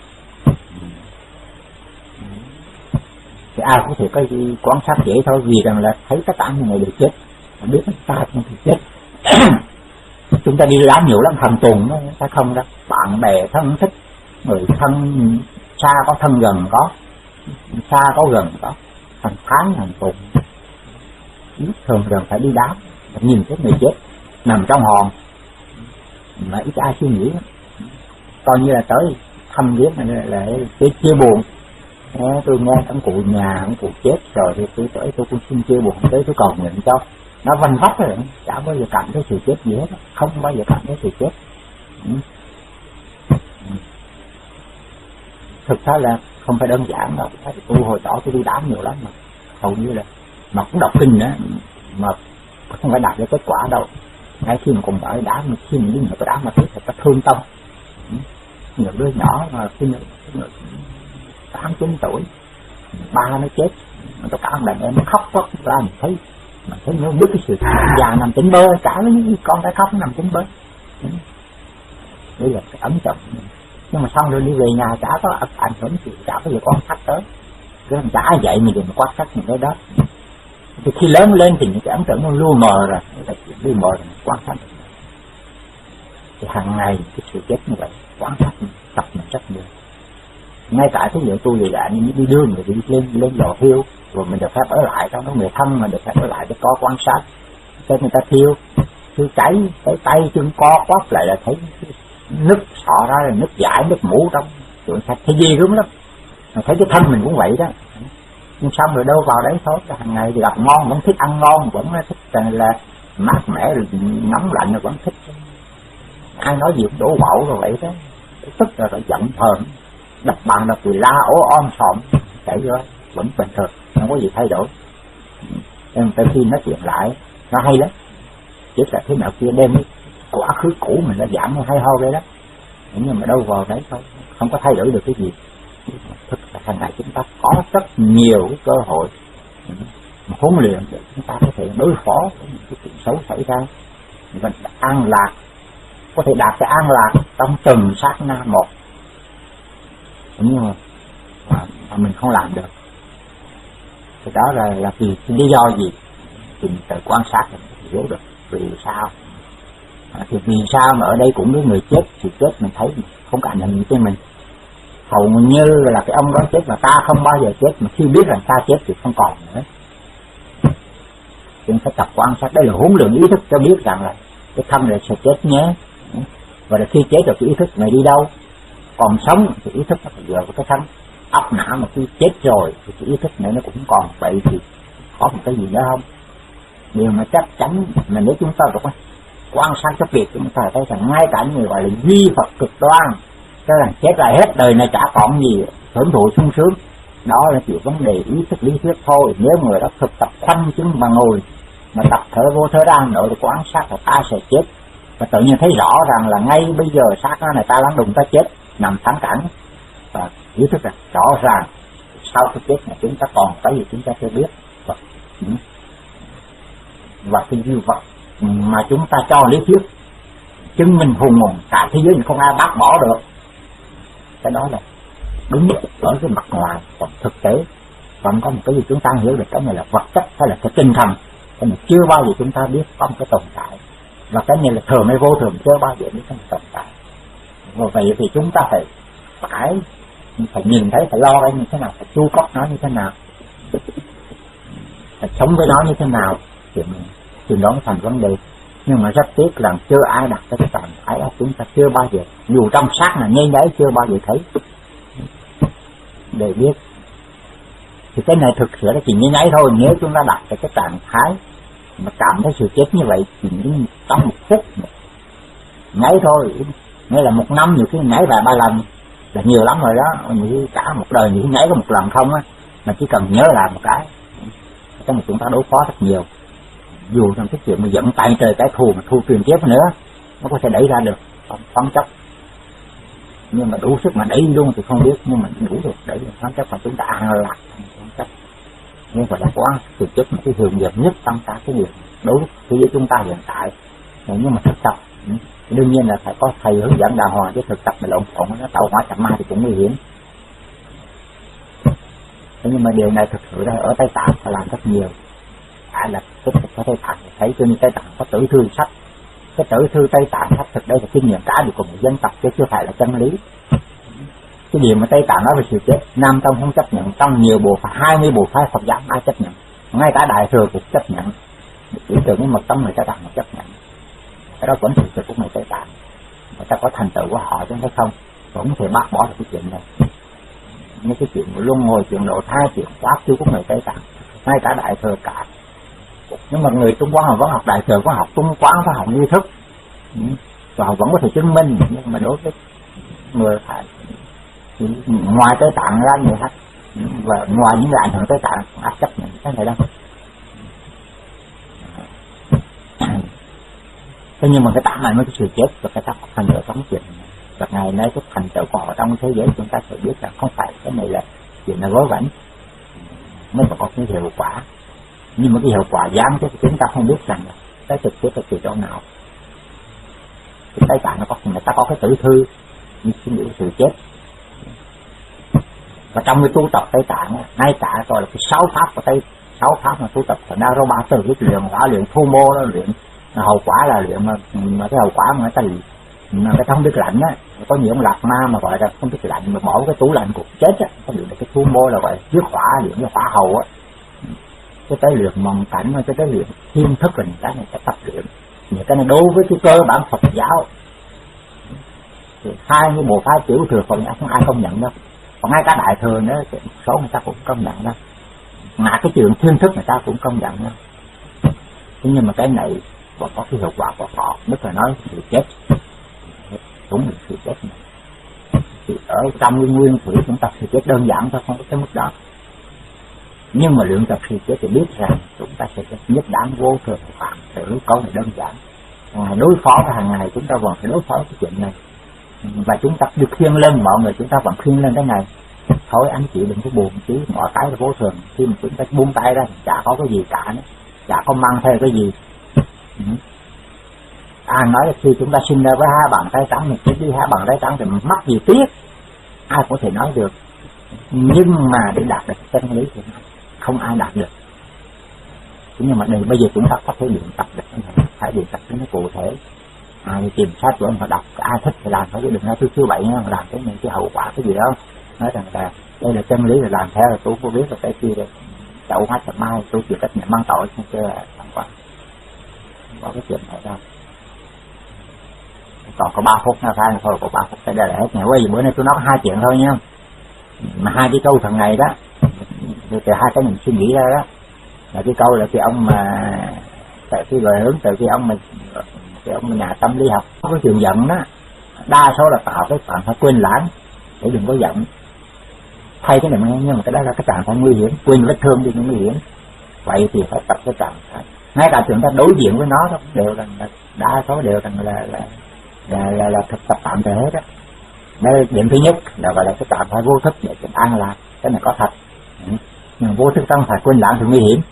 Thì ai cũng có thể có quan sát dễ thôi, vì rằng là thấy tất cả những người đều chết, biết tất cả những người chết. Chúng ta đi làm nhiều lắm, thằng Tùng đó, phải không đó, bạn bè thân thích, người thân xa có, thân gần có, xa có gần có, thằng Tháng, thằng Tùng, thường thường phải đi đám, nhìn thấy người chết nằm trong hòn, mà ít ai suy nghĩ, coi như là tới thăm viếng là, là cái chia buồn. Nghe, tôi nghe ông cụ nhà, ông cụ chết rồi thì tôi tới tôi cũng xin chia buồn, tới tôi cầu nguyện cho. Nó vanh vách rồi, chả bao giờ cảm thấy sự chết gì hết, không bao giờ cảm thấy sự chết. Ừ. Thực ra là không phải đơn giản đâu. Tu hồi đó tôi đi đám nhiều lắm mà hầu như là mà cũng đọc kinh nữa mà không phải đạt được kết quả đâu. Ngay khi mà còn ở đám mà khi mình đi vào cái đám mà thấy thật ta thương tâm. Nhiều đứa nhỏ mà khi mà tám chín tuổi ba nó chết, tất cả đàn em nó khóc quá ra mình thấy mà thấy nó biết cái sự già nằm tỉnh bơ, cả mấy con cái khóc nằm tỉnh bơ. Đây là cái ấn tượng. Nhưng mà xong rồi đi về nhà chả có ảnh hưởng gì, chả có gì quan sát tới, cái chả ai dạy mình đừng quan sát những cái đó. Thì khi lớn lên thì những cái ấn tượng nó lu mờ rồi, lu mờ rồi quan sát. Thì hàng ngày cái sự chết như vậy quan sát tập mình rất nhiều. Ngay cả cái dụ tôi vậy như đi đưa người đi lên lên lò thiêu rồi mình được phép ở lại trong đó, người thân mà được phép ở lại để có quan sát cho người ta thiêu thiêu cháy cái tay chân co quắp lại là thấy nước sọ ra là nước giải nước mũ trong chuyện sạch thấy ghê gớm lắm. Mà thấy cái thân mình cũng vậy đó. Nhưng xong rồi đâu vào đấy thôi, hàng ngày thì gặp ngon vẫn thích ăn ngon, vẫn thích là mát mẻ rồi nóng lạnh rồi vẫn thích, ai nói gì cũng đổ bậu rồi vậy đó, tức là phải giận hờn đập bàn đập thì la ố om sòm chảy vô vẫn bình thường, không có gì thay đổi. Nhưng tới khi nói chuyện lại nó hay lắm, chỉ là thế nào kia đem quá khứ cũ mình đã giảm hay ho vậy đó, nhưng mà đâu vào đấy thôi, không có thay đổi được cái gì. Thực là hàng ngày chúng ta có rất nhiều cái cơ hội mà huấn luyện để chúng ta có thể đối phó với những cái chuyện xấu xảy ra, mình an lạc, có thể đạt cái an lạc trong từng sát na một. Nhưng mà, mà, mà mình không làm được thì đó là là vì lý do gì thì mình tự quan sát mình hiểu được vì sao. À, thì vì sao mà ở đây cũng có người chết, thì chết mình thấy không cảm nhận gì với mình, hầu như là cái ông đó chết mà ta không bao giờ chết, mà khi biết rằng ta chết thì không còn nữa. Chúng phải tập quan sát, đây là huấn luyện ý thức cho biết rằng là cái thân này sẽ chết nhé, và là khi chết rồi cái ý thức này đi đâu, còn sống thì ý thức nó phải dựa vào cái thân óc não, mà khi chết rồi thì cái ý thức này nó cũng còn. Vậy thì có một cái gì nữa không? Điều mà chắc chắn là nếu chúng ta được quan sát cái việc chúng ta thấy rằng ngay cả người gọi là duy Phật cực đoan, cái là chết lại hết đời này chả còn gì hưởng thụ sung sướng, đó là chỉ vấn đề ý thức lý thuyết thôi. Nếu người đó thực tập khoanh chứng mà ngồi mà tập thở vô thở ra nội để quan sát là ta sẽ chết, và tự nhiên thấy rõ rằng là ngay bây giờ sát nó này ta lăn đùng ta chết nằm thẳng cẳng, và ý thức là rõ ràng sau cái chết này chúng ta còn cái gì chúng ta chưa biết, và, và cái duy vật mà chúng ta cho lý thuyết chứng minh hùng hồn cả thế giới này không ai bác bỏ được, cái đó là đúng ở cái mặt ngoài. Còn thực tế vẫn có một cái gì chúng ta hiểu được, cái này là vật chất hay là cái tinh thần, cái này chưa bao giờ chúng ta biết có một cái tồn tại, và cái này là thường hay vô thường chưa bao giờ biết có một tồn tại. Và vậy thì chúng ta phải phải phải nhìn thấy, phải lo cái như thế nào, phải chu cấp nó như thế nào, phải sống với nó như thế nào, thì thì đó thành vấn đề. Nhưng mà rất tiếc là chưa ai đặt cái trạng thái đó, chúng ta chưa bao giờ, dù trong sát là ngay đấy chưa bao giờ thấy để biết. Thì cái này thực sự là chỉ như nháy thôi. Nếu chúng ta đặt cái cái trạng thái mà cảm thấy sự chết như vậy thì trong một phút nháy thôi, nghĩa là một năm nhiều khi nháy vài ba lần là nhiều lắm rồi đó. Như cả một đời nhiều khi nháy có một lần không á, mà chỉ cần nhớ lại một cái, cái này chúng ta đối phó rất nhiều. Dù trong cái chuyện mà dẫn tay trời cái thù mà thu truyền tiếp nữa, nó có thể đẩy ra được phán chấp, nhưng mà đủ sức mà đẩy luôn thì không biết, nhưng mà đủ được đẩy được phán chấp mà chúng ta an lạc phán chấp. Nhưng phải là quá thực chất một cái thường dần nhất trong cả cái điều đối với chúng ta hiện tại. Nhưng mà thực tập đương nhiên là phải có thầy hướng dẫn đàng hoàng, chứ thực tập mà lộn xộn nó tạo hóa chậm ma thì cũng nguy hiểm. Thế nhưng mà điều này thực sự là ở Tây Tạng phải làm rất nhiều. À là cái cái Tây Tạng thấy cho nên Tây Tạng có tử thư sách, cái tử thư Tây Tạng sách thực đây là kinh nghiệm cả được của một dân tộc chứ chưa phải là chân lý. Cái điều mà Tây Tạng nói về sự chết, Nam Tông không chấp nhận, trong nhiều bộ phái, hai mươi bộ phái Phật giáo ai chấp nhận, ngay cả Đại Thừa cũng chấp nhận, chỉ từ cái mật tông người Tây Tạng mà chấp nhận. Cái đó vẫn thực sự của người Tây Tạng, người ta có thành tựu của họ chứ không, vẫn không thể bác bỏ được cái chuyện này. Như cái chuyện luân hồi, chuyện độ thai, chuyện quá khứ của người Tây Tạng, ngay cả Đại Thừa cả. Nhưng mà người Trung Quốc họ vẫn học Đại Thừa, có học Trung Quán, có học nghi thức, và họ vẫn có thể chứng minh. Nhưng mà đối với người phải ngoài tới tạng ra nhiều hết, và ngoài những cái ảnh hưởng tới tạng áp chấp nhận cái này đâu. Thế nhưng mà cái tạng này mới cái sự chết và cái tác thành tựu sống chuyện. Và ngày nay cái thành tựu của họ trong thế giới chúng ta sẽ biết là không phải cái này là chuyện là vớ vẩn, mới có cái hiệu quả. Nhưng mà cái hiệu quả giáng chứ chúng ta không biết rằng là cái thực tế là từ chỗ nào. Cái Tây Tạng nó có người ta có cái tử thư như suy nghĩ sự chết. Và trong cái tu tập Tây Tạng ngay cả gọi là cái sáu pháp của Tây, sáu pháp mà tu tập ở Đa Rô Ba từ cái luyện hóa luyện thu mô đó, luyện hậu quả là luyện mà, mà cái hậu quả mà người ta mà cái không biết lạnh á, có nhiều ông lạc ma mà gọi là không biết lạnh mà bỏ cái tủ lạnh cuộc chết á, cái luyện cái thu mô là gọi là dứt hỏa, luyện cái hỏa hầu á, cái tới luyện mộng cảnh, cái tới luyện thiên thức là cái này cái tập luyện. Những cái này đối với cái cơ bản Phật giáo thì hai cái bộ phái tiểu thừa Phật giáo không ai công nhận đâu, còn ngay cả đại thừa nữa số người ta cũng công nhận đâu, mà cái chuyện thiên thức người ta cũng công nhận đâu. Thế nhưng mà cái này còn có cái hiệu quả của họ, tức là nói sự chết, đúng là sự chết này. Thì ở trong cái nguyên thủy chúng ta sự chết đơn giản thôi, không có cái mức đó. Nhưng mà luyện tập sự chết thì biết rằng chúng ta sẽ nhất đáng vô thường phạm, tự câu này đơn giản. Ngày đối phó với hàng ngày chúng ta vẫn phải đối phó với chuyện này, và chúng ta được khiêng lên, mọi người chúng ta vẫn khiêng lên cái này. Thôi anh chị đừng có buồn chứ, mọi cái là vô thường. Khi mà chúng ta buông tay ra thì chả có cái gì cả nữa, chả có mang theo cái gì. Ừ. Ai nói là khi chúng ta sinh ra với hai bàn tay trắng, mình chết đi hai bàn tay trắng thì mắc gì tiếc, ai có thể nói được. Nhưng mà để đạt được chân lý thì không ai đạt được. Nhưng mà đây bây giờ chúng ta có thể luyện tập được, phải luyện tập cho nó cụ thể. Ai tìm sách của ông họ đọc, ai thích thì làm thôi chứ đừng nói tôi chưa vậy nha, làm cái những cái hậu quả cái gì đó. Nói rằng là đây là chân lý là làm theo, là tôi có biết là cái kia rồi chậu hoa chậu mai tôi chịu trách nhiệm mang tội, không chứ là không có có cái chuyện này đâu. Còn có ba phút nào sai thôi, có ba phút tới đây là hết. Ngày bây giờ bữa nay tôi nói hai chuyện thôi nha, mà hai cái câu thằng này đó từ hai cái mình suy nghĩ ra đó là cái câu là cái ông mà tại cái lời hướng từ cái ông mà cái ông nhà tâm lý học có cái chuyện giận đó, đa số là tạo cái trạng thái quên lãng để đừng có giận. Thay cái này mà nhưng mà cái đó là cái trạng thái nguy hiểm, quên vết thương đi cũng nguy hiểm. Vậy thì phải tập cái trạng thái, ngay cả chúng ta đối diện với nó đó đều là đa số đều là là là là, là, là thực tập tạm thời hết đó. Đây điểm thứ nhất là gọi là cái trạng thái vô thức để chúng an lạc, cái này có thật. Ừ. Nhưng vô thức trong phải quên lãng thì nguy hiểm.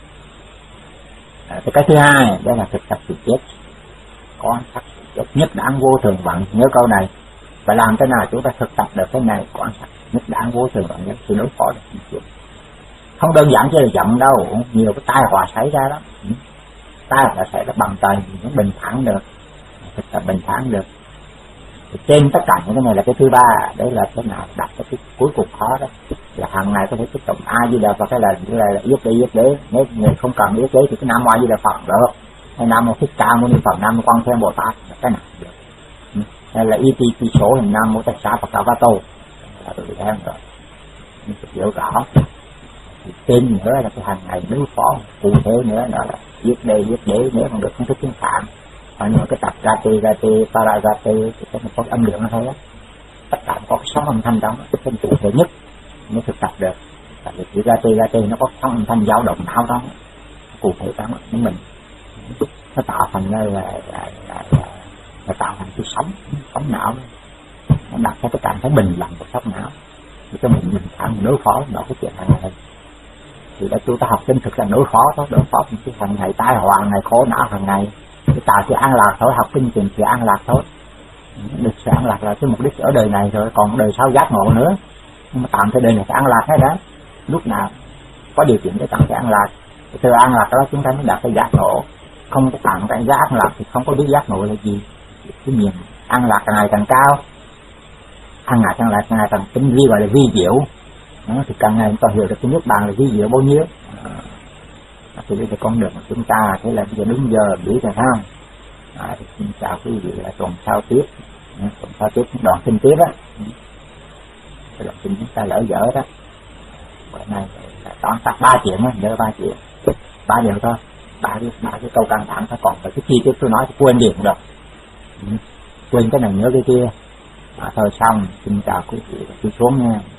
À, cái thứ hai đó là thực tập sự chết, quan sát sự chết, nhất đáng vô thường vạn. Nhớ câu này, phải làm thế nào chúng ta thực tập được cái này, quan sát nhất đáng vô thường vạn, sự đối phó được những chuyện. Không đơn giản chỉ là giận đâu, nhiều cái tai họa xảy ra đó. Ừ. Tai họa xảy ra bằng trời nó bình thản được, thực tập bình thản được. Thì trên tất cả những cái này là cái thứ ba, đấy là thế nào đặt cái cuối cùng khó đó, là hàng ngày có thể tiếp tục ai gì đà Phật, cái là là, là yết đế yết đế. Nếu người không cần yết đế thì cái nam mô di đà Phật được, hay nam mô Thích Ca Mâu Ni Phật, nam mô Quan Thế Bồ Tát, cái nào được. Hay là y ti số hình nam mô Tát Xá Phật Ca Ba Tô là tôi em rồi, mình phải hiểu rõ. Thì tên nữa là cái hàng ngày đối phó, cụ thể nữa đó là yết đế yết đế, nếu không được không thích tiếng Phạn. Còn những cái tập gati gati paragati thì cái một có âm lượng thôi á, tất cả có cái sóng âm thanh đó, cái tên cụ thể nhất mới thực tập được. Tại vì chữ gati gati nó có sóng âm thanh dao động não đó, cụ thể đó nhưng mình nó tạo thành là là, là, là, là, là tạo thành cái sóng sóng não, nó đặt ra cái trạng thái bình lặng của sóng não để cho mình mình thẳng đối phó đó cái chuyện hàng ngày. Thì đã chúng ta học chân thực là đối phó đó, đối phó những cái hàng ngày tai họa, hàng ngày khổ não hàng ngày. Cái tạo sự an lạc thôi, học kinh tìm sự an lạc thôi. Được sự an lạc là cái mục đích ở đời này rồi, còn đời sau giác ngộ nữa. Nhưng mà tạm thời đời này phải an lạc hết đó. Lúc nào có điều kiện để tạm sự an lạc, từ an lạc đó chúng ta mới đạt cái giác ngộ. Không có tạm cái giác an lạc thì không có biết giác ngộ là gì. Cái nhìn an lạc càng ngày càng cao, an lạc càng ngày càng ngày càng tinh vi, gọi là vi diệu. Đó, thì càng ngày chúng ta hiểu được cái nước bàn là vi diệu bao nhiêu. Thì đây là con đường của chúng ta, thế là bây giờ đúng giờ biết rồi không? À, thì xin chào quý vị là tuần sau tiếp, tuần sau tiếp đoạn kinh tiếp á, cái đoạn kinh chúng ta lỡ dở đó. Bữa nay là tóm tắt ba chuyện á, nhớ ba chuyện, ba điều thôi, ba cái ba cái câu căng thẳng thôi, còn cái chi tiết tôi nói thì quên liền rồi, quên cái này nhớ cái kia, À, thôi xong, xin chào quý vị và quý xuống nha.